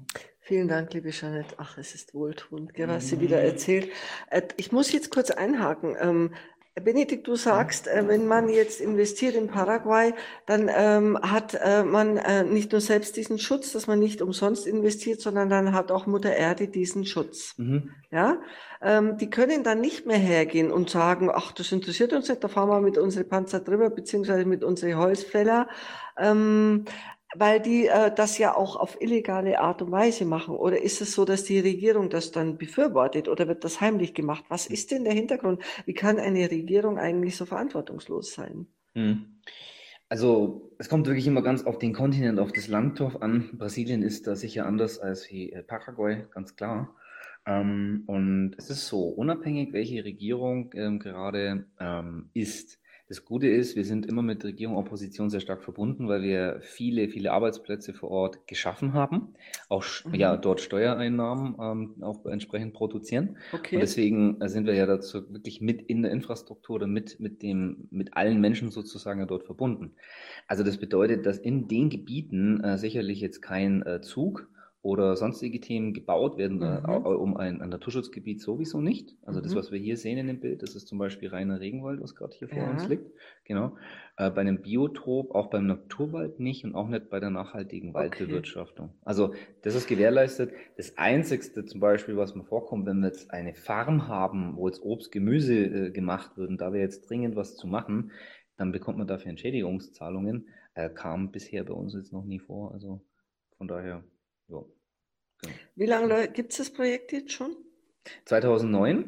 [SPEAKER 3] Vielen Dank, liebe Jeanette. Ach, es ist wohltuend, was sie wieder erzählt. Ich muss jetzt kurz einhaken. Benedikt, du sagst, wenn man jetzt investiert in Paraguay, dann hat man nicht nur selbst diesen Schutz, dass man nicht umsonst investiert, sondern dann hat auch Mutter Erde diesen Schutz. Ja? Die können dann nicht mehr hergehen und sagen, ach, das interessiert uns nicht, da fahren wir mit unseren Panzer drüber, beziehungsweise mit unseren Holzfäller. Weil die das ja auch auf illegale Art und Weise machen. Oder ist es so, dass die Regierung das dann befürwortet oder wird das heimlich gemacht? Was ist denn der Hintergrund? Wie kann eine Regierung eigentlich so verantwortungslos sein?
[SPEAKER 4] Also es kommt wirklich immer ganz auf den Kontinent, auf das Land drauf an. Brasilien ist da sicher anders als wie Paraguay, ganz klar. Und es ist so, unabhängig welche Regierung gerade ist. Das Gute ist, wir sind immer mit Regierung und Opposition sehr stark verbunden, weil wir viele, viele Arbeitsplätze vor Ort geschaffen haben, auch ja, dort Steuereinnahmen auch entsprechend produzieren.
[SPEAKER 3] Okay.
[SPEAKER 4] Und deswegen sind wir ja dazu wirklich mit in der Infrastruktur oder mit allen Menschen sozusagen ja dort verbunden. Also das bedeutet, dass in den Gebieten sicherlich jetzt kein Zug oder sonstige Themen gebaut werden, um ein Naturschutzgebiet sowieso nicht. Also das, was wir hier sehen in dem Bild, das ist zum Beispiel reiner Regenwald, was gerade hier vor uns liegt. Genau. Bei einem Biotop, auch beim Naturwald nicht und auch nicht bei der nachhaltigen Waldbewirtschaftung. Also das ist gewährleistet. Das Einzigste zum Beispiel, was mir vorkommt, wenn wir jetzt eine Farm haben, wo jetzt Obst, Gemüse gemacht wird und da wir jetzt dringend was zu machen, dann bekommt man dafür Entschädigungszahlungen. Kam bisher bei uns jetzt noch nie vor. Also von daher... Ja, genau.
[SPEAKER 3] Wie lange gibt es das Projekt jetzt schon?
[SPEAKER 4] 2009,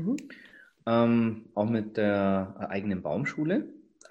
[SPEAKER 4] auch mit der eigenen Baumschule.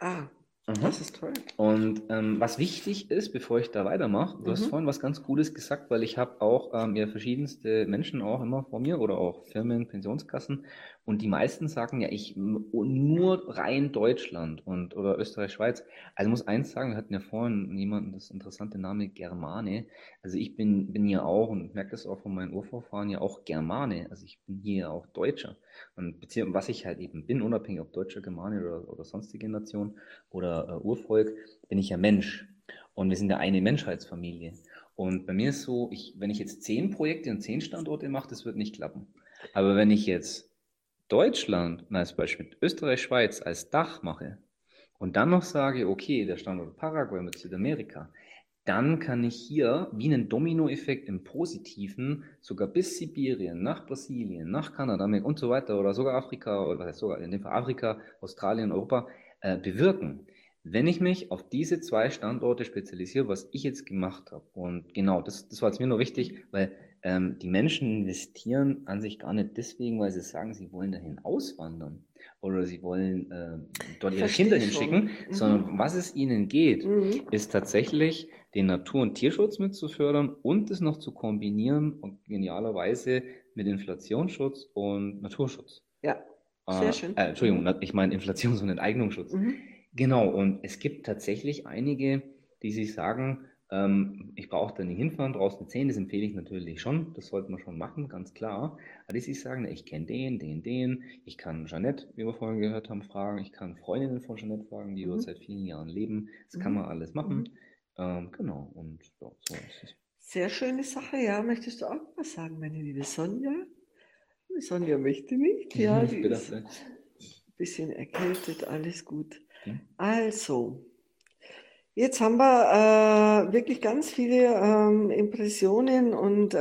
[SPEAKER 3] Das ist toll.
[SPEAKER 4] Und was wichtig ist, bevor ich da weitermache, du hast vorhin was ganz Cooles gesagt, weil ich habe auch ja verschiedenste Menschen auch immer vor mir oder auch Firmen, Pensionskassen und die meisten sagen ja, ich nur rein Deutschland oder Österreich, Schweiz. Also ich muss eins sagen, wir hatten ja vorhin jemanden, das interessante Name Germane. Also ich bin hier auch und merke das auch von meinen Urvorfahren ja auch Germane. Also ich bin hier auch Deutscher. Und was ich halt eben bin, unabhängig ob Deutscher, Germane oder sonstige Nation oder Urvolk, bin ich ja Mensch. Und wir sind ja eine Menschheitsfamilie. Und bei mir ist so, wenn ich jetzt 10 Projekte und 10 Standorte mache, das wird nicht klappen. Aber wenn ich jetzt Deutschland, als Beispiel Österreich, Schweiz als Dach mache und dann noch sage, okay, der Standort Paraguay mit Südamerika, dann kann ich hier wie einen Dominoeffekt im Positiven sogar bis Sibirien, nach Brasilien, nach Kanada und so weiter oder sogar Afrika, oder was heißt sogar in dem Fall Afrika, Australien, Europa, bewirken. Wenn ich mich auf diese 2 Standorte spezialisiere, was ich jetzt gemacht habe, und genau, das war jetzt mir nur wichtig, weil die Menschen investieren an sich gar nicht deswegen, weil sie sagen, sie wollen dahin auswandern oder sie wollen dort ihre Kinder hinschicken, sondern um was es ihnen geht, ist tatsächlich den Natur- und Tierschutz mitzufördern und es noch zu kombinieren und genialerweise mit Inflationsschutz und Naturschutz.
[SPEAKER 3] Ja, sehr schön.
[SPEAKER 4] Entschuldigung, ich meine Inflations- und Enteignungsschutz. Genau, und es gibt tatsächlich einige, die sich sagen, ich brauche da nicht hinfahren, draußen eine 10, das empfehle ich natürlich schon, das sollte man schon machen, ganz klar. Aber die sich sagen, ich kenne den, ich kann Jeanette, wie wir vorhin gehört haben, fragen, ich kann Freundinnen von Jeanette fragen, die dort seit vielen Jahren leben, das kann man alles machen. Genau, und ja, so ist es.
[SPEAKER 3] Sehr schöne Sache, ja. Möchtest du auch was sagen, meine liebe Sonja? Die Sonja möchte nicht, ja, die ist ein bisschen erkältet, alles gut. Also, jetzt haben wir wirklich ganz viele Impressionen und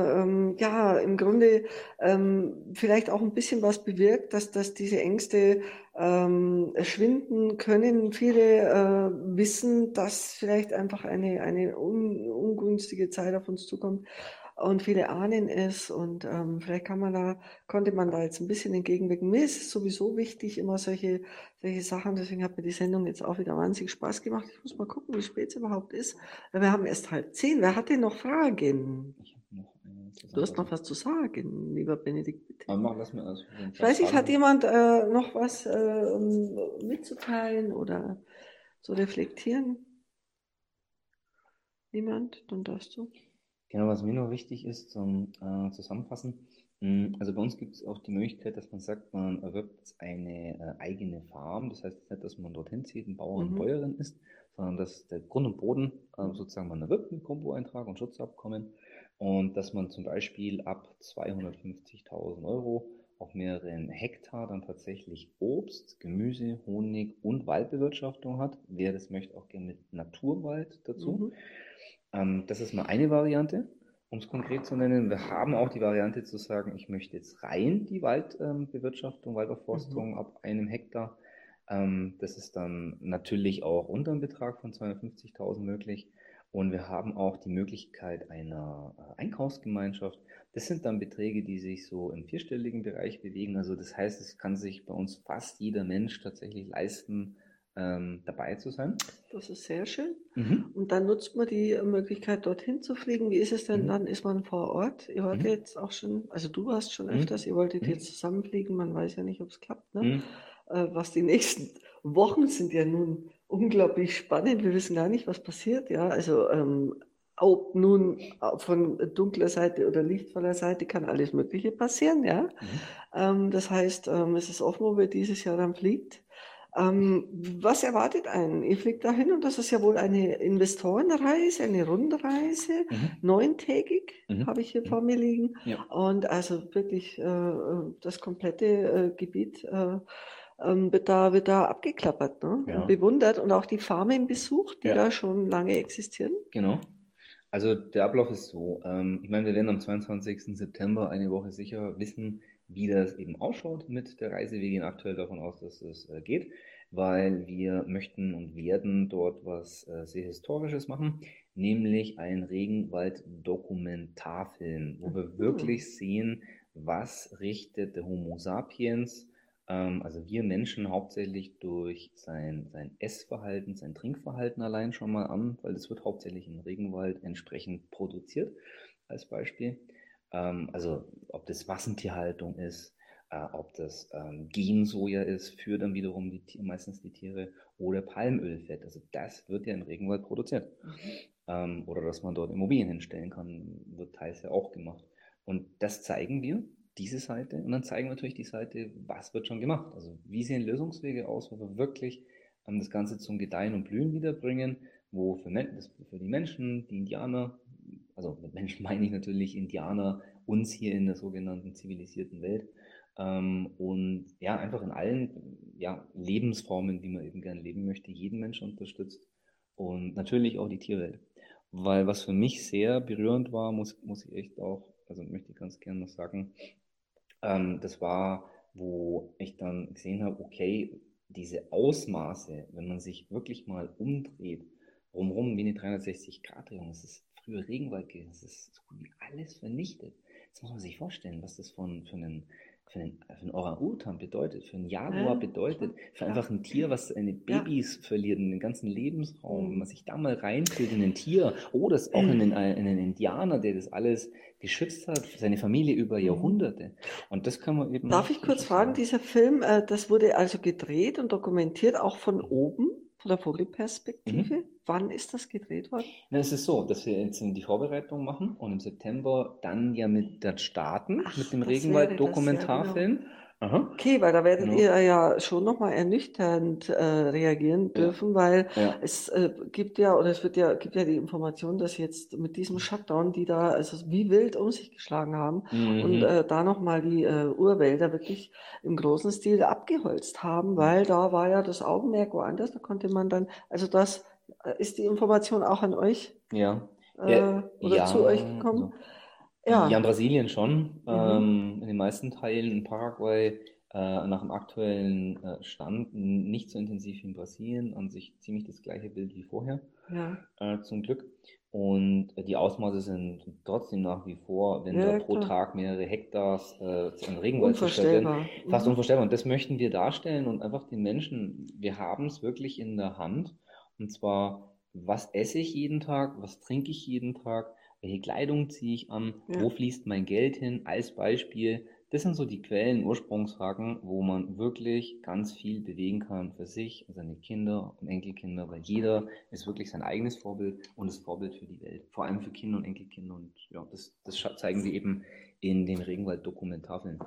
[SPEAKER 3] ja, im Grunde vielleicht auch ein bisschen was bewirkt, dass diese Ängste schwinden können. Viele wissen, dass vielleicht einfach eine ungünstige Zeit auf uns zukommt. Und viele ahnen es und vielleicht konnte man da jetzt ein bisschen entgegenwirken. Mir ist es sowieso wichtig, immer solche Sachen, deswegen hat mir die Sendung jetzt auch wieder wahnsinnig Spaß gemacht. Ich muss mal gucken, wie spät es überhaupt ist. Wir haben erst 9:30. Wer hat denn noch Fragen?
[SPEAKER 4] Ich habe noch eine
[SPEAKER 3] Du hast noch was zu sagen, lieber Benedikt, bitte.
[SPEAKER 4] Lass mir alles.
[SPEAKER 3] Ich weiß nicht, hat jemand noch was mitzuteilen oder zu reflektieren? Niemand? Dann darfst du.
[SPEAKER 4] Genau, was mir noch wichtig ist zum Zusammenfassen. Also bei uns gibt es auch die Möglichkeit, dass man sagt, man erwirbt eine eigene Farm. Das heißt nicht, dass man dorthin zieht, ein Bauer und Bäuerin ist, sondern dass der Grund und Boden sozusagen man erwirbt mit Kombo-Eintrag und Schutzabkommen. Und dass man zum Beispiel ab 250.000 Euro auf mehreren Hektar dann tatsächlich Obst, Gemüse, Honig und Waldbewirtschaftung hat. Wer das möchte, auch gerne mit Naturwald dazu. Das ist mal eine Variante, um es konkret zu nennen. Wir haben auch die Variante zu sagen, ich möchte jetzt rein die Waldbewirtschaftung, Waldaufforstung ab 1 Hektar. Das ist dann natürlich auch unter einem Betrag von 250.000 möglich. Und wir haben auch die Möglichkeit einer Einkaufsgemeinschaft. Das sind dann Beträge, die sich so im 4-stelligen Bereich bewegen. Also das heißt, es kann sich bei uns fast jeder Mensch tatsächlich leisten, dabei zu sein.
[SPEAKER 3] Das ist sehr schön.
[SPEAKER 4] Mhm.
[SPEAKER 3] Und dann nutzt man die Möglichkeit, dorthin zu fliegen. Wie ist es denn dann? Ist man vor Ort? Ihr wart jetzt auch schon, also du warst schon öfters, ihr wolltet jetzt zusammenfliegen. Man weiß ja nicht, ob es klappt. Ne? Was die nächsten Wochen sind ja nun unglaublich spannend. Wir wissen gar nicht, was passiert. Ja, also ob nun von dunkler Seite oder lichtvoller Seite kann alles Mögliche passieren. Ja, das heißt, es ist offen, ob ihr dieses Jahr dann fliegt. Was erwartet einen? Ihr fliegt dahin und das ist ja wohl eine Investorenreise, eine Rundreise, 9-tägig, habe ich hier vor mir liegen.
[SPEAKER 4] Ja.
[SPEAKER 3] Und also wirklich das komplette Gebiet wird da abgeklappert, ne?
[SPEAKER 4] Ja.
[SPEAKER 3] Und bewundert und auch die Farmen besucht, die da schon lange existieren.
[SPEAKER 4] Genau. Also der Ablauf ist so, ich meine, wir werden am 22. September eine Woche sicher wissen, wie das eben ausschaut mit der Reise. Wir gehen aktuell davon aus, dass es geht, weil wir möchten und werden dort was sehr Historisches machen, nämlich einen Regenwald-Dokumentarfilm, wo wir wirklich sehen, was richtet der Homo sapiens, also wir Menschen hauptsächlich durch sein Essverhalten, sein Trinkverhalten allein schon mal an, weil das wird hauptsächlich im Regenwald entsprechend produziert, als Beispiel. Also ob das Massentierhaltung ist, ob das Gensoja ist, für dann wiederum meistens die Tiere, oder Palmölfett. Also das wird ja im Regenwald produziert. Oder dass man dort Immobilien hinstellen kann, wird teils ja auch gemacht. Und das zeigen wir, diese Seite, und dann zeigen wir natürlich die Seite, was wird schon gemacht. Also wie sehen Lösungswege aus, wo wir wirklich das Ganze zum Gedeihen und Blühen wiederbringen, wo für die Menschen, die Indianer, also mit Menschen meine ich natürlich Indianer, uns hier in der sogenannten zivilisierten Welt, und ja, einfach in allen Lebensformen, wie man eben gerne leben möchte, jeden Menschen unterstützt und natürlich auch die Tierwelt. Weil was für mich sehr berührend war, muss ich echt auch, also möchte ich ganz gerne noch sagen, das war, wo ich dann gesehen habe, okay, diese Ausmaße, wenn man sich wirklich mal umdreht, rumrum wie eine 360-Grad-Drehung, es ist früher Regenwald gewesen, es ist so gut wie alles vernichtet. Jetzt muss man sich vorstellen, was das für einen Orang-Utan bedeutet, für einen Jaguar bedeutet, für einfach ein Tier, was seine Babys verliert, in den ganzen Lebensraum. Wenn man sich da mal reinfühlt in ein Tier, oder auch in einen Indianer, der das alles geschützt hat, seine Familie über Jahrhunderte. Und das kann man eben...
[SPEAKER 3] Darf ich kurz fragen, dieser Film, das wurde also gedreht und dokumentiert auch von oben, von der Vogelperspektive. Wann ist das gedreht worden?
[SPEAKER 4] Na, es ist so, dass wir jetzt die Vorbereitung machen und im September dann ja mit der starten, mit dem Regenwald-Dokumentarfilm. Aha.
[SPEAKER 3] Okay, weil da werdet ihr ja schon nochmal ernüchternd reagieren dürfen, weil es gibt ja die Information, dass jetzt mit diesem Shutdown, die da also wie wild um sich geschlagen haben und da nochmal die Urwälder wirklich im großen Stil abgeholzt haben, weil da war ja das Augenmerk woanders, da konnte man dann, also das ist die Information auch an euch oder zu euch gekommen?
[SPEAKER 4] Ja, in Brasilien schon, in den meisten Teilen, in Paraguay, nach dem aktuellen Stand nicht so intensiv wie in Brasilien, an sich ziemlich das gleiche Bild wie vorher, zum Glück. Und die Ausmaße sind trotzdem nach wie vor, wenn da pro Tag mehrere Hektar an Regenwald zerstört werden, fast unvorstellbar. Und das möchten wir darstellen und einfach den Menschen, wir haben es wirklich in der Hand, und zwar, was esse ich jeden Tag, was trinke ich jeden Tag, welche Kleidung ziehe ich an, wo fließt mein Geld hin, als Beispiel. Das sind so die Quellen, Ursprungsfragen, wo man wirklich ganz viel bewegen kann für sich und seine Kinder und Enkelkinder, weil jeder ist wirklich sein eigenes Vorbild und das Vorbild für die Welt, vor allem für Kinder und Enkelkinder. Und ja, das zeigen wir eben in den Regenwald-Dokumentarfilmen.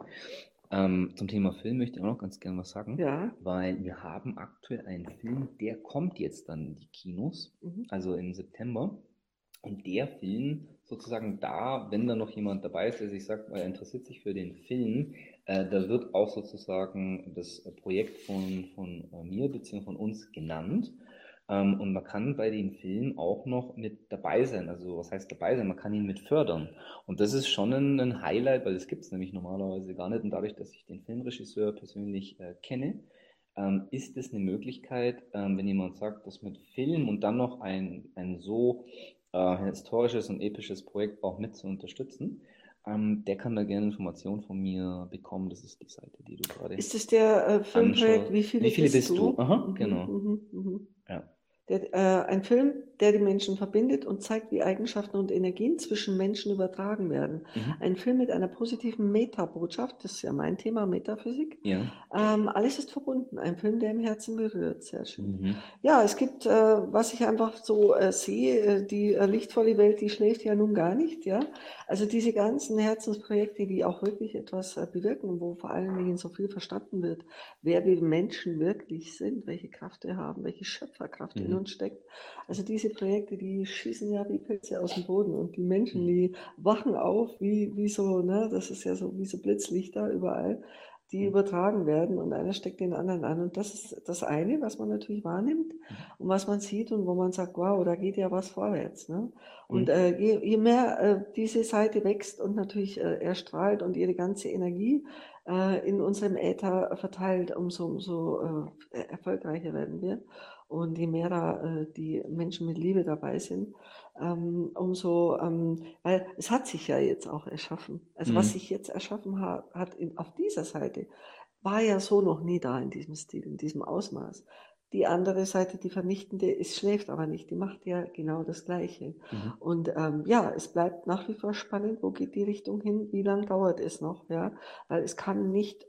[SPEAKER 4] Zum Thema Film möchte ich auch noch ganz gerne was sagen, weil wir haben aktuell einen Film, der kommt jetzt dann in die Kinos, also im September. Und der Film sozusagen da, wenn da noch jemand dabei ist, der sich sagt, er interessiert sich für den Film, da wird auch sozusagen das Projekt von mir bzw. von uns genannt. Und man kann bei den Filmen auch noch mit dabei sein. Also was heißt dabei sein? Man kann ihn mit fördern. Und das ist schon ein Highlight, weil das gibt es nämlich normalerweise gar nicht. Und dadurch, dass ich den Filmregisseur persönlich kenne, ist es eine Möglichkeit, wenn jemand sagt, das mit Film und dann noch ein so historisches und episches Projekt auch mit zu unterstützen, der kann da gerne Informationen von mir bekommen. Das ist die Seite, die du gerade
[SPEAKER 3] Ist es der Filmprojekt
[SPEAKER 4] anschaust.
[SPEAKER 3] Wie viele
[SPEAKER 4] Wie viele
[SPEAKER 3] bist
[SPEAKER 4] bist du?
[SPEAKER 3] du?
[SPEAKER 4] Aha, genau. Ja.
[SPEAKER 3] Ein Film, der die Menschen verbindet und zeigt, wie Eigenschaften und Energien zwischen Menschen übertragen werden. Ein Film mit einer positiven Metabotschaft, das ist ja mein Thema, Metaphysik.
[SPEAKER 4] Ja.
[SPEAKER 3] Alles ist verbunden. Ein Film, der im Herzen berührt. Sehr schön. Ja, es gibt, was ich einfach so sehe, die lichtvolle Welt, die schläft ja nun gar nicht. Ja, also diese ganzen Herzensprojekte, die auch wirklich etwas bewirken, wo vor allen Dingen so viel verstanden wird, wer wir Menschen wirklich sind, welche Kraft wir haben, welche Schöpferkraft in uns steckt. Also diese Projekte, die schießen ja wie Pilze aus dem Boden und die Menschen, die wachen auf wie so, ne, das ist ja so wie so Blitzlichter überall, die übertragen werden und einer steckt den anderen an. Und das ist das eine, was man natürlich wahrnimmt und was man sieht und wo man sagt, wow, da geht ja was vorwärts. Ne? Und je mehr diese Seite wächst und natürlich erstrahlt und ihre ganze Energie in unserem Äther verteilt, umso erfolgreicher werden wir. Und je mehr da die Menschen mit Liebe dabei sind, weil es hat sich ja jetzt auch erschaffen. Also was sich jetzt erschaffen hat auf dieser Seite, war ja so noch nie da in diesem Stil, in diesem Ausmaß. Die andere Seite, die vernichtende, schläft aber nicht, die macht ja genau das Gleiche. Und ja, es bleibt nach wie vor spannend, wo geht die Richtung hin, wie lange dauert es noch, ja, weil es kann nicht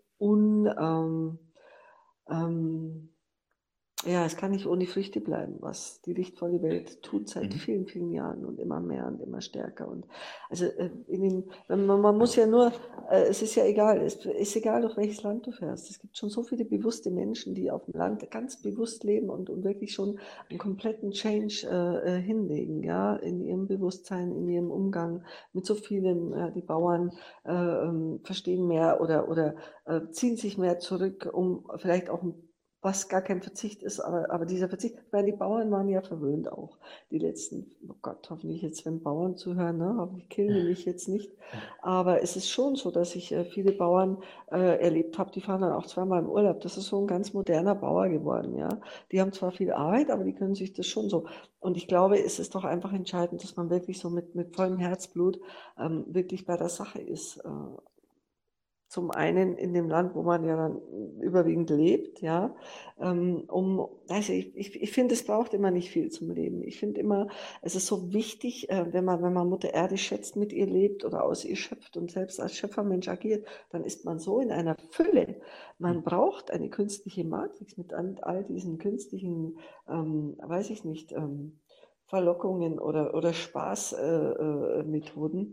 [SPEAKER 3] es kann nicht ohne Früchte bleiben, was die lichtvolle Welt tut seit vielen, vielen Jahren und immer mehr und immer stärker. Und also man muss ja nur, es ist ja egal, es ist egal, durch welches Land du fährst. Es gibt schon so viele bewusste Menschen, die auf dem Land ganz bewusst leben und wirklich schon einen kompletten Change hinlegen, ja, in ihrem Bewusstsein, in ihrem Umgang mit so vielen. Die Bauern verstehen mehr oder ziehen sich mehr zurück, um vielleicht auch was gar kein Verzicht ist, aber dieser Verzicht, weil die Bauern waren ja verwöhnt auch, die letzten, oh Gott, hoffentlich jetzt, wenn Bauern zuhören, ne, hoffentlich killen die mich jetzt nicht, aber es ist schon so, dass ich viele Bauern erlebt habe, die fahren dann auch zweimal im Urlaub, das ist so ein ganz moderner Bauer geworden, ja, die haben zwar viel Arbeit, aber die können sich das schon so, und ich glaube, es ist doch einfach entscheidend, dass man wirklich so mit vollem Herzblut wirklich bei der Sache ist, zum einen in dem Land, wo man ja dann überwiegend lebt, ja, also ich finde, es braucht immer nicht viel zum Leben. Ich finde immer, es ist so wichtig, wenn man Mutter Erde schätzt, mit ihr lebt oder aus ihr schöpft und selbst als Schöpfermensch agiert, dann ist man so in einer Fülle. Man braucht eine künstliche Matrix mit all diesen künstlichen, weiß ich nicht, Verlockungen oder Spaßmethoden.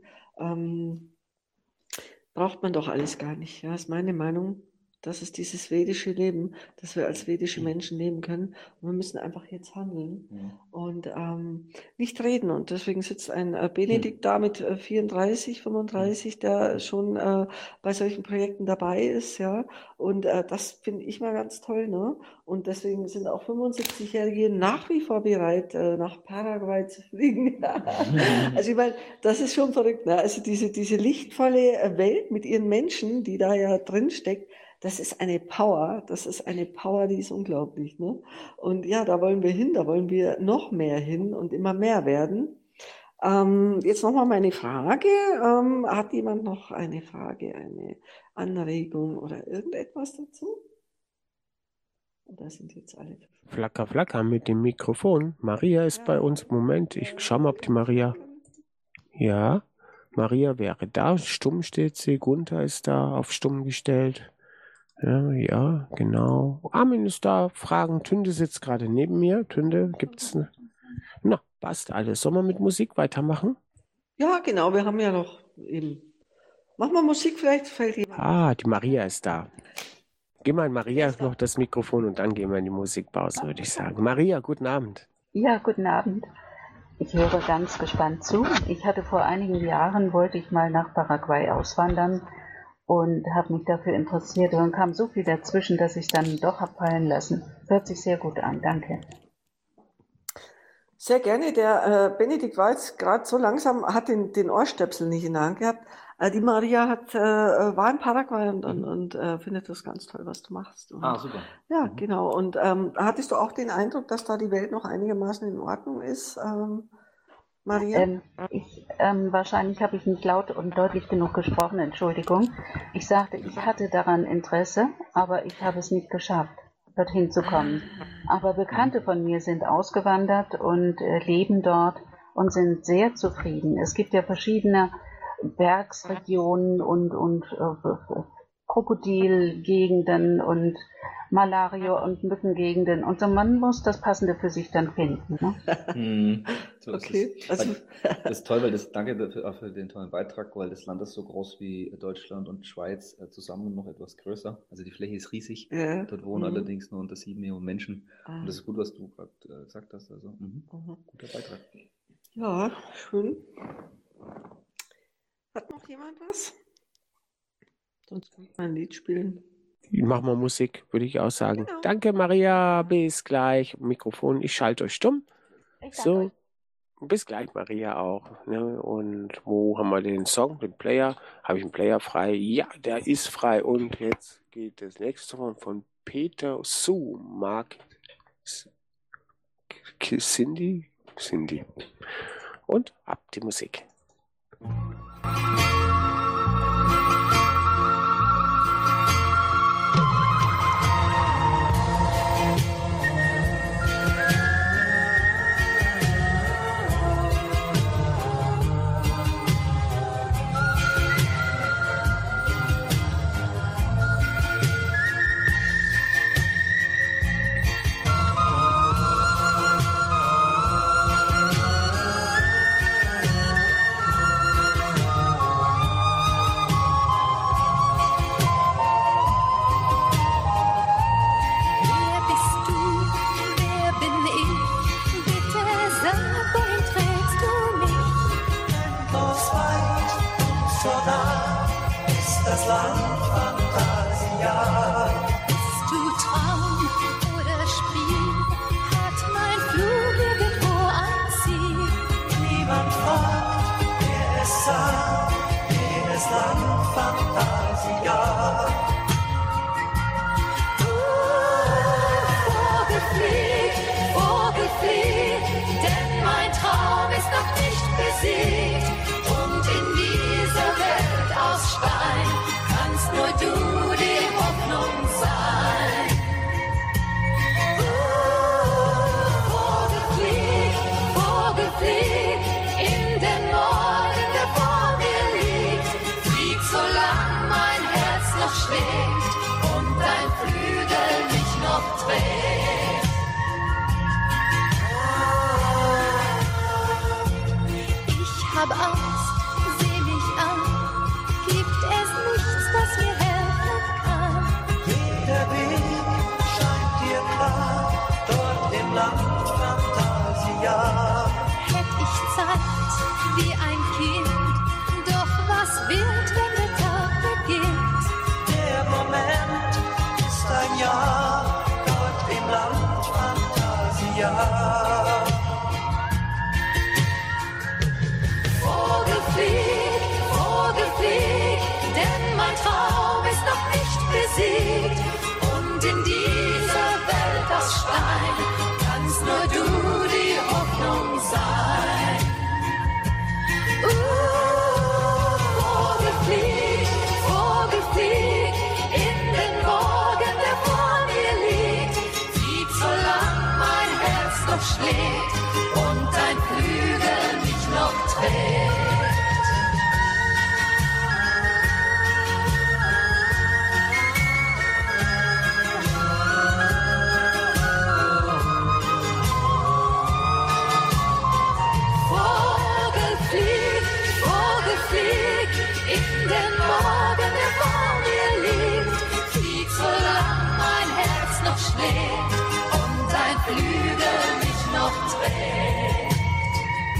[SPEAKER 3] Braucht man doch alles gar nicht. Ja, ist meine Meinung. Das ist dieses vedische Leben, das wir als vedische Menschen leben können. Und wir müssen einfach jetzt handeln und nicht reden. Und deswegen sitzt ein Benedikt da mit 34, 35, der schon bei solchen Projekten dabei ist. Ja, und das finde ich mal ganz toll. Ne? Und deswegen sind auch 75-Jährige nach wie vor bereit, nach Paraguay zu fliegen. Also ich meine, das ist schon verrückt. Ne? Also diese lichtvolle Welt mit ihren Menschen, die da ja drin steckt, das ist eine Power, die ist unglaublich. Ne? Und ja, da wollen wir hin, da wollen wir noch mehr hin und immer mehr werden. Jetzt nochmal meine Frage. Hat jemand noch eine Frage, eine Anregung oder irgendetwas dazu? Oder sind jetzt alle?
[SPEAKER 2] Flacker, flacker mit dem Mikrofon. Maria ist bei uns. Moment, ich schau mal, ob die Maria... Ja, Maria wäre da. Stumm steht sie. Gunther ist da auf stumm gestellt. Ja, genau. Armin ist da. Fragen. Tünde sitzt gerade neben mir. Tünde, gibt's... Na, passt alles. Sollen wir mit Musik weitermachen?
[SPEAKER 3] Ja, genau. Wir haben ja noch eben... Machen wir Musik, vielleicht fällt jemand...
[SPEAKER 2] Ah, die Maria ist da. Gib mal Maria noch das Mikrofon und dann gehen wir in die Musikpause, würde ich sagen. Maria, guten Abend.
[SPEAKER 9] Ja, guten Abend. Ich höre ganz gespannt zu. Ich hatte vor einigen Jahren, wollte ich mal nach Paraguay auswandern und habe mich dafür interessiert. Und dann kam so viel dazwischen, dass ich dann doch habe fallen lassen. Hört sich sehr gut an. Danke.
[SPEAKER 3] Sehr gerne. Der Benedikt war jetzt gerade so langsam, hat den Ohrstöpsel nicht in der Hand gehabt. Die Maria war in Paraguay und findet das ganz toll, was du machst. Und,
[SPEAKER 4] Super.
[SPEAKER 3] ja, genau. Und hattest du auch den Eindruck, dass da die Welt noch einigermaßen in Ordnung ist, Maria?
[SPEAKER 9] Wahrscheinlich habe ich nicht laut und deutlich genug gesprochen, Entschuldigung. Ich sagte, ich hatte daran Interesse, aber ich habe es nicht geschafft, dorthin zu kommen. Aber Bekannte von mir sind ausgewandert und leben dort und sind sehr zufrieden. Es gibt ja verschiedene Bergsregionen und Krokodilgegenden und Malaria- und Mückengegenden. Und so man muss das Passende für sich dann finden. Ne?
[SPEAKER 4] So
[SPEAKER 3] Okay,
[SPEAKER 4] ist es. Das ist toll, weil danke für den tollen Beitrag, weil das Land ist so groß wie Deutschland und Schweiz zusammen noch etwas größer. Also die Fläche ist riesig.
[SPEAKER 3] Ja.
[SPEAKER 4] Dort wohnen allerdings nur unter 7 Millionen Menschen. Und das ist gut, was du gerade gesagt hast. Also guter Beitrag.
[SPEAKER 3] Ja, schön. Hat noch jemand was? Sonst kann ich mal ein Lied spielen.
[SPEAKER 2] Machen wir Musik, würde ich auch sagen.
[SPEAKER 3] Genau.
[SPEAKER 2] Danke, Maria. Bis gleich. Mikrofon, ich schalte euch stumm. So, bis gleich, Maria auch. Ne? Und wo haben wir den Song, den Player? Habe ich einen Player frei? Ja, der ist frei. Und jetzt geht das nächste Mal von Peter Su, Mark Cindy. Und ab die Musik.
[SPEAKER 10] Hab Angst, seh mich an, gibt es nichts, das mir helfen kann.
[SPEAKER 1] Jeder Weg scheint dir klar, dort im Land Fantasia.
[SPEAKER 10] Hätt ich Zeit wie ein Kind, doch was wird, wenn der Tag beginnt?
[SPEAKER 1] Der Moment ist ein Jahr, dort im Land Fantasia.
[SPEAKER 10] Vogel flieg, denn mein Traum ist noch nicht besiegt. Und in dieser Welt aus Stein kannst nur du die Hoffnung sein. Vogel flieg, in den Morgen, der vor mir liegt. Flieg, solang mein Herz noch schlägt und dein Flügel mich noch trägt. In den Morgen, der vor mir liegt, flieg, solang mein Herz noch schlägt und dein Flügel mich noch trägt.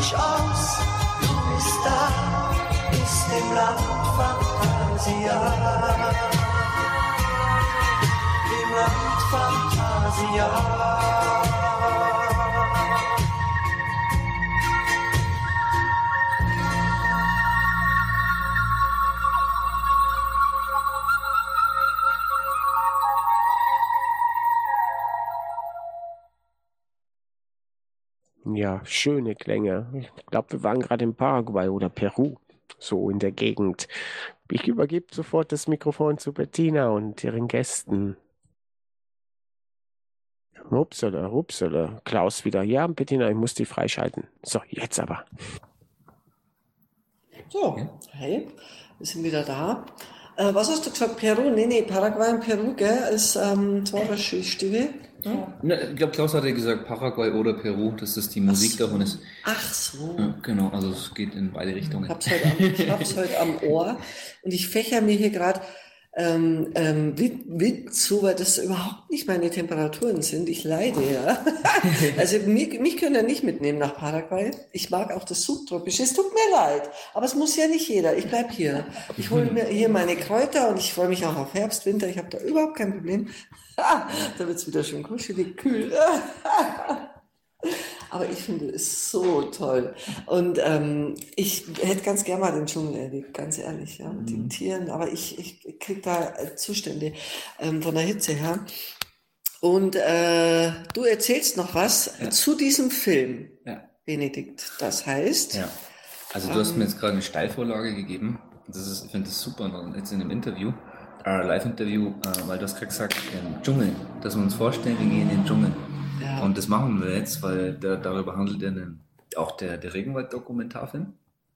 [SPEAKER 1] dich aus. Du bist da, bist im Land Fantasia. Im Land Fantasia.
[SPEAKER 2] Ja, schöne Klänge. Ich glaube, wir waren gerade in Paraguay oder Peru, so in der Gegend. Ich übergebe sofort das Mikrofon zu Bettina und ihren Gästen. Upsala, upsala. Klaus wieder. Ja, Bettina, ich muss die freischalten. So, jetzt aber.
[SPEAKER 3] So, hey, wir sind wieder da. Was hast du gesagt? Peru? Nee, Paraguay und Peru, gell? Ist zwar Stimme.
[SPEAKER 4] Ne, ich glaube, Klaus hatte gesagt Paraguay oder Peru, dass das die Musik davon ist.
[SPEAKER 3] Ach so.
[SPEAKER 4] Ja, genau, also es geht in beide Richtungen.
[SPEAKER 3] Ich hab's heute am Ohr und ich fächer mir hier gerade Wind zu, weil das überhaupt nicht meine Temperaturen sind. Ich leide, ja. Also mich können ja nicht mitnehmen nach Paraguay. Ich mag auch das Subtropische. Es tut mir leid, aber es muss ja nicht jeder. Ich bleib hier. Ich hole mir hier meine Kräuter und ich freue mich auch auf Herbst, Winter. Ich habe da überhaupt kein Problem. Da wird's wieder schön kuschelig, kühl. Aber ich finde es so toll. Und ich hätte ganz gerne mal den Dschungel erlebt, ganz ehrlich, ja, mit den Tieren. Aber ich kriege da Zustände von der Hitze her. Und du erzählst noch was zu diesem Film, Benedikt. Das heißt...
[SPEAKER 4] Ja, also du hast mir jetzt gerade eine Steilvorlage gegeben. Ich finde das super, jetzt in einem Interview, Live-Interview, weil du hast gerade gesagt, Dschungel, dass wir uns vorstellen, wir gehen in den Dschungel. Ja. Und das machen wir jetzt, weil darüber handelt auch der Regenwald-Dokumentarfilm.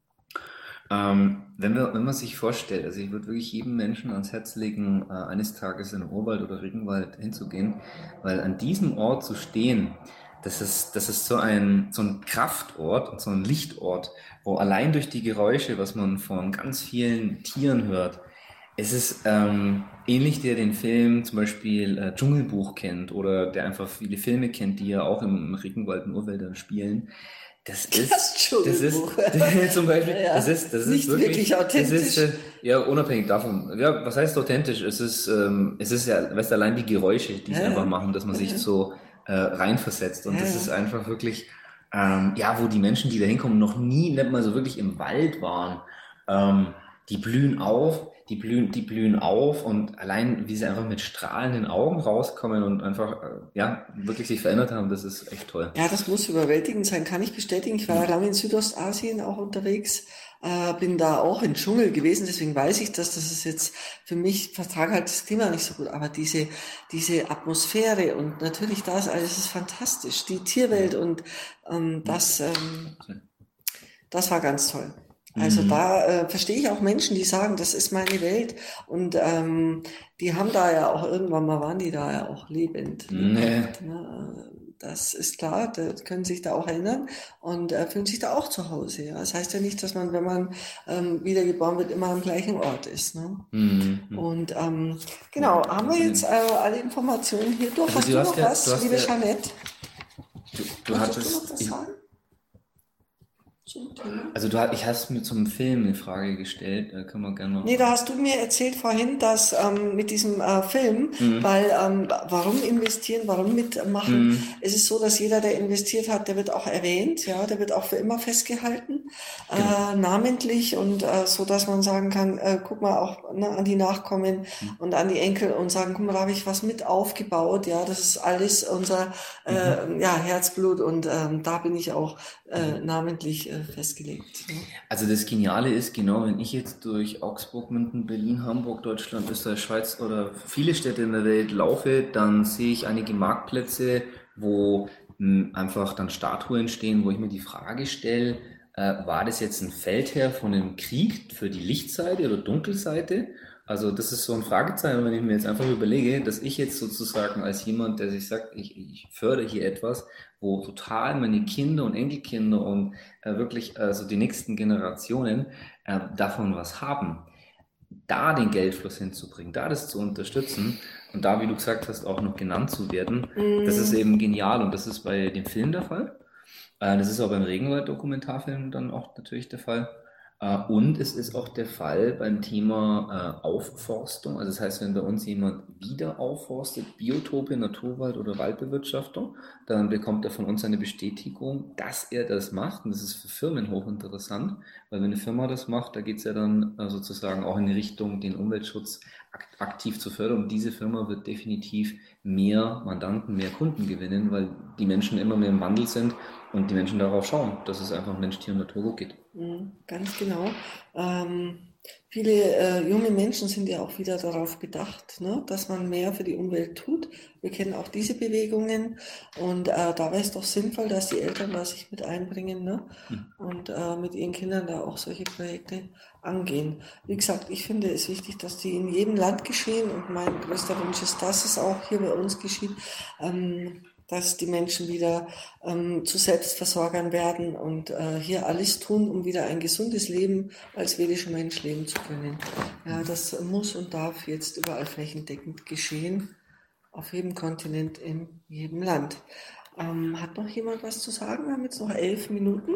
[SPEAKER 4] Wenn man sich vorstellt, also ich würde wirklich jedem Menschen ans Herz legen, eines Tages in den Urwald oder Regenwald hinzugehen, weil an diesem Ort zu stehen, das ist so ein Kraftort und so ein Lichtort, wo allein durch die Geräusche, was man von ganz vielen Tieren hört, es ist ähnlich, der den Zum Beispiel Dschungelbuch kennt oder der einfach viele Filme kennt, die ja auch im Regenwald und Urwäldern spielen. Das ist zum Beispiel,
[SPEAKER 3] ja, das ist nicht wirklich authentisch.
[SPEAKER 4] Das ist, ja, unabhängig davon. Ja, was heißt authentisch? Es ist ja, weißt du, allein die Geräusche, die es einfach machen, dass man sich so reinversetzt. Und das ist einfach wirklich, wo die Menschen, die da hinkommen, noch nie, nicht mal so wirklich im Wald waren. Die blühen auf und allein, wie sie einfach mit strahlenden Augen rauskommen und einfach, wirklich sich verändert haben, das ist echt toll.
[SPEAKER 3] Ja, das muss überwältigend sein, kann ich bestätigen. Ich war ja lange in Südostasien auch unterwegs, bin da auch im Dschungel gewesen, deswegen weiß ich, dass das ist jetzt für mich, vertrage halt das Klima nicht so gut, aber diese Atmosphäre und natürlich das alles ist fantastisch, die Tierwelt und das war ganz toll. Also da verstehe ich auch Menschen, die sagen, das ist meine Welt und die haben da ja auch irgendwann mal, waren die da ja auch lebend. Das ist klar, die können sich da auch erinnern und fühlen sich da auch zu Hause. Ja. Das heißt ja nicht, dass man, wenn man wiedergeboren wird, immer am gleichen Ort ist. Ne? Und genau, haben wir jetzt alle Informationen hier durch.
[SPEAKER 4] Also
[SPEAKER 3] hast du noch was, liebe Jeanette?
[SPEAKER 4] Du hattest
[SPEAKER 3] noch was sagen?
[SPEAKER 4] Also ich hast mir zum Film eine Frage gestellt, kann man gerne noch...
[SPEAKER 3] Nee, da hast du mir erzählt vorhin, dass mit diesem Film, weil warum investieren, warum mitmachen? Es ist so, dass jeder, der investiert hat, der wird auch erwähnt, ja, der wird auch für immer festgehalten, namentlich und so, dass man sagen kann, guck mal auch an die Nachkommen und an die Enkel und sagen, guck mal, da habe ich was mit aufgebaut, ja, das ist alles unser Herzblut und da bin ich auch namentlich festgelegt. Ne?
[SPEAKER 4] Also das Geniale ist, genau, wenn ich jetzt durch Augsburg, München, Berlin, Hamburg, Deutschland, Österreich, Schweiz oder viele Städte in der Welt laufe, dann sehe ich einige Marktplätze, wo einfach dann Statuen stehen, wo ich mir die Frage stelle, war das jetzt ein Feldherr von einem Krieg für die Lichtseite oder Dunkelseite? Also das ist so ein Fragezeichen, wenn ich mir jetzt einfach überlege, dass ich jetzt sozusagen als jemand, der sich sagt, ich fördere hier etwas, wo total meine Kinder und Enkelkinder und wirklich so die nächsten Generationen davon was haben, da den Geldfluss hinzubringen, da das zu unterstützen und da, wie du gesagt hast, auch noch genannt zu werden, das ist eben genial und das ist bei dem Film der Fall. Das ist auch beim Regenwald-Dokumentarfilm dann auch natürlich der Fall. Und es ist auch der Fall beim Thema Aufforstung. Also das heißt, wenn bei uns jemand wieder aufforstet, Biotope, Naturwald oder Waldbewirtschaftung, dann bekommt er von uns eine Bestätigung, dass er das macht. Und das ist für Firmen hochinteressant, weil wenn eine Firma das macht, da geht es ja dann sozusagen auch in die Richtung, den Umweltschutz aktiv zu fördern. Und diese Firma wird definitiv mehr Mandanten, mehr Kunden gewinnen, weil die Menschen immer mehr im Wandel sind und die Menschen darauf schauen, dass es einfach Mensch, Tier und Natur gut geht.
[SPEAKER 3] Ganz genau. Viele junge Menschen sind ja auch wieder darauf bedacht, ne, dass man mehr für die Umwelt tut. Wir kennen auch diese Bewegungen und da wäre es doch sinnvoll, dass die Eltern da sich mit einbringen, ne, und mit ihren Kindern da auch solche Projekte angehen. Wie gesagt, ich finde es wichtig, dass die in jedem Land geschehen und mein größter Wunsch ist, dass es auch hier bei uns geschieht. Dass die Menschen wieder zu Selbstversorgern werden und hier alles tun, um wieder ein gesundes Leben als vedischer Mensch leben zu können. Ja, das muss und darf jetzt überall flächendeckend geschehen, auf jedem Kontinent, in jedem Land. Hat noch jemand was zu sagen? Wir haben jetzt noch 11 Minuten.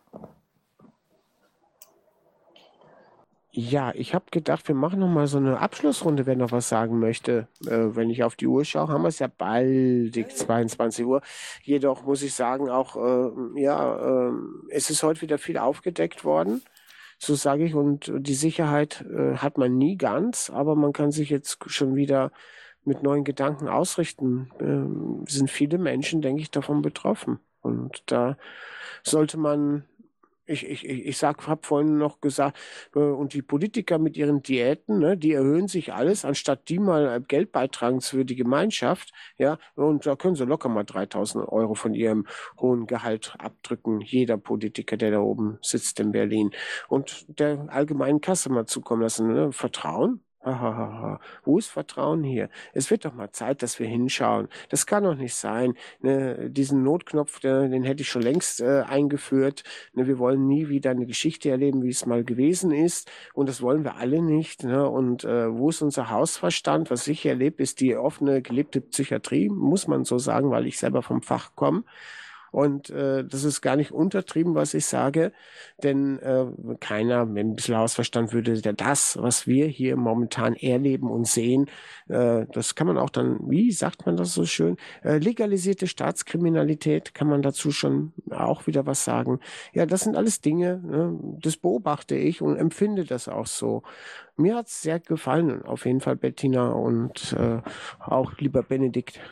[SPEAKER 2] Ja, ich habe gedacht, wir machen noch mal so eine Abschlussrunde, wer noch was sagen möchte. Wenn ich auf die Uhr schaue, haben wir es ja baldig 22 Uhr. Jedoch muss ich sagen, auch es ist heute wieder viel aufgedeckt worden, so sage ich. Und die Sicherheit hat man nie ganz, aber man kann sich jetzt schon wieder mit neuen Gedanken ausrichten. Sind viele Menschen, denke ich, davon betroffen. Und da sollte man habe vorhin noch gesagt, und die Politiker mit ihren Diäten, ne, die erhöhen sich alles, anstatt die mal Geld beitragen für die Gemeinschaft, ja, und da können sie locker mal 3.000 Euro von ihrem hohen Gehalt abdrücken, jeder Politiker, der da oben sitzt in Berlin, und der allgemeinen Kasse mal zukommen lassen, ne? Vertrauen? Wo ist Vertrauen hier? Es wird doch mal Zeit, dass wir hinschauen. Das kann doch nicht sein. Ne, diesen Notknopf, den hätte ich schon längst eingeführt. Ne, wir wollen nie wieder eine Geschichte erleben, wie es mal gewesen ist. Und das wollen wir alle nicht. Ne? Und wo ist unser Hausverstand? Was ich erlebe, ist die offene, gelebte Psychiatrie, muss man so sagen, weil ich selber vom Fach komme. Und das ist gar nicht untertrieben, was ich sage, denn keiner mit ein bisschen Hausverstand würde das, was wir hier momentan erleben und sehen, das kann man auch dann, wie sagt man das so schön, legalisierte Staatskriminalität, kann man dazu schon auch wieder was sagen. Ja, das sind alles Dinge, ne, das beobachte ich und empfinde das auch so. Mir hat es sehr gefallen, auf jeden Fall, Bettina, und auch lieber Benedikt.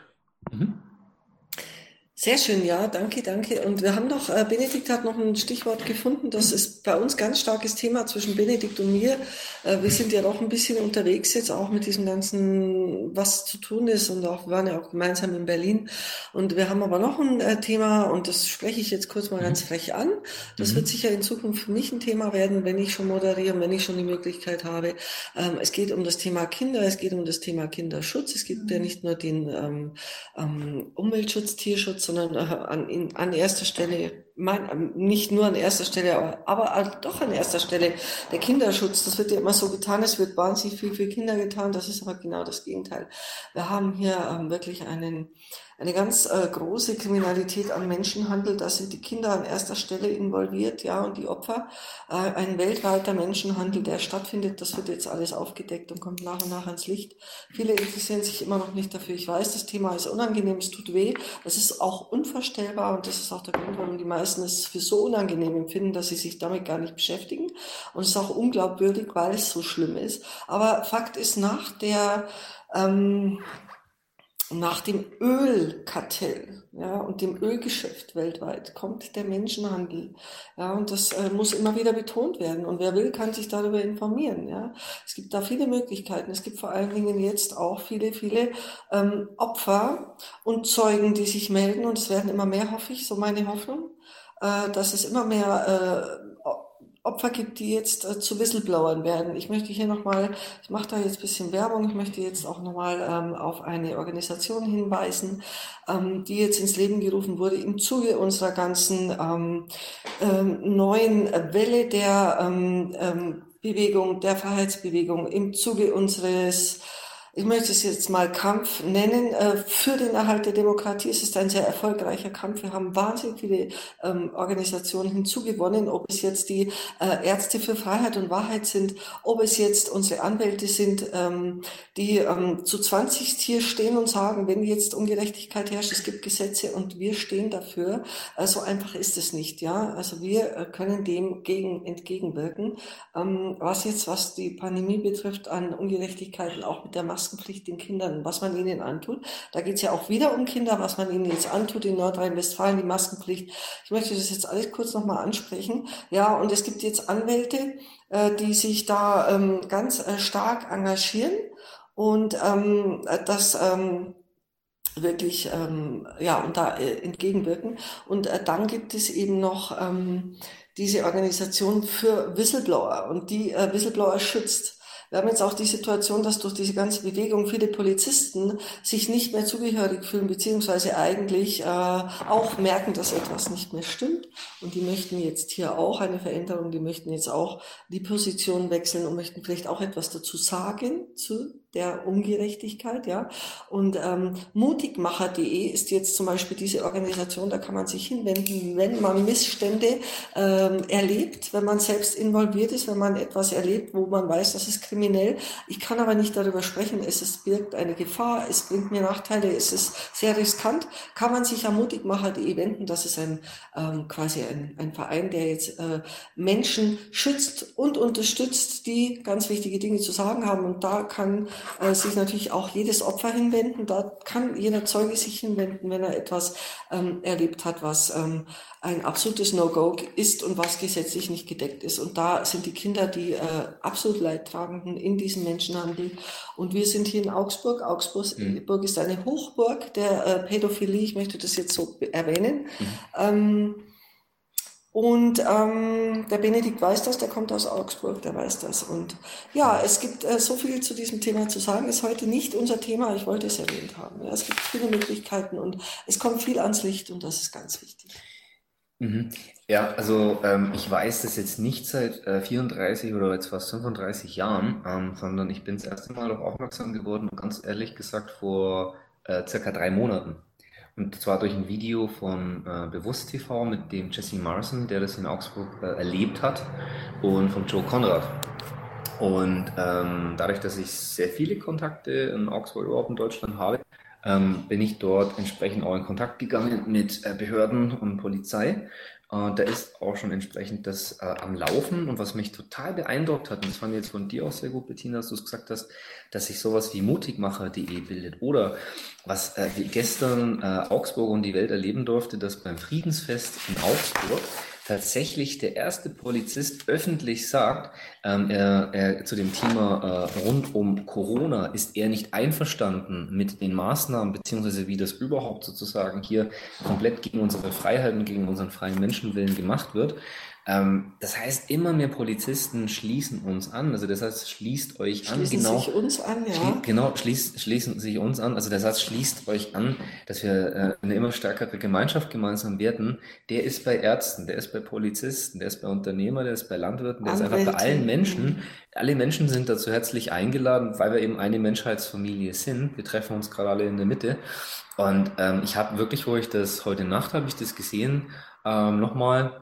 [SPEAKER 3] Sehr schön, ja, danke. Und wir haben noch, Benedikt hat noch ein Stichwort gefunden, das ist bei uns ganz starkes Thema zwischen Benedikt und mir. Wir sind ja doch ein bisschen unterwegs jetzt auch mit diesem ganzen, was zu tun ist, und wir waren ja auch gemeinsam in Berlin. Und wir haben aber noch ein Thema, und das spreche ich jetzt kurz mal ganz frech an. Das wird sicher in Zukunft für mich ein Thema werden, wenn ich schon moderiere, wenn ich schon die Möglichkeit habe. Es geht um das Thema Kinder, es geht um das Thema Kinderschutz. Es gibt ja nicht nur den Umweltschutz, Tierschutz, sondern an erster Stelle, nicht nur an erster Stelle, aber doch an erster Stelle der Kinderschutz. Das wird ja immer so getan, es wird wahnsinnig viel für Kinder getan, das ist aber genau das Gegenteil. Wir haben hier wirklich eine ganz große Kriminalität am Menschenhandel, da sind die Kinder an erster Stelle involviert, ja, und die Opfer. Ein weltweiter Menschenhandel, der stattfindet, das wird jetzt alles aufgedeckt und kommt nach und nach ans Licht. Viele interessieren sich immer noch nicht dafür. Ich weiß, das Thema ist unangenehm, es tut weh, das ist auch unvorstellbar, und das ist auch der Grund, warum die meisten es für so unangenehm empfinden, dass sie sich damit gar nicht beschäftigen, und es ist auch unglaubwürdig, weil es so schlimm ist. Aber Fakt ist, nach dem Ölkartell, ja, und dem Ölgeschäft weltweit kommt der Menschenhandel, ja, und das muss immer wieder betont werden, und wer will, kann sich darüber informieren, ja. Es gibt da viele Möglichkeiten, es gibt vor allen Dingen jetzt auch viele Opfer und Zeugen, die sich melden, und es werden immer mehr, hoffe ich, so meine Hoffnung, dass es immer mehr Opfer gibt, die jetzt zu Whistleblowern werden. Ich möchte hier nochmal, ich mache da jetzt ein bisschen Werbung, ich möchte jetzt auch nochmal auf eine Organisation hinweisen, die jetzt ins Leben gerufen wurde im Zuge unserer ganzen neuen Welle der Bewegung, der Freiheitsbewegung, im Zuge unseres ich möchte es jetzt mal Kampf nennen, für den Erhalt der Demokratie. Es ist ein sehr erfolgreicher Kampf. Wir haben wahnsinnig viele Organisationen hinzugewonnen, ob es jetzt die Ärzte für Freiheit und Wahrheit sind, ob es jetzt unsere Anwälte sind, die zu 20 hier stehen und sagen, wenn jetzt Ungerechtigkeit herrscht, es gibt Gesetze und wir stehen dafür. So einfach ist es nicht, ja. Also wir können dem entgegenwirken. Was die Pandemie betrifft, an Ungerechtigkeiten, auch mit der Maskenpflicht den Kindern, was man ihnen antut. Da geht es ja auch wieder um Kinder, was man ihnen jetzt antut in Nordrhein-Westfalen, die Maskenpflicht. Ich möchte das jetzt alles kurz nochmal ansprechen. Ja, und es gibt jetzt Anwälte, die sich da ganz stark engagieren und das wirklich und da entgegenwirken. Und dann gibt es eben noch diese Organisation für Whistleblower und die Whistleblower schützt. Wir haben jetzt auch die Situation, dass durch diese ganze Bewegung viele Polizisten sich nicht mehr zugehörig fühlen, beziehungsweise eigentlich auch merken, dass etwas nicht mehr stimmt. Und die möchten jetzt hier auch eine Veränderung, die möchten jetzt auch die Position wechseln und möchten vielleicht auch etwas dazu sagen zu der Ungerechtigkeit, ja. Und mutigmacher.de ist jetzt zum Beispiel diese Organisation, da kann man sich hinwenden, wenn man Missstände erlebt, wenn man selbst involviert ist, wenn man etwas erlebt, wo man weiß, das ist kriminell. Ich kann aber nicht darüber sprechen, es birgt eine Gefahr, es bringt mir Nachteile, es ist sehr riskant, kann man sich an mutigmacher.de wenden. Das ist quasi ein Verein, der jetzt Menschen schützt und unterstützt, die ganz wichtige Dinge zu sagen haben. Und da kann sich natürlich auch jedes Opfer hinwenden. Da kann jeder Zeuge sich hinwenden, wenn er etwas erlebt hat, was ein absolutes No-Go ist und was gesetzlich nicht gedeckt ist. Und da sind die Kinder die absolut Leidtragenden in diesem Menschenhandel. Und wir sind hier in Augsburg. Augsburg ist eine Hochburg der Pädophilie. Ich möchte das jetzt so erwähnen. Der Benedikt weiß das, der kommt aus Augsburg, der weiß das. Und ja, es gibt so viel zu diesem Thema zu sagen. Ist heute nicht unser Thema, ich wollte es erwähnt haben. Ja, es gibt viele Möglichkeiten und es kommt viel ans Licht und das ist ganz wichtig.
[SPEAKER 11] Ja, also ich weiß das jetzt nicht seit 34 oder jetzt fast 35 Jahren, sondern ich bin das erste Mal darauf aufmerksam geworden, ganz ehrlich gesagt, vor circa 3 Monaten. Und zwar durch ein Video von Bewusst TV mit dem Jesse Marson, der das in Augsburg erlebt hat, und von Joe Konrad. Und dadurch, dass ich sehr viele Kontakte in Augsburg, überhaupt in Deutschland habe, bin ich dort entsprechend auch in Kontakt gegangen mit Behörden und Polizei. Da ist auch schon entsprechend das am Laufen. Und was mich total beeindruckt hat, und das fand ich jetzt von dir auch sehr gut, Bettina, dass du es gesagt hast, dass sich sowas wie mutigmacher.de bildet. Oder was wie gestern Augsburg und die Welt erleben durfte, dass beim Friedensfest in Augsburg tatsächlich der erste Polizist öffentlich sagt, er zu dem Thema rund um Corona ist er nicht einverstanden mit den Maßnahmen, beziehungsweise wie das überhaupt sozusagen hier komplett gegen unsere Freiheiten, gegen unseren freien Menschenwillen gemacht wird. Das heißt, immer mehr Polizisten schließen uns an. Also der Satz schließt euch an.
[SPEAKER 3] Schließen sich uns an, ja.
[SPEAKER 11] Schließen sich uns an. Also der Satz schließt euch an, dass wir eine immer stärkere Gemeinschaft gemeinsam werden. Der ist bei Ärzten, der ist bei Polizisten, der ist bei Unternehmern, der ist bei Landwirten, der ist einfach bei allen Menschen. Alle Menschen sind dazu herzlich eingeladen, weil wir eben eine Menschheitsfamilie sind. Wir treffen uns gerade alle in der Mitte. Und ich habe wirklich, heute Nacht habe ich das gesehen, nochmal,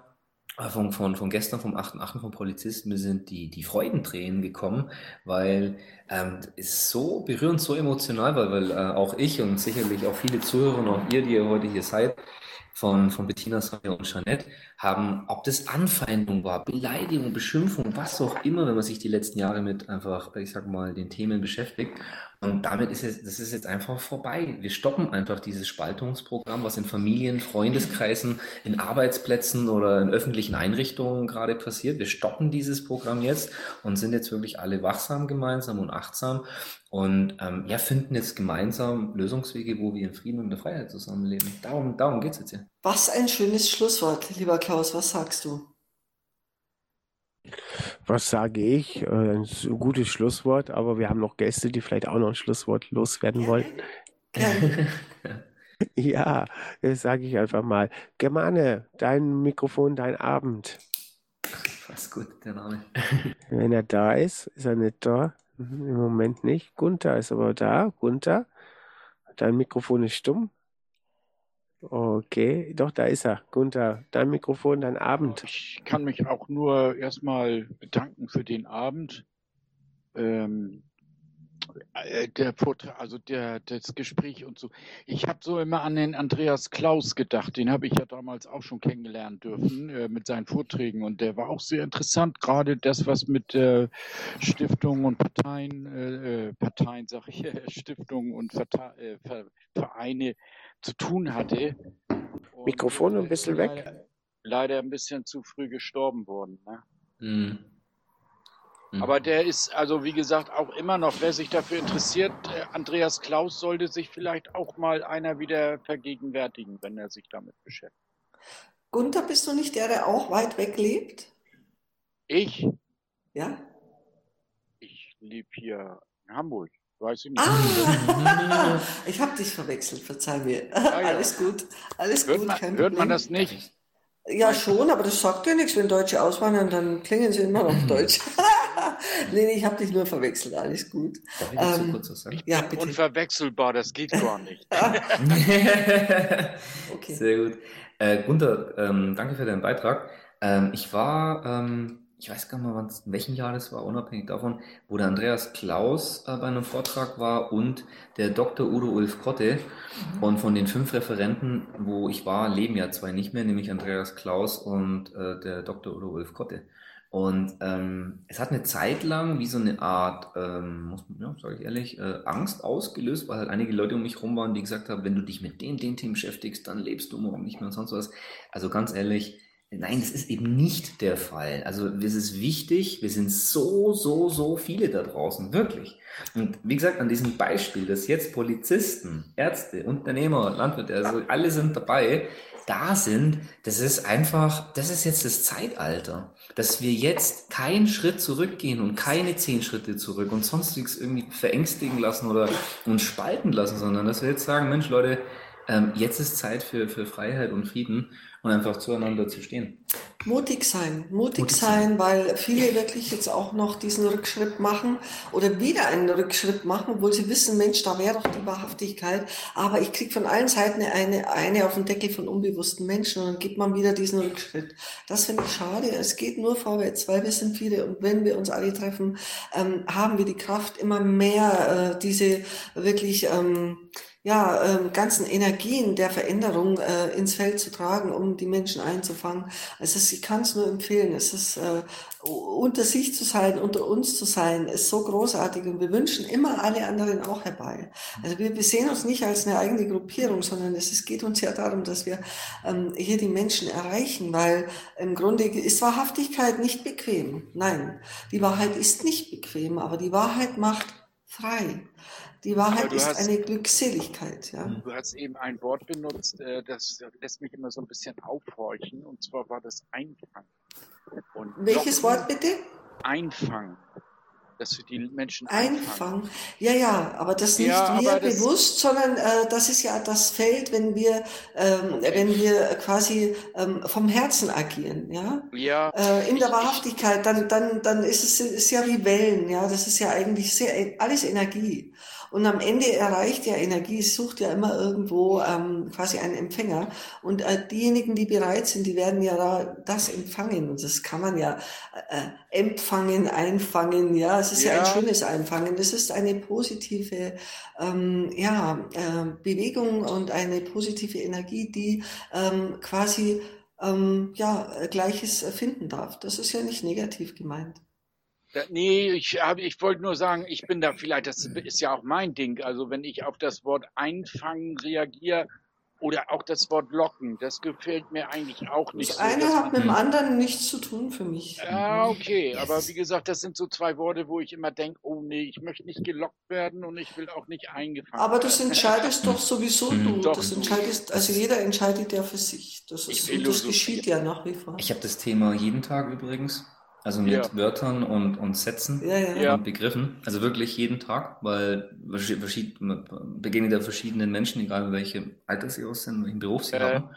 [SPEAKER 11] von gestern, vom 8.8. vom Polizisten, mir sind die Freudentränen gekommen, weil es so berührend, so emotional war, weil auch ich und sicherlich auch viele Zuhörer und auch ihr, die ihr heute hier seid, von Bettina, Sonja und Jeanette, haben, ob das Anfeindung war, Beleidigung, Beschimpfung, was auch immer, wenn man sich die letzten Jahre mit einfach, ich sag mal, den Themen beschäftigt. Und damit das ist jetzt einfach vorbei. Wir stoppen einfach dieses Spaltungsprogramm, was in Familien, Freundeskreisen, in Arbeitsplätzen oder in öffentlichen Einrichtungen gerade passiert. Wir stoppen dieses Programm jetzt und sind jetzt wirklich alle wachsam gemeinsam und achtsam und finden jetzt gemeinsam Lösungswege, wo wir in Frieden und in der Freiheit zusammenleben. Darum geht's jetzt hier.
[SPEAKER 3] Was ein schönes Schlusswort, lieber Klaus. Was sagst du?
[SPEAKER 2] Was sage ich? Ein gutes Schlusswort, aber wir haben noch Gäste, die vielleicht auch noch ein Schlusswort loswerden wollen. Ja, das sage ich einfach mal. Germane, dein Mikrofon, dein Abend.
[SPEAKER 11] Fast gut, der Name.
[SPEAKER 2] Wenn er da ist, ist er nicht da? Im Moment nicht. Gunther ist aber da. Gunther, dein Mikrofon ist stumm. Okay, doch, da ist er. Gunther, dein Mikrofon, dein Abend.
[SPEAKER 6] Ich kann mich auch nur erstmal bedanken für den Abend. Der Vortrag, also das Gespräch und so. Ich habe so immer an den Andreas Klaus gedacht. Den habe ich ja damals auch schon kennengelernen dürfen mit seinen Vorträgen. Und der war auch sehr interessant. Gerade das, was mit Stiftungen und Parteien, sag ich, Stiftungen und Vereine zu tun hatte. Und,
[SPEAKER 2] Mikrofon ein bisschen weg.
[SPEAKER 6] Leider ein bisschen zu früh gestorben worden. Ne?
[SPEAKER 11] Mhm.
[SPEAKER 6] Aber der ist, also wie gesagt, auch immer noch, wer sich dafür interessiert, Andreas Klaus sollte sich vielleicht auch mal einer wieder vergegenwärtigen, wenn er sich damit beschäftigt.
[SPEAKER 3] Gunther, bist du nicht der auch weit weg lebt?
[SPEAKER 6] Ich?
[SPEAKER 3] Ja?
[SPEAKER 6] Ich lebe hier in Hamburg, weiß ich nicht.
[SPEAKER 3] Ah, ich habe dich verwechselt, verzeih mir.
[SPEAKER 6] Ja.
[SPEAKER 3] Alles gut, kein
[SPEAKER 6] Hört man
[SPEAKER 3] Problem.
[SPEAKER 6] das nicht?
[SPEAKER 3] Ja, schon, aber das sagt ja nichts. Wenn Deutsche auswandern, dann klingen sie immer noch deutsch. Nee, ich habe dich nur verwechselt, alles gut.
[SPEAKER 11] Darf ich dazu kurz was sagen?
[SPEAKER 6] Ich
[SPEAKER 3] Ja,
[SPEAKER 6] bin
[SPEAKER 3] bitte.
[SPEAKER 6] unverwechselbar, das geht gar nicht.
[SPEAKER 3] Okay.
[SPEAKER 11] Sehr gut. Gunther, danke für deinen Beitrag. Ich war, ich weiß gar nicht mehr, in welchem Jahr das war, unabhängig davon, wo der Andreas Klaus bei einem Vortrag war und der Dr. Udo Ulf Kotte. Und von den 5 Referenten, wo ich war, leben ja 2 nicht mehr, nämlich Andreas Klaus und der Dr. Udo Ulf Kotte. Und es hat eine Zeit lang wie so eine Art, sage ich ehrlich, Angst ausgelöst, weil halt einige Leute um mich herum waren, die gesagt haben, wenn du dich mit den Themen beschäftigst, dann lebst du morgen nicht mehr und sonst was. Also ganz ehrlich, nein, das ist eben nicht der Fall. Also es ist wichtig, wir sind so viele da draußen, wirklich. Und wie gesagt, an diesem Beispiel, dass jetzt Polizisten, Ärzte, Unternehmer, Landwirte, also alle sind dabei, das ist einfach, das ist jetzt das Zeitalter, dass wir jetzt keinen Schritt zurückgehen und keine 10 Schritte zurück und sonstiges irgendwie verängstigen lassen oder uns spalten lassen, sondern dass wir jetzt sagen, Mensch Leute, jetzt ist Zeit für Freiheit und Frieden und einfach zueinander zu stehen.
[SPEAKER 3] Mutig sein, weil viele wirklich jetzt auch noch diesen Rückschritt machen oder wieder einen Rückschritt machen, obwohl sie wissen, Mensch, da wäre doch die Wahrhaftigkeit. Aber ich kriege von allen Seiten eine auf den Deckel von unbewussten Menschen und dann gibt man wieder diesen Rückschritt. Das finde ich schade. Es geht nur vorwärts, weil wir sind viele und wenn wir uns alle treffen, haben wir die Kraft, immer mehr diese wirklich ganzen Energien der Veränderung ins Feld zu tragen, um die Menschen einzufangen. Also ich kann es nur empfehlen. Es ist unter sich zu sein, unter uns zu sein, ist so großartig und wir wünschen immer alle anderen auch herbei. Also wir sehen uns nicht als eine eigene Gruppierung, sondern es geht uns ja darum, dass wir hier die Menschen erreichen, weil im Grunde ist Wahrhaftigkeit nicht bequem. Nein, die Wahrheit ist nicht bequem, aber die Wahrheit macht frei. Die Wahrheit ist eine Glückseligkeit. Ja?
[SPEAKER 6] Du hast eben ein Wort benutzt, das lässt mich immer so ein bisschen aufhorchen, und zwar war das Einfangen. Und
[SPEAKER 3] welches Wort bitte?
[SPEAKER 6] Einfangen. Dass wir die Menschen
[SPEAKER 3] einfangen. Ja, aber das nicht wir bewusst, sondern das ist ja das Feld, wenn wir quasi vom Herzen agieren, ja. In der Wahrhaftigkeit, dann ist es ja wie Wellen, ja. Das ist ja eigentlich alles Energie. Und am Ende erreicht ja Energie, es sucht ja immer irgendwo quasi einen Empfänger. Und diejenigen, die bereit sind, die werden ja das empfangen. Und das kann man ja empfangen, einfangen. Ja, es ist ja ein schönes Einfangen. Das ist eine positive Bewegung und eine positive Energie, die quasi Gleiches finden darf. Das ist ja nicht negativ gemeint.
[SPEAKER 6] Nee, ich wollte nur sagen, ich bin da vielleicht, das ist ja auch mein Ding, also wenn ich auf das Wort einfangen reagiere oder auch das Wort locken, das gefällt mir eigentlich auch nicht
[SPEAKER 3] das
[SPEAKER 6] so.
[SPEAKER 3] Das eine hat mit dem anderen nichts zu tun für mich.
[SPEAKER 6] Ja, okay, aber wie gesagt, das sind so 2 Worte, wo ich immer denke, oh nee, ich möchte nicht gelockt werden und ich will auch nicht eingefangen werden.
[SPEAKER 3] Aber das entscheidest doch sowieso du, das entscheidest, also jeder entscheidet ja für sich, das geschieht ja nach wie vor.
[SPEAKER 11] Ich habe das Thema jeden Tag übrigens. Also mit Wörtern und Sätzen und Begriffen. Also wirklich jeden Tag, weil begegnet ja verschiedenen Menschen, egal welche Alter sie aus sind, welchen Beruf sie haben.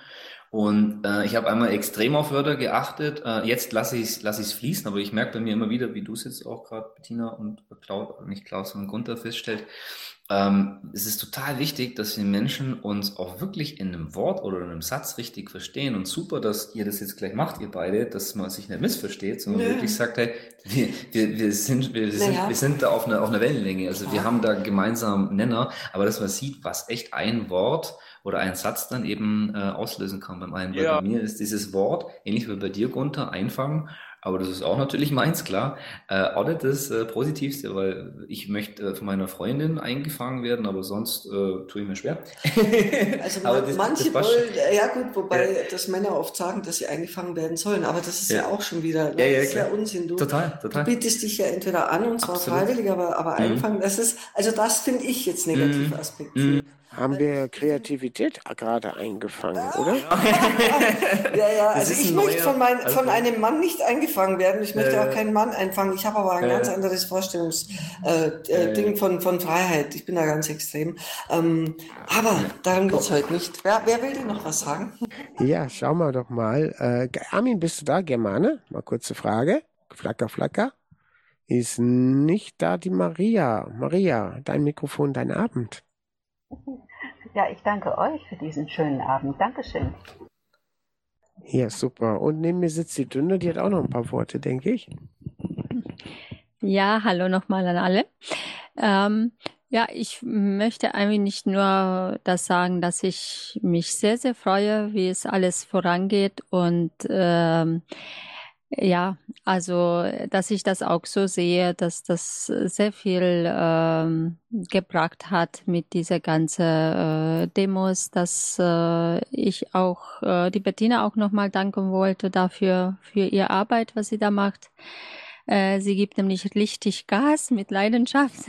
[SPEAKER 11] Und ich habe einmal extrem auf Wörter geachtet. Jetzt lasse ich's fließen, aber ich merke bei mir immer wieder, wie du es jetzt auch gerade, Bettina und nicht Klaus, sondern Gunther feststellt, es ist total wichtig, dass wir Menschen uns auch wirklich in einem Wort oder in einem Satz richtig verstehen. Und super, dass ihr das jetzt gleich macht, ihr beide, dass man sich nicht missversteht, sondern wirklich sagt, hey, wir sind da auf einer Wellenlänge. Also wir haben da gemeinsam Nenner, aber dass man sieht, was echt ein Wort oder ein Satz dann eben auslösen kann beim einen. Weil bei mir ist dieses Wort, ähnlich wie bei dir, Gunther, einfangen, aber das ist auch natürlich meins, klar, auch nicht das Positivste, weil ich möchte von meiner Freundin eingefangen werden, aber sonst tue ich mir schwer.
[SPEAKER 3] Also manche wollen, ja gut, wobei das Männer oft sagen, dass sie eingefangen werden sollen, aber das ist ja auch schon wieder, das ist ja Unsinn. Du bietest dich ja entweder an, und zwar freiwillig, aber einfangen, das ist, also das finde ich jetzt negative Aspekte.
[SPEAKER 2] Haben wir Kreativität gerade eingefangen, oder?
[SPEAKER 3] Ja, also ich möchte von einem Mann nicht eingefangen werden. Ich möchte auch keinen Mann einfangen. Ich habe aber ein ganz anderes Vorstellungsding von Freiheit. Ich bin da ganz extrem. Aber darum geht es heute nicht. Wer will denn noch was sagen?
[SPEAKER 2] Ja, schauen wir doch mal. Armin, bist du da? Germane? Mal kurze Frage. Flacker, flacker. Ist nicht da die Maria. Maria, dein Mikrofon, dein Abend.
[SPEAKER 9] Ja, ich danke euch für diesen schönen Abend. Dankeschön.
[SPEAKER 2] Ja, super. Und neben mir sitzt die Dünne, die hat auch noch ein paar Worte, denke ich.
[SPEAKER 12] Ja, hallo nochmal an alle. Ja, ich möchte eigentlich nicht nur das sagen, dass ich mich sehr, sehr freue, wie es alles vorangeht und ja, also, dass ich das auch so sehe, dass das sehr viel gebracht hat mit dieser ganzen Demos, dass ich auch die Bettina auch nochmal danken wollte dafür, für ihre Arbeit, was sie da macht. Sie gibt nämlich richtig Gas mit Leidenschaft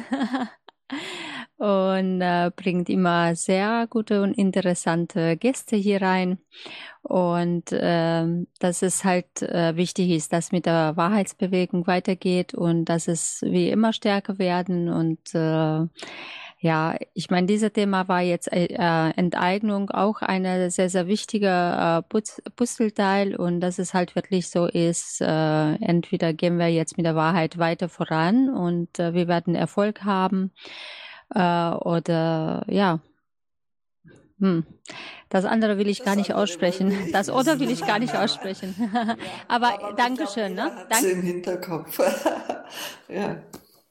[SPEAKER 12] und bringt immer sehr gute und interessante Gäste hier rein. Und dass es halt wichtig ist, dass mit der Wahrheitsbewegung weitergeht und dass es wie immer stärker werden. Und ja, ich meine, dieses Thema war jetzt Enteignung auch eine sehr, sehr wichtige Puzzleteil und dass es halt wirklich so ist, entweder gehen wir jetzt mit der Wahrheit weiter voran und wir werden Erfolg haben oder ja. Das andere will ich gar nicht aussprechen. Das oder will ich gar nicht aussprechen. Aber Dankeschön, ne?
[SPEAKER 3] Danke. Im Hinterkopf. Ja.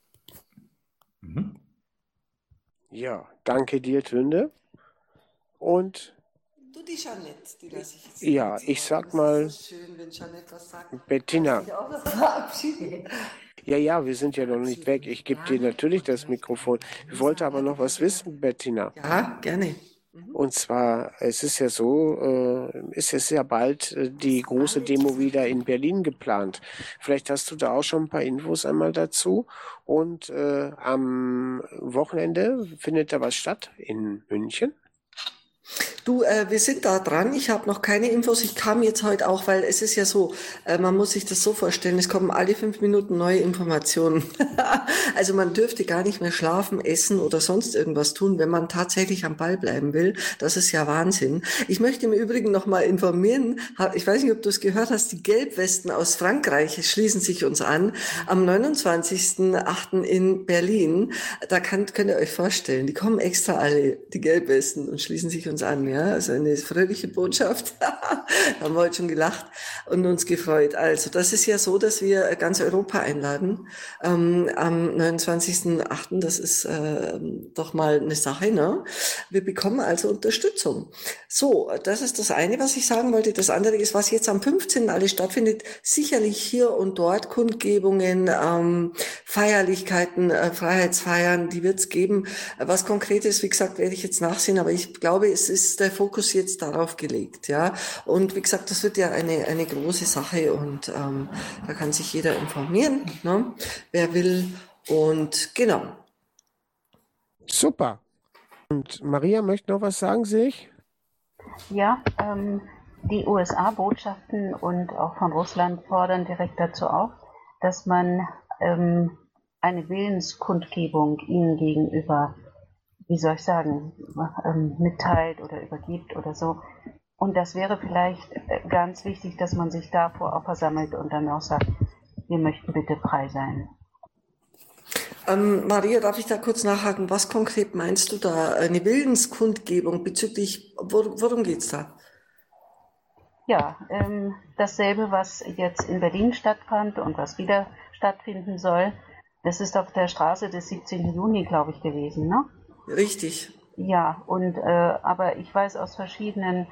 [SPEAKER 2] Ja, danke dir, Tünde. Und
[SPEAKER 3] du, die Jeanette, die lasse ich jetzt.
[SPEAKER 2] Ja, ich sag mal,
[SPEAKER 3] schön, wenn Jeanette was sagt.
[SPEAKER 2] Bettina.
[SPEAKER 3] Ich auch noch verabschieden.
[SPEAKER 2] Ja, wir sind ja noch nicht weg. Ich gebe dir natürlich das Mikrofon. Ich wollte aber noch was wissen, Bettina.
[SPEAKER 3] Ja, gerne.
[SPEAKER 2] Und zwar, es ist ja so, es ist ja bald die große Demo wieder in Berlin geplant. Vielleicht hast du da auch schon ein paar Infos einmal dazu. Und am Wochenende findet da was statt in München.
[SPEAKER 3] Du, wir sind da dran. Ich habe noch keine Infos. Ich kam jetzt heute auch, weil es ist ja so, man muss sich das so vorstellen, es kommen alle 5 Minuten neue Informationen. Also man dürfte gar nicht mehr schlafen, essen oder sonst irgendwas tun, wenn man tatsächlich am Ball bleiben will. Das ist ja Wahnsinn. Ich möchte im Übrigen noch mal informieren, ich weiß nicht, ob du es gehört hast, die Gelbwesten aus Frankreich schließen sich uns an. Am 29.08. in Berlin, da könnt ihr euch vorstellen, die kommen extra alle, die Gelbwesten, und schließen sich uns an. Ja, also eine fröhliche Botschaft. Haben wir heute schon gelacht und uns gefreut. Also das ist ja so, dass wir ganz Europa einladen am 29.08. Das ist doch mal eine Sache, ne? Wir bekommen also Unterstützung. So, das ist das eine, was ich sagen wollte. Das andere ist, was jetzt am 15. alles stattfindet, sicherlich hier und dort Kundgebungen, Feierlichkeiten, Freiheitsfeiern, die wird es geben. Was Konkretes, wie gesagt, werde ich jetzt nachsehen, aber ich glaube, es ist der Fokus jetzt darauf gelegt, ja. Und wie gesagt, das wird ja eine große Sache und da kann sich jeder informieren, ne, wer will. Und genau.
[SPEAKER 2] Super. Und Maria möchte noch was sagen, sehe ich?
[SPEAKER 9] Ja, die USA-Botschaften und auch von Russland fordern direkt dazu auf, dass man eine Willenskundgebung ihnen gegenüber, wie soll ich sagen, mitteilt oder übergibt oder so. Und das wäre vielleicht ganz wichtig, dass man sich davor auch versammelt und dann auch sagt, wir möchten bitte frei sein.
[SPEAKER 3] Maria, darf ich da kurz nachhaken? Was konkret meinst du da? Eine Willenskundgebung bezüglich, worum geht's da?
[SPEAKER 9] Ja, dasselbe, was jetzt in Berlin stattfand und was wieder stattfinden soll. Das ist auf der Straße des 17. Juni, glaube ich, gewesen, ne?
[SPEAKER 3] Richtig.
[SPEAKER 9] Ja, und aber ich weiß aus verschiedenen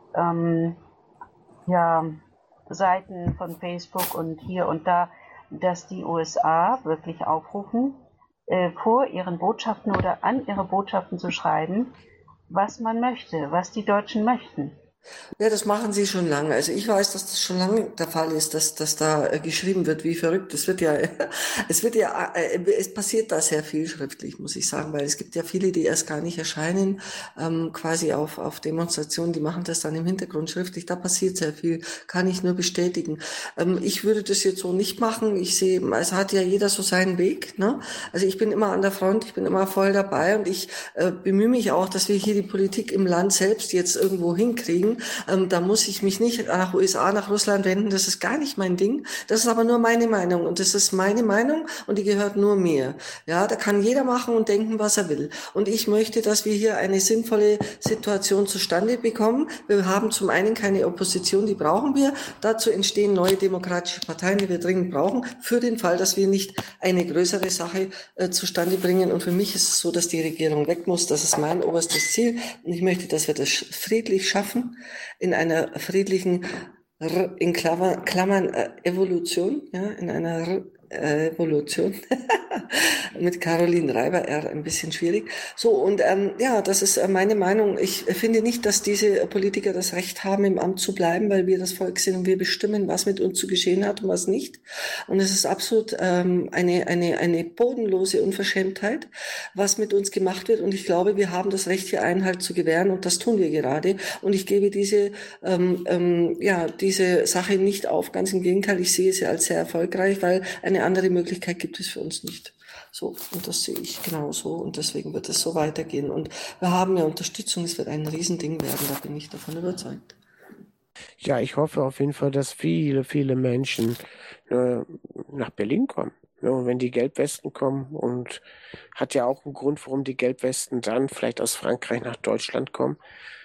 [SPEAKER 9] Seiten von Facebook und hier und da, dass die USA wirklich aufrufen, vor ihren Botschaften oder an ihre Botschaften zu schreiben, was man möchte, was die Deutschen möchten.
[SPEAKER 3] Ja, das machen sie schon lange. Also ich weiß, dass das schon lange der Fall ist, dass da geschrieben wird, wie verrückt. Es passiert da sehr viel schriftlich, muss ich sagen, weil es gibt ja viele, die erst gar nicht erscheinen, quasi auf Demonstrationen, die machen das dann im Hintergrund schriftlich. Da passiert sehr viel, kann ich nur bestätigen. Ich würde das jetzt so nicht machen. Ich sehe, es hat ja jeder so seinen Weg, ne? Also ich bin immer an der Front, ich bin immer voll dabei und ich bemühe mich auch, dass wir hier die Politik im Land selbst jetzt irgendwo hinkriegen. Da muss ich mich nicht nach USA, nach Russland wenden. Das ist gar nicht mein Ding. Das ist aber nur meine Meinung. Und das ist meine Meinung und die gehört nur mir. Ja, da kann jeder machen und denken, was er will. Und ich möchte, dass wir hier eine sinnvolle Situation zustande bekommen. Wir haben zum einen keine Opposition, die brauchen wir. Dazu entstehen neue demokratische Parteien, die wir dringend brauchen, für den Fall, dass wir nicht eine größere Sache zustande bringen. Und für mich ist es so, dass die Regierung weg muss. Das ist mein oberstes Ziel. Und ich möchte, dass wir das friedlich schaffen, in einer friedlichen, in Klammern Evolution, ja, in einer Evolution, mit Caroline Reiber, ein bisschen schwierig. So, und das ist meine Meinung. Ich finde nicht, dass diese Politiker das Recht haben, im Amt zu bleiben, weil wir das Volk sind und wir bestimmen, was mit uns zu geschehen hat und was nicht. Und es ist absolut eine bodenlose Unverschämtheit, was mit uns gemacht wird. Und ich glaube, wir haben das Recht, hier Einhalt zu gewähren und das tun wir gerade. Und ich gebe diese Sache nicht auf, ganz im Gegenteil. Ich sehe sie als sehr erfolgreich, weil eine andere Möglichkeit gibt es für uns nicht. So, und das sehe ich genauso und deswegen wird es so weitergehen. Und wir haben ja Unterstützung, es wird ein Riesending werden, da bin ich davon überzeugt.
[SPEAKER 2] Ja, ich hoffe auf jeden Fall, dass viele, viele Menschen nach Berlin kommen. Ja, und wenn die Gelbwesten kommen, und hat ja auch einen Grund, warum die Gelbwesten dann vielleicht aus Frankreich nach Deutschland kommen,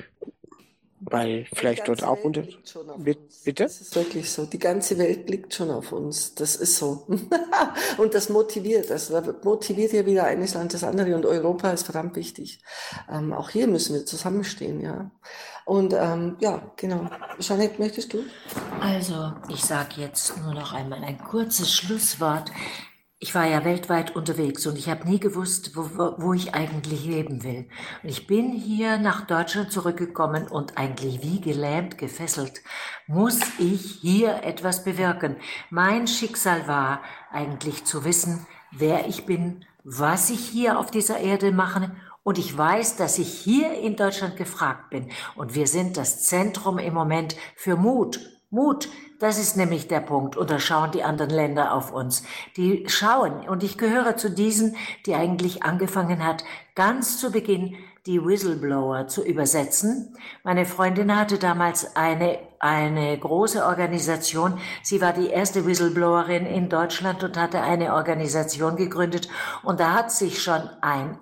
[SPEAKER 2] weil vielleicht dort auch unter... Bitte?
[SPEAKER 3] Das ist wirklich so. Die ganze Welt blickt schon auf uns. Das ist so. Und das motiviert. Das motiviert ja wieder eines Land das andere. Und Europa ist verdammt wichtig. Auch hier müssen wir zusammenstehen, ja. Und genau. Jeanette, möchtest du?
[SPEAKER 8] Also, ich sage jetzt nur noch einmal ein kurzes Schlusswort. Ich war ja weltweit unterwegs und ich habe nie gewusst, wo ich eigentlich leben will. Und ich bin hier nach Deutschland zurückgekommen und eigentlich wie gelähmt, gefesselt, muss ich hier etwas bewirken. Mein Schicksal war eigentlich zu wissen, wer ich bin, was ich hier auf dieser Erde mache. Und ich weiß, dass ich hier in Deutschland gefragt bin. Und wir sind das Zentrum im Moment für Mut. Mut, das ist nämlich der Punkt. Und da schauen die anderen Länder auf uns. Die schauen. Und ich gehöre zu diesen, die eigentlich angefangen hat, ganz zu Beginn die Whistleblower zu übersetzen. Meine Freundin hatte damals eine große Organisation. Sie war die erste Whistleblowerin in Deutschland und hatte eine Organisation gegründet. Und da hat sich schon ein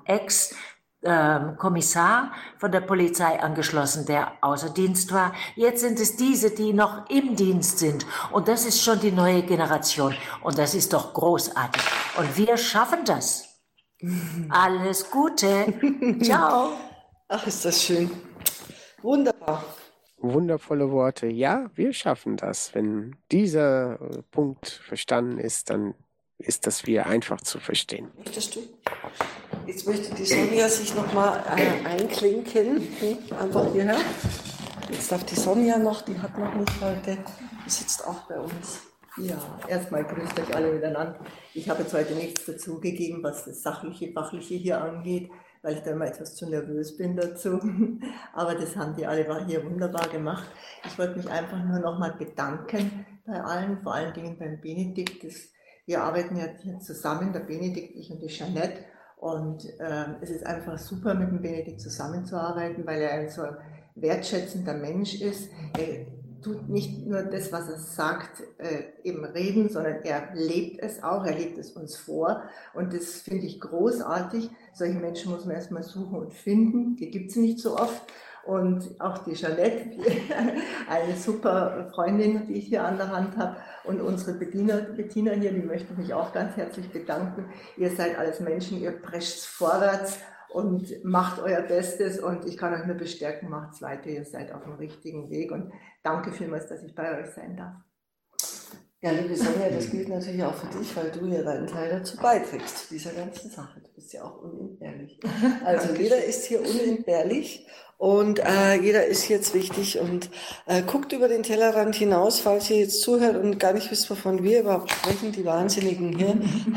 [SPEAKER 8] Kommissar von der Polizei angeschlossen, der außer Dienst war. Jetzt sind es diese, die noch im Dienst sind. Und das ist schon die neue Generation. Und das ist doch großartig. Und wir schaffen das. Alles Gute. Ciao.
[SPEAKER 3] Ach, ist das schön. Wunderbar.
[SPEAKER 2] Wundervolle Worte. Ja, wir schaffen das. Wenn dieser Punkt verstanden ist, dann ist das wieder einfach zu verstehen.
[SPEAKER 3] Möchtest du? Jetzt möchte die Sonja sich nochmal einklinken. Einfach hierher. Jetzt darf die Sonja noch, die hat noch nicht heute, die sitzt auch bei uns.
[SPEAKER 13] Ja, erstmal grüßt euch alle miteinander. Ich habe jetzt heute nichts dazugegeben, was das Sachliche, Fachliche hier angeht, weil ich da immer etwas zu nervös bin dazu. Aber das haben die alle hier wunderbar gemacht. Ich wollte mich einfach nur nochmal bedanken bei allen, vor allen Dingen beim Benedikt. Wir arbeiten ja hier zusammen, der Benedikt, ich und die Jeanette. Und es ist einfach super, mit dem Benedikt zusammenzuarbeiten, weil er ein so wertschätzender Mensch ist. Er tut nicht nur das, was er sagt, eben reden, sondern er lebt es auch, er lebt es uns vor. Und das finde ich großartig. Solche Menschen muss man erstmal suchen und finden. Die gibt es nicht so oft. Und auch die Jeanette, eine super Freundin, die ich hier an der Hand habe, und unsere Bettina hier, die möchte ich mich auch ganz herzlich bedanken. Ihr seid alles Menschen, ihr prescht vorwärts und macht euer Bestes, und ich kann euch nur bestärken, macht's weiter, ihr seid auf dem richtigen Weg, und danke vielmals, dass ich bei euch sein darf.
[SPEAKER 3] Ja, liebe Sonja, das gilt natürlich auch für dich, weil du ja deinen Teil dazu beiträgst, zu dieser ganzen Sache. Du bist ja auch unentbehrlich. Also jeder ist hier unentbehrlich und jeder ist jetzt wichtig, und guckt über den Tellerrand hinaus, falls ihr jetzt zuhört und gar nicht wisst, wovon wir überhaupt sprechen, die Wahnsinnigen hier.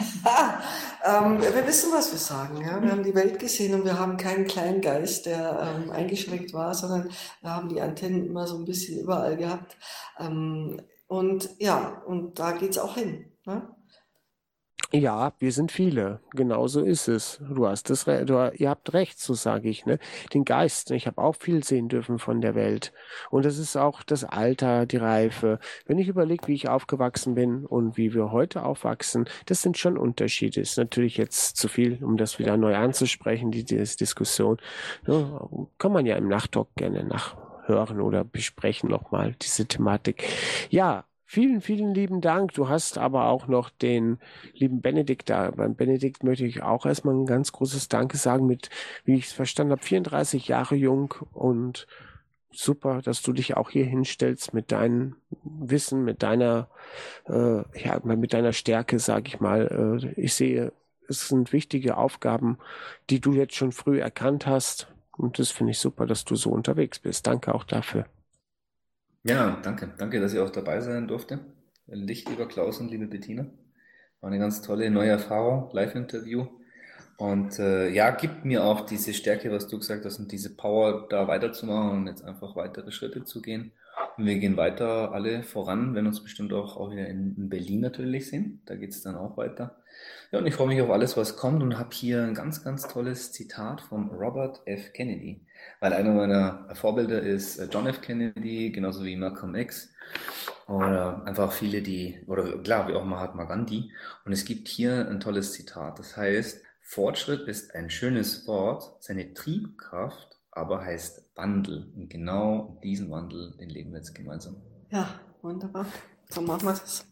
[SPEAKER 3] Wir wissen, was wir sagen. Ja? Wir haben die Welt gesehen, und wir haben keinen kleinen Geist, der eingeschränkt war, sondern wir haben die Antennen immer so ein bisschen überall gehabt. Und ja, und da geht's auch hin. Ne?
[SPEAKER 2] Ja, wir sind viele. Genauso ist es. Du hast das, ihr habt recht, so sage ich, ne? Den Geist. Ich habe auch viel sehen dürfen von der Welt. Und das ist auch das Alter, die Reife. Wenn ich überlege, wie ich aufgewachsen bin und wie wir heute aufwachsen, das sind schon Unterschiede. Ist natürlich jetzt zu viel, um das wieder neu anzusprechen, die Diskussion. Ja, kann man ja im Nachtalk gerne nachhören oder besprechen nochmal diese Thematik. Ja. Vielen, vielen lieben Dank. Du hast aber auch noch den lieben Benedikt da. Beim Benedikt möchte ich auch erstmal ein ganz großes Danke sagen, mit, wie ich es verstanden habe, 34 Jahre jung, und super, dass du dich auch hier hinstellst mit deinem Wissen, mit deiner Stärke, sage ich mal. Ich sehe, es sind wichtige Aufgaben, die du jetzt schon früh erkannt hast, und das finde ich super, dass du so unterwegs bist. Danke auch dafür.
[SPEAKER 11] Ja, danke. Danke, dass ich auch dabei sein durfte. Licht, lieber Klaus und liebe Bettina. War eine ganz tolle neue Erfahrung, Live-Interview. Und gibt mir auch diese Stärke, was du gesagt hast, und diese Power, da weiterzumachen und jetzt einfach weitere Schritte zu gehen. Und wir gehen weiter alle voran, werden uns bestimmt auch wieder in Berlin natürlich sehen. Da geht es dann auch weiter. Ja, und ich freue mich auf alles, was kommt, und habe hier ein ganz, ganz tolles Zitat von Robert F. Kennedy. Weil einer meiner Vorbilder ist John F. Kennedy, genauso wie Malcolm X. Oder einfach viele, wie auch Mahatma Gandhi. Und es gibt hier ein tolles Zitat. Das heißt, Fortschritt ist ein schönes Wort, seine Triebkraft aber heißt Wandel. Und genau diesen Wandel, den leben wir jetzt gemeinsam.
[SPEAKER 3] Ja, wunderbar. So machen wir das.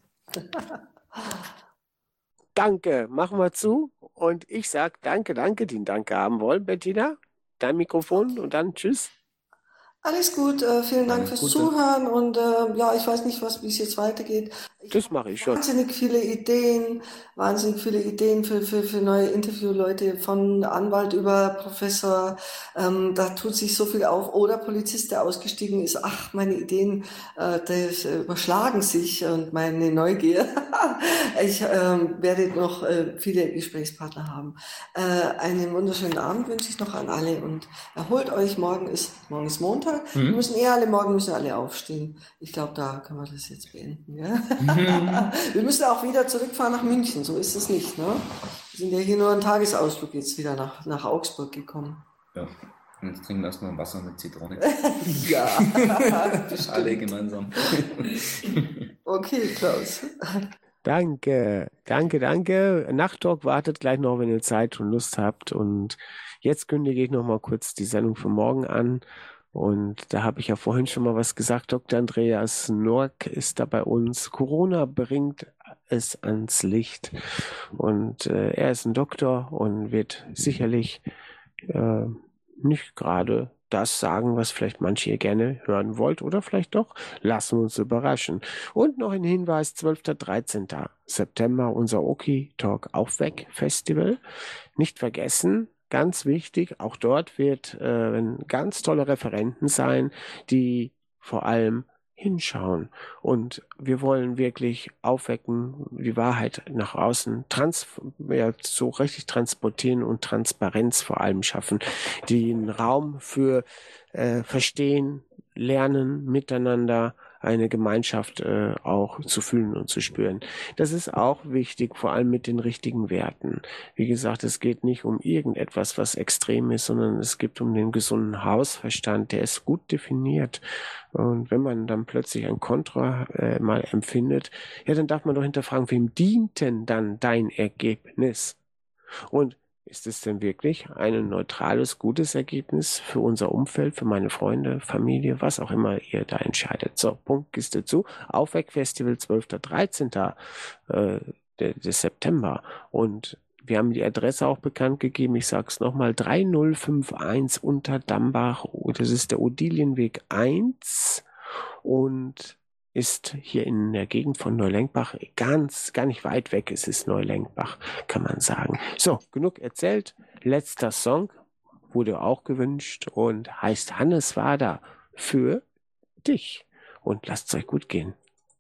[SPEAKER 2] Danke, machen wir zu. Und ich sage danke, den Danke haben wollen, Bettina. Dein Mikrofon, und dann tschüss.
[SPEAKER 3] Alles gut, vielen Dank fürs Zuhören, und ich weiß nicht, wie es jetzt weitergeht.
[SPEAKER 2] Das mache ich schon.
[SPEAKER 3] Wahnsinnig viele Ideen für neue Interviewleute, von Anwalt über Professor. Da tut sich so viel auf. Oder Polizist, der ausgestiegen ist. Ach, meine Ideen, das überschlagen sich, und meine Neugier. Ich werde noch viele Gesprächspartner haben. Einen wunderschönen Abend wünsche ich noch an alle, und erholt euch. Morgen ist Montag. Morgen müssen alle aufstehen. Ich glaube, da können wir das jetzt beenden. Ja? Wir müssen auch wieder zurückfahren nach München, so ist es nicht. Ne? Wir sind ja hier nur einen Tagesausflug jetzt wieder nach Augsburg gekommen.
[SPEAKER 11] Ja, und jetzt trinken wir erstmal Wasser mit Zitrone.
[SPEAKER 3] Ja,
[SPEAKER 11] alle gemeinsam.
[SPEAKER 3] Okay, Klaus.
[SPEAKER 2] Danke. Nachttalk wartet gleich noch, wenn ihr Zeit und Lust habt. Und jetzt kündige ich noch mal kurz die Sendung für morgen an. Und da habe ich ja vorhin schon mal was gesagt. Dr. Andreas Noack ist da bei uns. Corona bringt es ans Licht. Und er ist ein Doktor und wird sicherlich nicht gerade das sagen, was vielleicht manche hier gerne hören wollt, oder vielleicht doch. Lassen wir uns überraschen. Und noch ein Hinweis: 12. 13. September unser Oki Talk Aufweck Festival. Nicht vergessen. Ganz wichtig, auch dort werden ganz tolle Referenten sein, die vor allem hinschauen. Und wir wollen wirklich aufwecken, die Wahrheit nach außen so richtig transportieren und Transparenz vor allem schaffen, den Raum für Verstehen, Lernen, Miteinander, eine Gemeinschaft auch zu fühlen und zu spüren. Das ist auch wichtig, vor allem mit den richtigen Werten. Wie gesagt, es geht nicht um irgendetwas, was extrem ist, sondern es geht um den gesunden Hausverstand, der ist gut definiert. Und wenn man dann plötzlich ein Kontra mal empfindet, ja, dann darf man doch hinterfragen, wem dient denn dann dein Ergebnis? Und ist es denn wirklich ein neutrales, gutes Ergebnis für unser Umfeld, für meine Freunde, Familie, was auch immer ihr da entscheidet? So, Punkt ist dazu. Aufweckfestival 12. 13. Des September. Und wir haben die Adresse auch bekannt gegeben. Ich sage es nochmal, 3051 Unterdambach. Das ist der Odilienweg 1 und ist hier in der Gegend von Neulenkbach gar nicht weit weg. Es ist Neulenkbach, kann man sagen. So, genug erzählt. Letzter Song wurde auch gewünscht und heißt Hannes Wader für dich. Und lasst es euch gut gehen.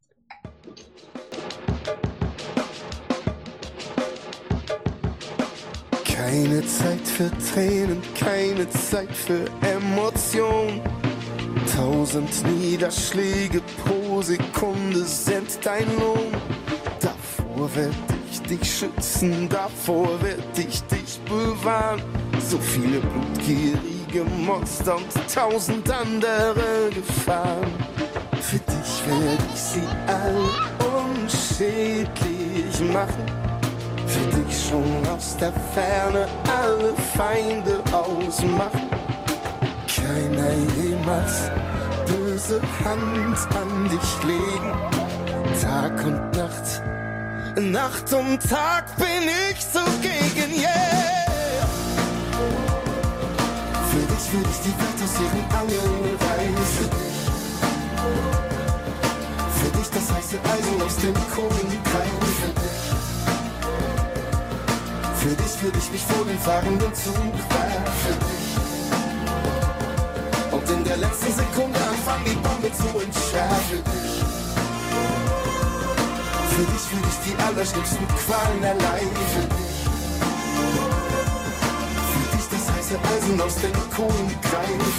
[SPEAKER 14] Keine Zeit für Tränen, keine Zeit für Emotion. 1000 Niederschläge pro Sekunde sind dein Lohn. Davor werd ich dich schützen, davor werd ich dich bewahren. So viele blutgierige Monster und 1000 andere Gefahren. Für dich werd ich sie alle unschädlich machen. Für dich schon aus der Ferne alle Feinde ausmachen. Keiner jemals böse Hand an dich legen. Tag und Nacht, Nacht und Tag bin ich zugegen, yeah. Für dich will ich die Welt aus ihren Angeln reißen. Für dich das heiße Eisen aus dem Kohlenkreis. Für dich will ich mich vor den fahrenden Zug werfen. Und in der letzten Sekunde anfangen, die Bombe zu entschärfen. Für dich will ich die allerschlimmsten Qualen erleiden. Für dich das heiße Eisen aus den Kohlenkreis.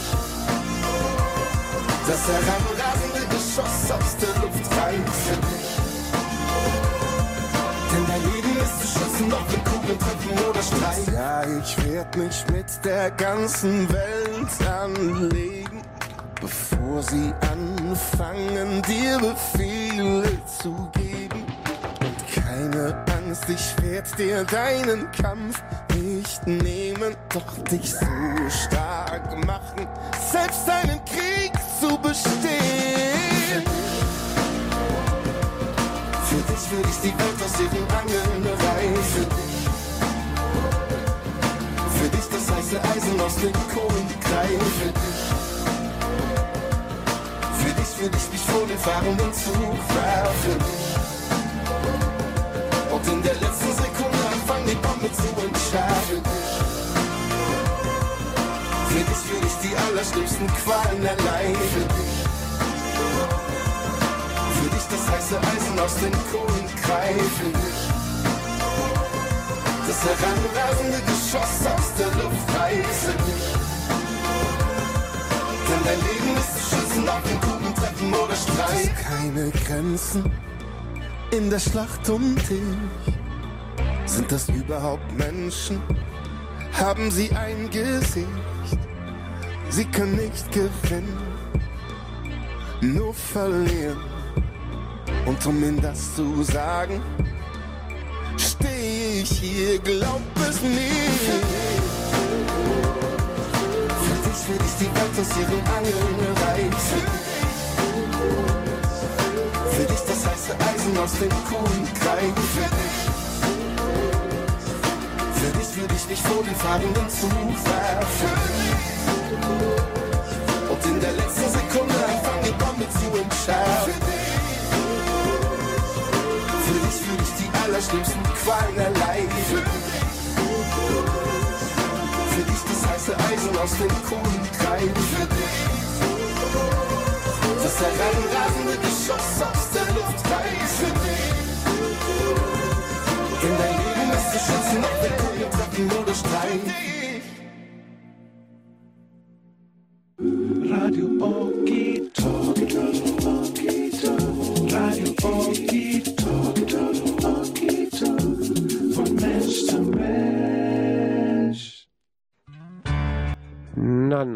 [SPEAKER 14] Das heranrasende Geschoss aus der Luft reißen. Denn dein Leben ist zu schützen, ob wir Kugeln treffen oder streiten. Ja, ich werd mich mit der ganzen Welt anlegen, bevor sie anfangen, dir Befehle zu geben. Und keine Angst, ich werd dir deinen Kampf nicht nehmen, doch dich so stark machen, selbst einen Krieg zu bestehen. Für dich will ich die Welt aus ihren Angeln reißen. Für dich das heiße Eisen aus den Kohlenkreis. Für dich will ich mich vor den fahrenden Zug werfen. Und in der letzten Sekunde anfangen, die Bombe zu entschärfen. Für dich will ich die allerschlimmsten Qualen erleiden. Für dich das heiße Eisen aus den Kohlenkreifen. Das heranrasende Geschoss aus der Luft reißen. Denn dein Leben ist zu schützen, auf den Kugeln treffen oder streiten. Keine Grenzen in der Schlacht um dich. Sind das überhaupt Menschen? Haben sie ein Gesicht? Sie können nicht gewinnen, nur verlieren. Und um ihnen das zu sagen, steh ich hier, glaub es mir. Für dich will ich die Welt aus ihren Angeln reißen. Für dich das heiße Eisen aus dem Kohlenkreis. Für dich will ich mich vor den fahrenden Zug werfen. Und in der letzten Sekunde anfangen, die Bombe zu entschärfen. Für dich will ich die allerschlimmsten Qualen erleiden. Für dich das heiße Eisen aus dem Kohlenkreis. Das heranrasende Geschoss aus der Luft reißen. Denn dein Leben ist zu schützen, ob wir Kugeln treffen oder streiten. Radio Okie Talk.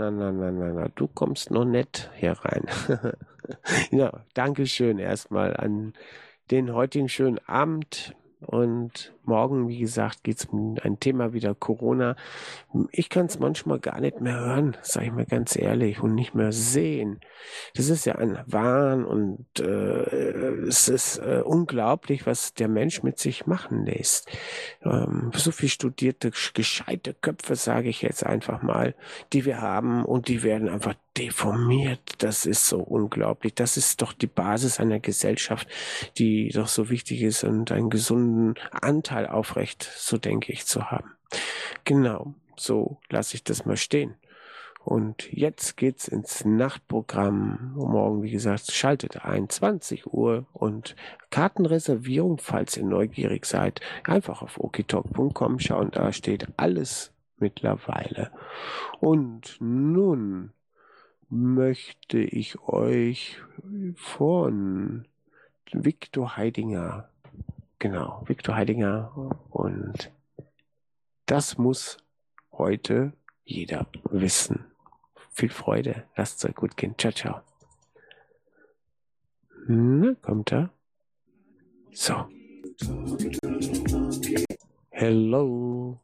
[SPEAKER 2] Na, du kommst noch nicht hier rein. Ja, Dankeschön erstmal an den heutigen schönen Abend. Und morgen, wie gesagt, geht es um ein Thema wieder Corona. Ich kann es manchmal gar nicht mehr hören, sage ich mir ganz ehrlich, und nicht mehr sehen. Das ist ja ein Wahn und es ist unglaublich, was der Mensch mit sich machen lässt. So viel studierte, gescheite Köpfe, sage ich jetzt einfach mal, die wir haben und die werden einfach deformiert. Das ist so unglaublich. Das ist doch die Basis einer Gesellschaft, die doch so wichtig ist und einen gesunden Anteil aufrecht, so denke ich, zu haben. Genau, so lasse ich das mal stehen. Und jetzt geht's ins Nachtprogramm. Morgen, wie gesagt, schaltet ein, 20 Uhr und Kartenreservierung, falls ihr neugierig seid, einfach auf okitalk.com schauen, da steht alles mittlerweile. Und nun möchte ich euch von Viktor Heidinger, genau, Viktor Heidinger, und das muss heute jeder wissen. Viel Freude, lasst es euch gut gehen. Ciao, ciao. Na, kommt er? So. Hello.